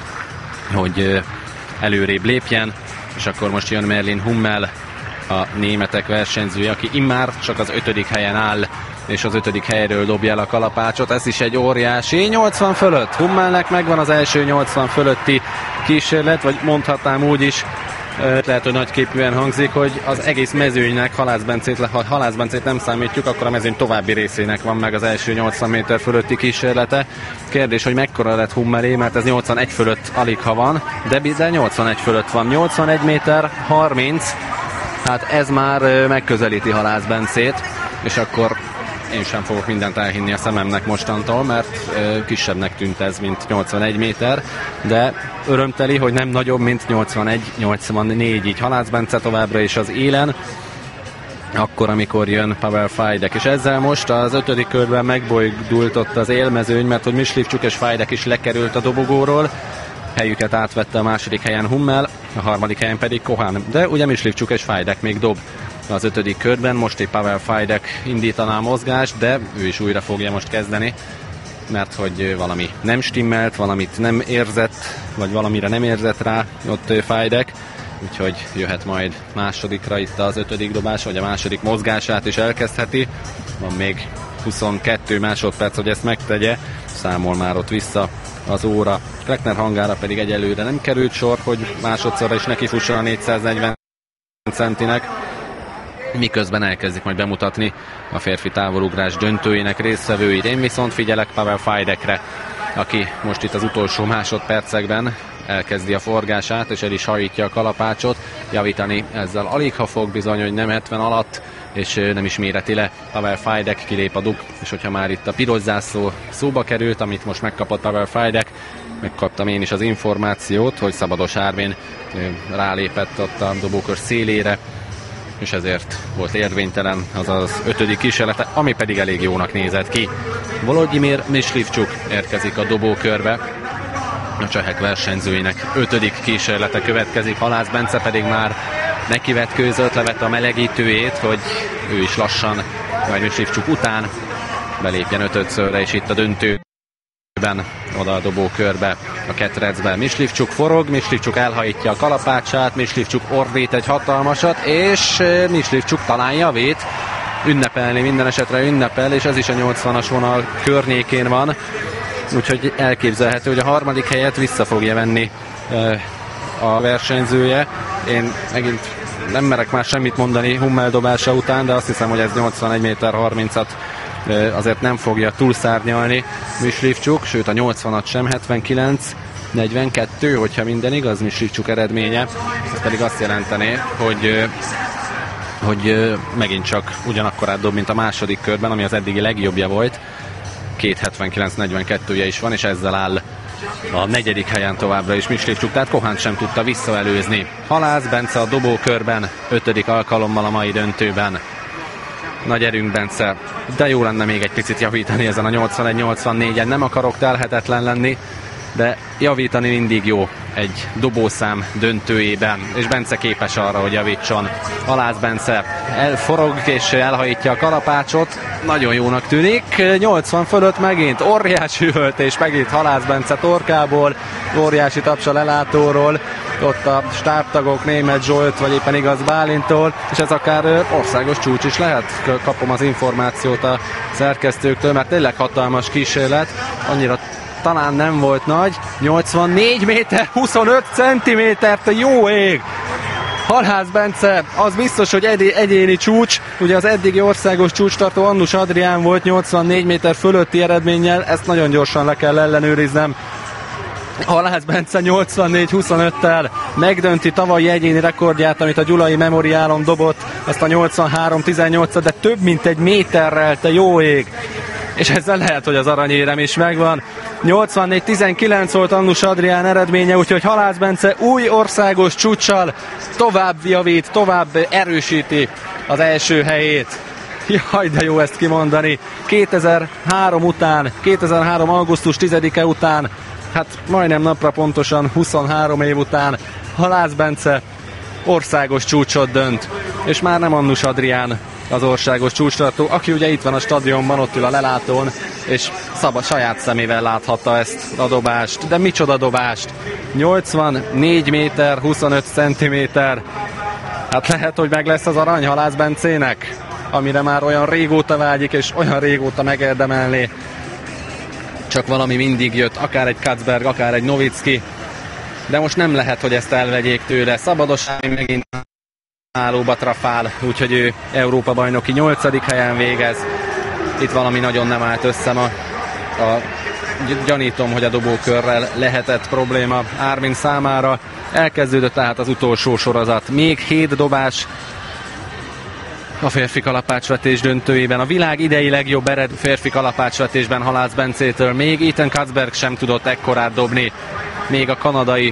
hogy előrébb lépjen, és akkor most jön Merlin Hummel, a németek versenyzője, aki immár csak az 5. helyen áll, és az 5. helyről dobja el a kalapácsot. Ez is egy óriási 80 fölött. Hummelnek megvan az első 80 fölötti kísérlet, vagy mondhatnám úgy is, lehet, hogy nagyképűen hangzik, hogy az egész mezőnynek ha Halász Bencét nem számítjuk, akkor a mezőny további részének van meg az első 80 méter fölötti kísérlete. Kérdés, hogy mekkora lett Hummelé, mert ez 81 fölött alig ha van, de 81 fölött van. 81 méter 30, hát ez már megközelíti Halász Bencét, és akkor én sem fogok mindent elhinni a szememnek mostantól, mert kisebbnek tűnt ez, mint 81 méter, de örömteli, hogy nem nagyobb, mint 81-84, így Halász Bence továbbra is az élen, akkor, amikor jön Pavel Fajdek, és ezzel most az 5. körben megbojdult ott az élmezőny, mert hogy Mislivcsuk és Fajdek is lekerült a dobogóról, helyüket átvette a 2. helyen Hummel, a 3. helyen pedig Kohán, de ugye Mislivcsuk és Fajdek még dob az 5. körben, most egy Pavel Fajdek indítaná a mozgást, de ő is újra fogja most kezdeni, mert hogy valami nem stimmelt, valamit nem érzett, vagy valamire nem érzett rá ott Fajdek, úgyhogy jöhet majd másodikra itt az 5. dobás, vagy a második mozgását is elkezdheti. Van még 22 másodperc, hogy ezt megtegye, számol már ott vissza az óra. Kleckner hangára pedig egyelőre nem került sor, hogy másodszorra is nekifusson a 440 centinek, miközben elkezdik majd bemutatni a férfi távolugrás döntőjének résztvevőit. Én viszont figyelek Pavel Fajdekre, aki most itt az utolsó másodpercekben elkezdi a forgását, és el is hajítja a kalapácsot. Javítani ezzel alig ha fog, bizony, hogy nem 70 alatt, és nem is méreti le. Pavel Fajdek kilép a dug, és hogyha már itt a piros zászló szóba került, amit most megkapott Pavel Fajdek, megkaptam én is az információt, hogy Szabados Árvén rálépett ott a dobókör szélére, és ezért volt érvénytelen az az 5. kísérlete, ami pedig elég jónak nézett ki. Volodymyr Mislivcsuk érkezik a dobókörbe, a csehek versenyzőinek 5. kísérlete következik, Halász Bence pedig már nekivetkőzött, levette a melegítőjét, hogy ő is lassan, majd Mislivcsuk után belépjen 5-szörre, és itt a döntőben oda a dobókörbe, a ketrecbe. Mislivcsuk forog, Mislivcsuk elhajítja a kalapácsát, Mislivcsuk ordít egy hatalmasat, és Mislivcsuk talán javít, ünnepelni, minden esetre ünnepel, és ez is a 80-as vonal környékén van, úgyhogy elképzelhető, hogy a 3. helyet vissza fogja venni a versenyzője. Én megint nem merek már semmit mondani Hummel dobása után, de azt hiszem, hogy ez 81 méter 30-at azért nem fogja túlszárnyalni Mislivcsuk, sőt a 80-at sem, 79-42, hogyha minden igaz Mislivcsuk eredménye. Ez pedig azt jelentené, hogy megint csak ugyanakkorát dob, mint a második körben, ami az eddigi legjobbja volt. 2.79.42-je is van, és ezzel áll a 4. helyen továbbra is Mislivcsuk, tehát Kohánt sem tudta visszaelőzni. Halász Bence a dobókörben 5. alkalommal a mai döntőben. Nagy erőnk, Bence, de jó lenne még egy picit javítani ezen a 81-84-en, nem akarok telhetetlen lenni, de javítani mindig jó egy dobószám döntőjében, és Bence képes arra, hogy javítson. Halász Bence elforog és elhajítja a kalapácsot, nagyon jónak tűnik, 80 fölött megint óriási üvöltés, megint Halász Bence torkából, óriási taps a lelátóról, ott a stábtagok, Németh Zsolt, vagy éppen igaz Bálintól, és ez akár országos csúcs is lehet, kapom az információt a szerkesztőktől, mert tényleg hatalmas kísérlet, annyira talán nem volt nagy. 84 méter 25 centiméter, te jó ég! Halász Bence, az biztos, hogy egyéni csúcs, ugye az eddigi országos csúcstartó Annus Adrián volt 84 méter fölötti eredménnyel, ezt nagyon gyorsan le kell ellenőriznem. Halász Bence 84-25-tel megdönti tavalyi egyéni rekordját, amit a Gyulai Memoriálon dobott, azt a 83-18-at, de több mint egy méterrel, te jó ég! És ezzel lehet, hogy az aranyérem is megvan. 84-19 volt Annus Adrián eredménye, úgyhogy Halász Bence új országos csúccsal tovább javít, tovább erősíti az első helyét. Jaj, de jó ezt kimondani. 2003 augusztus 10-e után, hát majdnem napra pontosan 23 év után Halász Bence országos csúcsot dönt. És már nem Annus Adrián az országos csúcstartó, aki ugye itt van a stadionban, ott ül a lelátón, és saját szemével láthatta ezt a dobást. De micsoda dobást! 84 méter 25 centiméter. Hát lehet, hogy meg lesz az arany Halász Bencének, amire már olyan régóta vágyik, és olyan régóta megérdemelné. Csak valami mindig jött, akár egy Katzberg, akár egy Novicki, de most nem lehet, hogy ezt elvegyék tőle. Szabados megint állóba trafál, úgyhogy ő Európa bajnoki 8. helyen végez. Itt valami nagyon nem állt össze ma. Gyanítom, hogy a dobókörrel lehetett probléma Armin számára. Elkezdődött tehát az utolsó sorozat. Még 7 dobás a férfi kalapácsvetés döntőjében. A világ idei legjobb férfi kalapácsvetésben Halász Bencétől még Ethan Katzberg sem tudott ekkorát dobni. Még a kanadai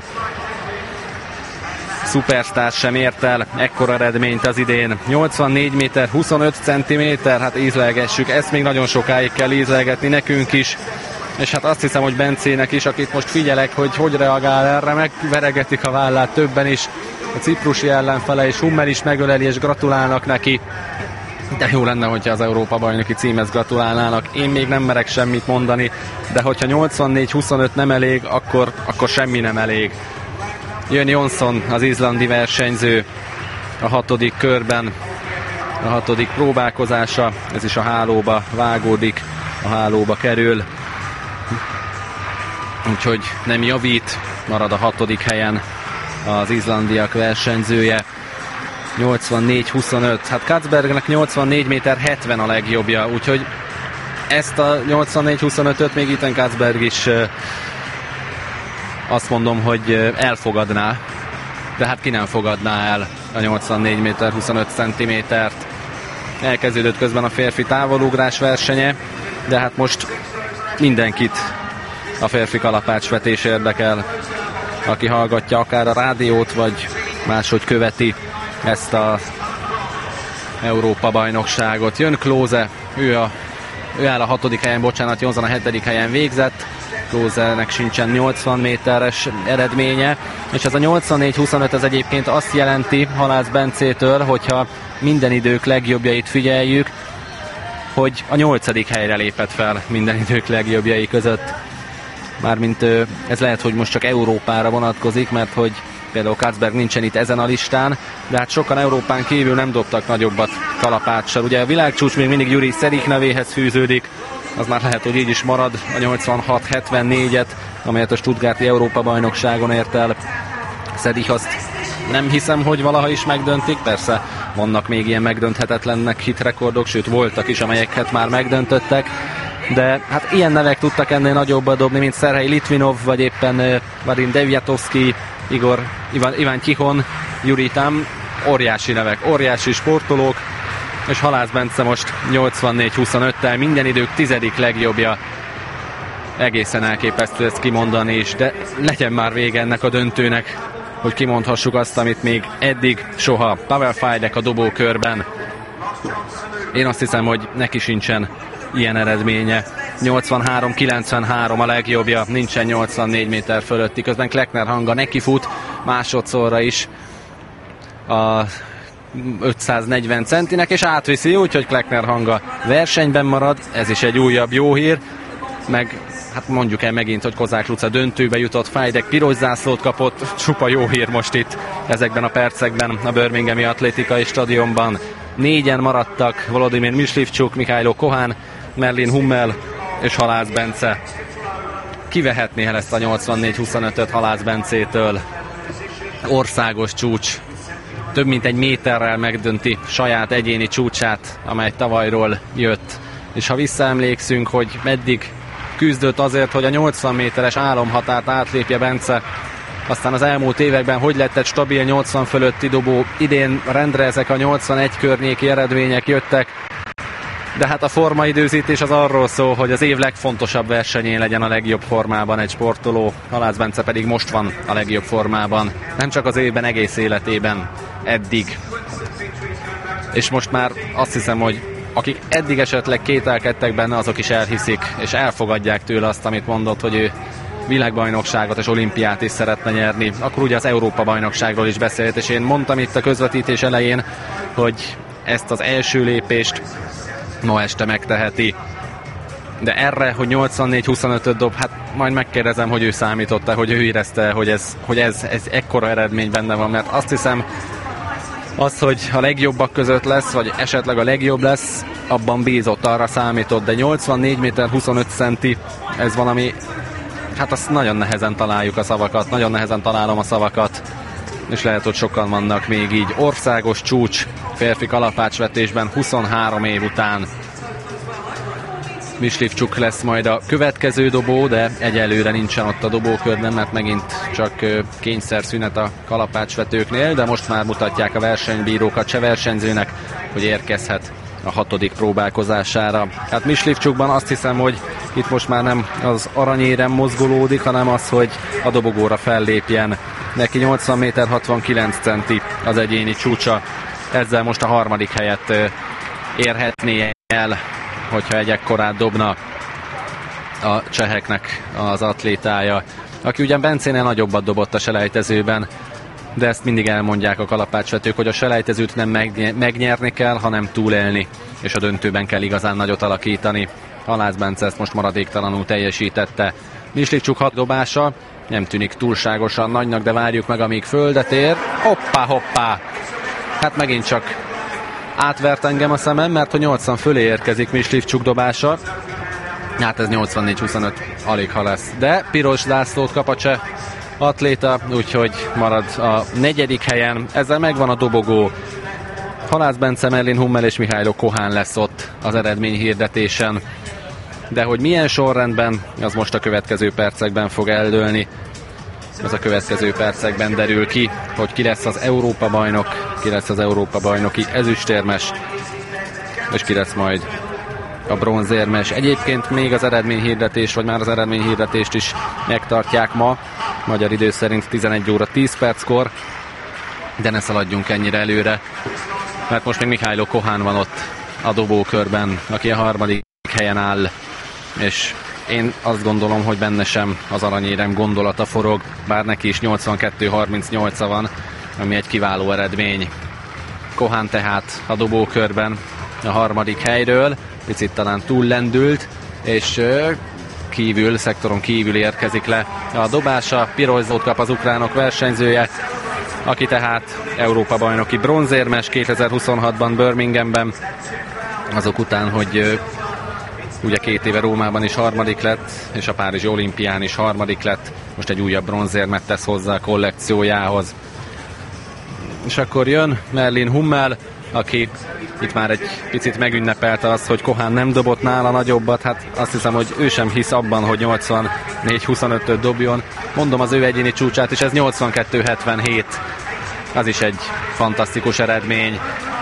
szupersztár sem ért el ekkora eredményt az idén. 84 méter 25 centiméter, hát ízlelgessük, ezt még nagyon sokáig kell ízlelgetni nekünk is. És hát azt hiszem, hogy Bencének is, akit most figyelek, hogy reagál erre, megveregetik a vállát többen is. A ciprusi ellenfele és Hummel is megöleli és gratulálnak neki. De jó lenne, hogyha az Európa bajnoki címhez gratulálnának. Én még nem merek semmit mondani, de hogyha 84-25 nem elég, akkor semmi nem elég. Jön Jonsson, az izlandi versenyző a 6. körben, a 6. próbálkozása, ez is a hálóba vágódik, a hálóba kerül, úgyhogy nem javít, marad a 6. helyen az izlandiak versenyzője. 84-25, hát Katzbergnek 84 méter 70 a legjobbja, úgyhogy ezt a 84-25-öt még Ethan Katzberg is azt mondom, hogy elfogadná, de hát ki nem fogadná el a 84 méter 25 centimétert. Elkezdődött közben a férfi távolugrás versenye, de hát most mindenkit a férfi kalapácsvetés érdekel, aki hallgatja akár a rádiót, vagy máshogy követi ezt a Európa bajnokságot. Jön Klose, ő áll a 6. helyen, bocsánat, Jonsson a 7. helyen végzett. Klose-nek sincsen 80 méteres eredménye, és ez a 84-25 ez egyébként azt jelenti Halász Bencétől, hogyha minden idők legjobbjait figyeljük, hogy a 8. helyre lépett fel minden idők legjobbjai között. Mármint ez lehet, hogy most csak Európára vonatkozik, mert hogy például Katzberg nincsen itt ezen a listán, de hát sokan Európán kívül nem dobtak nagyobbat kalapáccsal. Ugye a világcsúcs még mindig Juri Szerik nevéhez fűződik, az már lehet, hogy így is marad, a 86-74-et, amelyet a Stuttgarti Európa-bajnokságon ért el. Szerik, azt nem hiszem, hogy valaha is megdöntik, persze vannak még ilyen megdönthetetlennek hitrekordok, sőt voltak is, amelyeket már megdöntöttek, de hát ilyen nevek tudtak ennél nagyobbat dobni, mint Szerhely Litvinov, vagy éppen Vadim Deviatovski, Iván Tihon, Juri Tam, óriási nevek, óriási sportolók, és Halász Bence most 84-25-tel minden idők 10. legjobbja. Egészen elképesztő ezt kimondani is, de legyen már vége ennek a döntőnek, hogy kimondhassuk azt, amit még eddig soha. Pavel Fájdek a dobókörben. Én azt hiszem, hogy neki sincsen ilyen eredménye. 83-93 a legjobbja, nincsen 84 méter fölötti. Közben Kleckner Hanga neki fut másodszorra is a 540 centinek, és átviszi, úgyhogy Kleckner Hanga versenyben marad, ez is egy újabb jó hír, meg hát mondjuk el megint, hogy Kozák Luca döntőbe jutott, Fájdek piros zászlót kapott, csupa jó hír most itt ezekben a percekben a Birminghami Atlétikai Stadionban. 4-en maradtak, Volodymyr Myslivcsuk, Mikhailo Kohán, Merlin Hummel és Halász Bence. kivehetné el ezt a 84-25-öt Halász Bencétől. Országos csúcs. Több mint egy méterrel megdönti saját egyéni csúcsát, amely tavalyról jött. És ha visszaemlékszünk, hogy meddig küzdött azért, hogy a 80 méteres álomhatárt átlépje Bence, aztán az elmúlt években hogy lett egy stabil 80 fölötti dobó, idén rendre ezek a 81 környéki eredmények jöttek, de hát a formaidőzítés az arról szól, hogy az év legfontosabb versenyén legyen a legjobb formában egy sportoló, Halász Bence pedig most van a legjobb formában, nem csak az évben, egész életében, eddig. És most már azt hiszem, hogy akik eddig esetleg kételkedtek benne, azok is elhiszik, és elfogadják tőle azt, amit mondott, hogy ő világbajnokságot és olimpiát is szeretne nyerni. Akkor ugye az Európa-bajnokságról is beszélt, és én mondtam itt a közvetítés elején, hogy ezt az első lépést ma este megteheti. De erre, hogy 84-25-öt dob, hát majd megkérdezem, hogy ő számította, hogy ő érezte, hogy ez ekkora eredmény benne van, mert azt hiszem, az, hogy a legjobbak között lesz, vagy esetleg a legjobb lesz, abban bízott, arra számított, de 84 méter 25 centi, ez valami, hát azt nagyon nehezen találjuk a szavakat, nagyon nehezen találom a szavakat, és lehet, hogy sokan vannak még így. Országos csúcs férfi kalapácsvetésben 23 év után. Mislivcsuk lesz majd a következő dobó, de egyelőre nincsen ott a dobókörben, mert megint csak kényszerszünet a kalapácsvetőknél, de most már mutatják a versenybírók a cseh versenyzőnek, hogy érkezhet a 6. próbálkozására. Hát Mislivcsukban azt hiszem, hogy itt most már nem az aranyérem mozgolódik, hanem az, hogy a dobogóra fellépjen. Neki 80 méter 69 centi az egyéni csúcsa. Ezzel most a 3. helyet érhetné el, hogyha egy ekkorát dobna a cseheknek az atlétája, aki ugyan Bencénél nagyobbat dobott a selejtezőben, de ezt mindig elmondják a kalapácsvetők, hogy a selejtezőt nem megnyerni kell, hanem túlélni, és a döntőben kell igazán nagyot alakítani. Halász Bence ezt most maradéktalanul teljesítette. Mislivcsuk 6 dobása nem tűnik túlságosan nagynak, de várjuk meg, amíg földet ér. Hoppá! Hát megint csak átvert engem a szemem, mert a 80 fölé érkezik Mislivcsuk dobása. Hát ez 84-25, alig ha lesz. De piros zászlót kap a cseh atléta, úgyhogy marad a 4. helyen. Ezzel megvan a dobogó. Halász Bence, Merlin Hummel és Mihály Kohán lesz ott az eredményhirdetésen. De hogy milyen sorrendben, az most a következő percekben fog eldőlni. Ez a következő percekben derül ki, hogy ki lesz az Európa-bajnok, ki lesz az Európa-bajnoki ezüstérmes, és ki lesz majd a bronzérmes. Egyébként még az eredményhirdetés, vagy már az eredményhirdetést is megtartják ma, magyar idő szerint 11 óra 10 perckor, de ne szaladjunk ennyire előre, mert most még Mihály Kohán van ott a dobókörben, aki a 3. helyen áll, és én azt gondolom, hogy benne sem az aranyérem gondolata forog, bár neki is 82-38 van, ami egy kiváló eredmény. Kohán tehát a dobókörben a 3. helyről, picit talán túl lendült, és szektoron kívül érkezik le a dobása. Pirozzót kap az ukránok versenyzője, aki tehát Európa-bajnoki bronzérmes 2026-ban Birminghamben, azok után, hogy ugye 2 éve Rómában is 3. lett, és a párizsi olimpián is 3. lett, most egy újabb bronzérmet tesz hozzá a kollekciójához. És akkor jön Merlin Hummel, aki itt már egy picit megünnepelte azt, hogy Kohán nem dobott nála nagyobbat, hát azt hiszem, hogy ő sem hisz abban, hogy 84-25-öt dobjon. Mondom az ő egyéni csúcsát, és ez 82-77. Az is egy fantasztikus eredmény.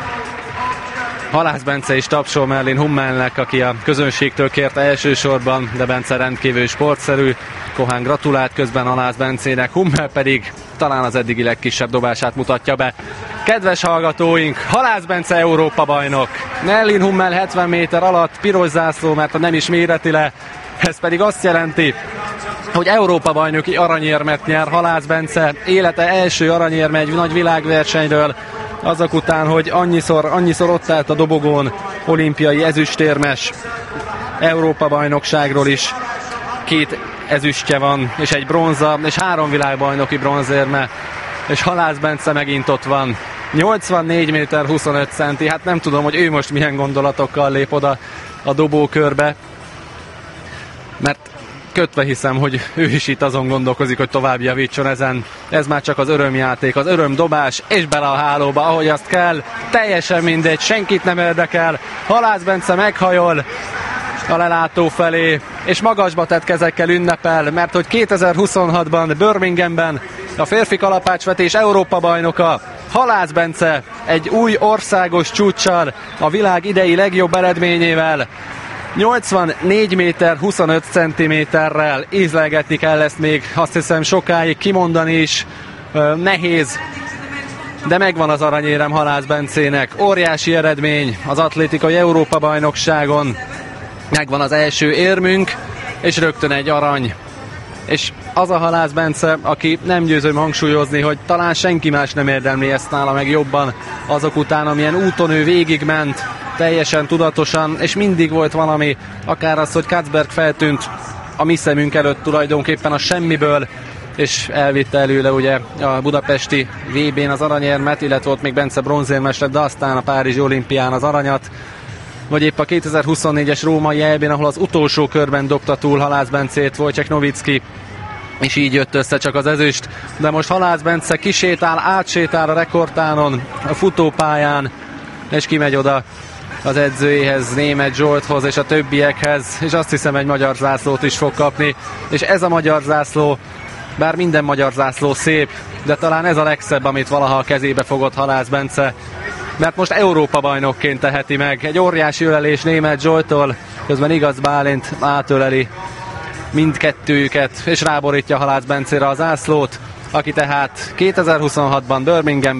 Halász Bence is tapsol Merlin Hummelnek, aki a közönségtől kérte elsősorban, de Bence rendkívül sportszerű. Kohán gratulált közben Halász Bencének, Hummel pedig talán az eddigi legkisebb dobását mutatja be. Kedves hallgatóink, Halász Bence Európa-bajnok. Merlin Hummel 70 méter alatt, piros zászló, mert nem is méreti le. Ez pedig azt jelenti, hogy Európa-bajnoki aranyérmet nyer Halász Bence. Élete első aranyérme egy nagy világversenyről, azok után, hogy annyiszor ott állt a dobogón, olimpiai ezüstérmes, Európa-bajnokságról is 2 ezüstje van, és egy bronza, és 3 világbajnoki bronzérme, és Halász Bence megint ott van. 84 méter 25 centi, hát nem tudom, hogy ő most milyen gondolatokkal lép oda a dobókörbe, mert kötve hiszem, hogy ő is itt azon gondolkozik, hogy tovább javítson ezen. Ez már csak az örömjáték, az örömdobás, és bele a hálóba, ahogy azt kell. Teljesen mindegy, senkit nem érdekel. Halász Bence meghajol a lelátó felé, és magasba tett kezekkel ünnepel, mert hogy 2026-ban Birminghamben a férfi kalapácsvetés Európa bajnoka Halász Bence egy új országos csúccsal, a világ idei legjobb eredményével, 84 méter 25 centiméterrel, ízlelgetni kell ezt még, azt hiszem sokáig kimondani is nehéz, de megvan az aranyérem Halász Bencének. Óriási eredmény az atlétikai Európa bajnokságon, megvan az első érmünk, és rögtön egy arany. És az a Halász Bence, aki nem győzöm hangsúlyozni, hogy talán senki más nem érdemli ezt nála meg jobban, azok után, amilyen úton ő végigment, teljesen tudatosan, és mindig volt valami, akár az, hogy Katzberg feltűnt a mi szemünk előtt tulajdonképpen a semmiből, és elvitte előle ugye a budapesti VB-n az aranyérmet, illetve ott még Bence bronzérmes lett, de aztán a párizsi olimpián az aranyat, vagy épp a 2024-es római EB-n, ahol az utolsó körben dobta túl Halász Bencét Wojciech Nowicki, és így jött össze csak az ezüst. De most Halász Bence kisétál, átsétál a rekordtánon, a futópályán, és kimegy oda az edzőjéhez, Németh Zsolthoz és a többiekhez, és azt hiszem egy magyar zászlót is fog kapni. És ez a magyar zászló, bár minden magyar zászló szép, de talán ez a legszebb, amit valaha a kezébe fogott Halász Bence, mert most Európa bajnokként teheti meg. Egy óriási ölelés Németh Zsolttól, közben Igaz Bálint átöleli mindkettőjüket, és ráborítja Halász Bencére a zászlót, aki tehát 2026-ban Birmingham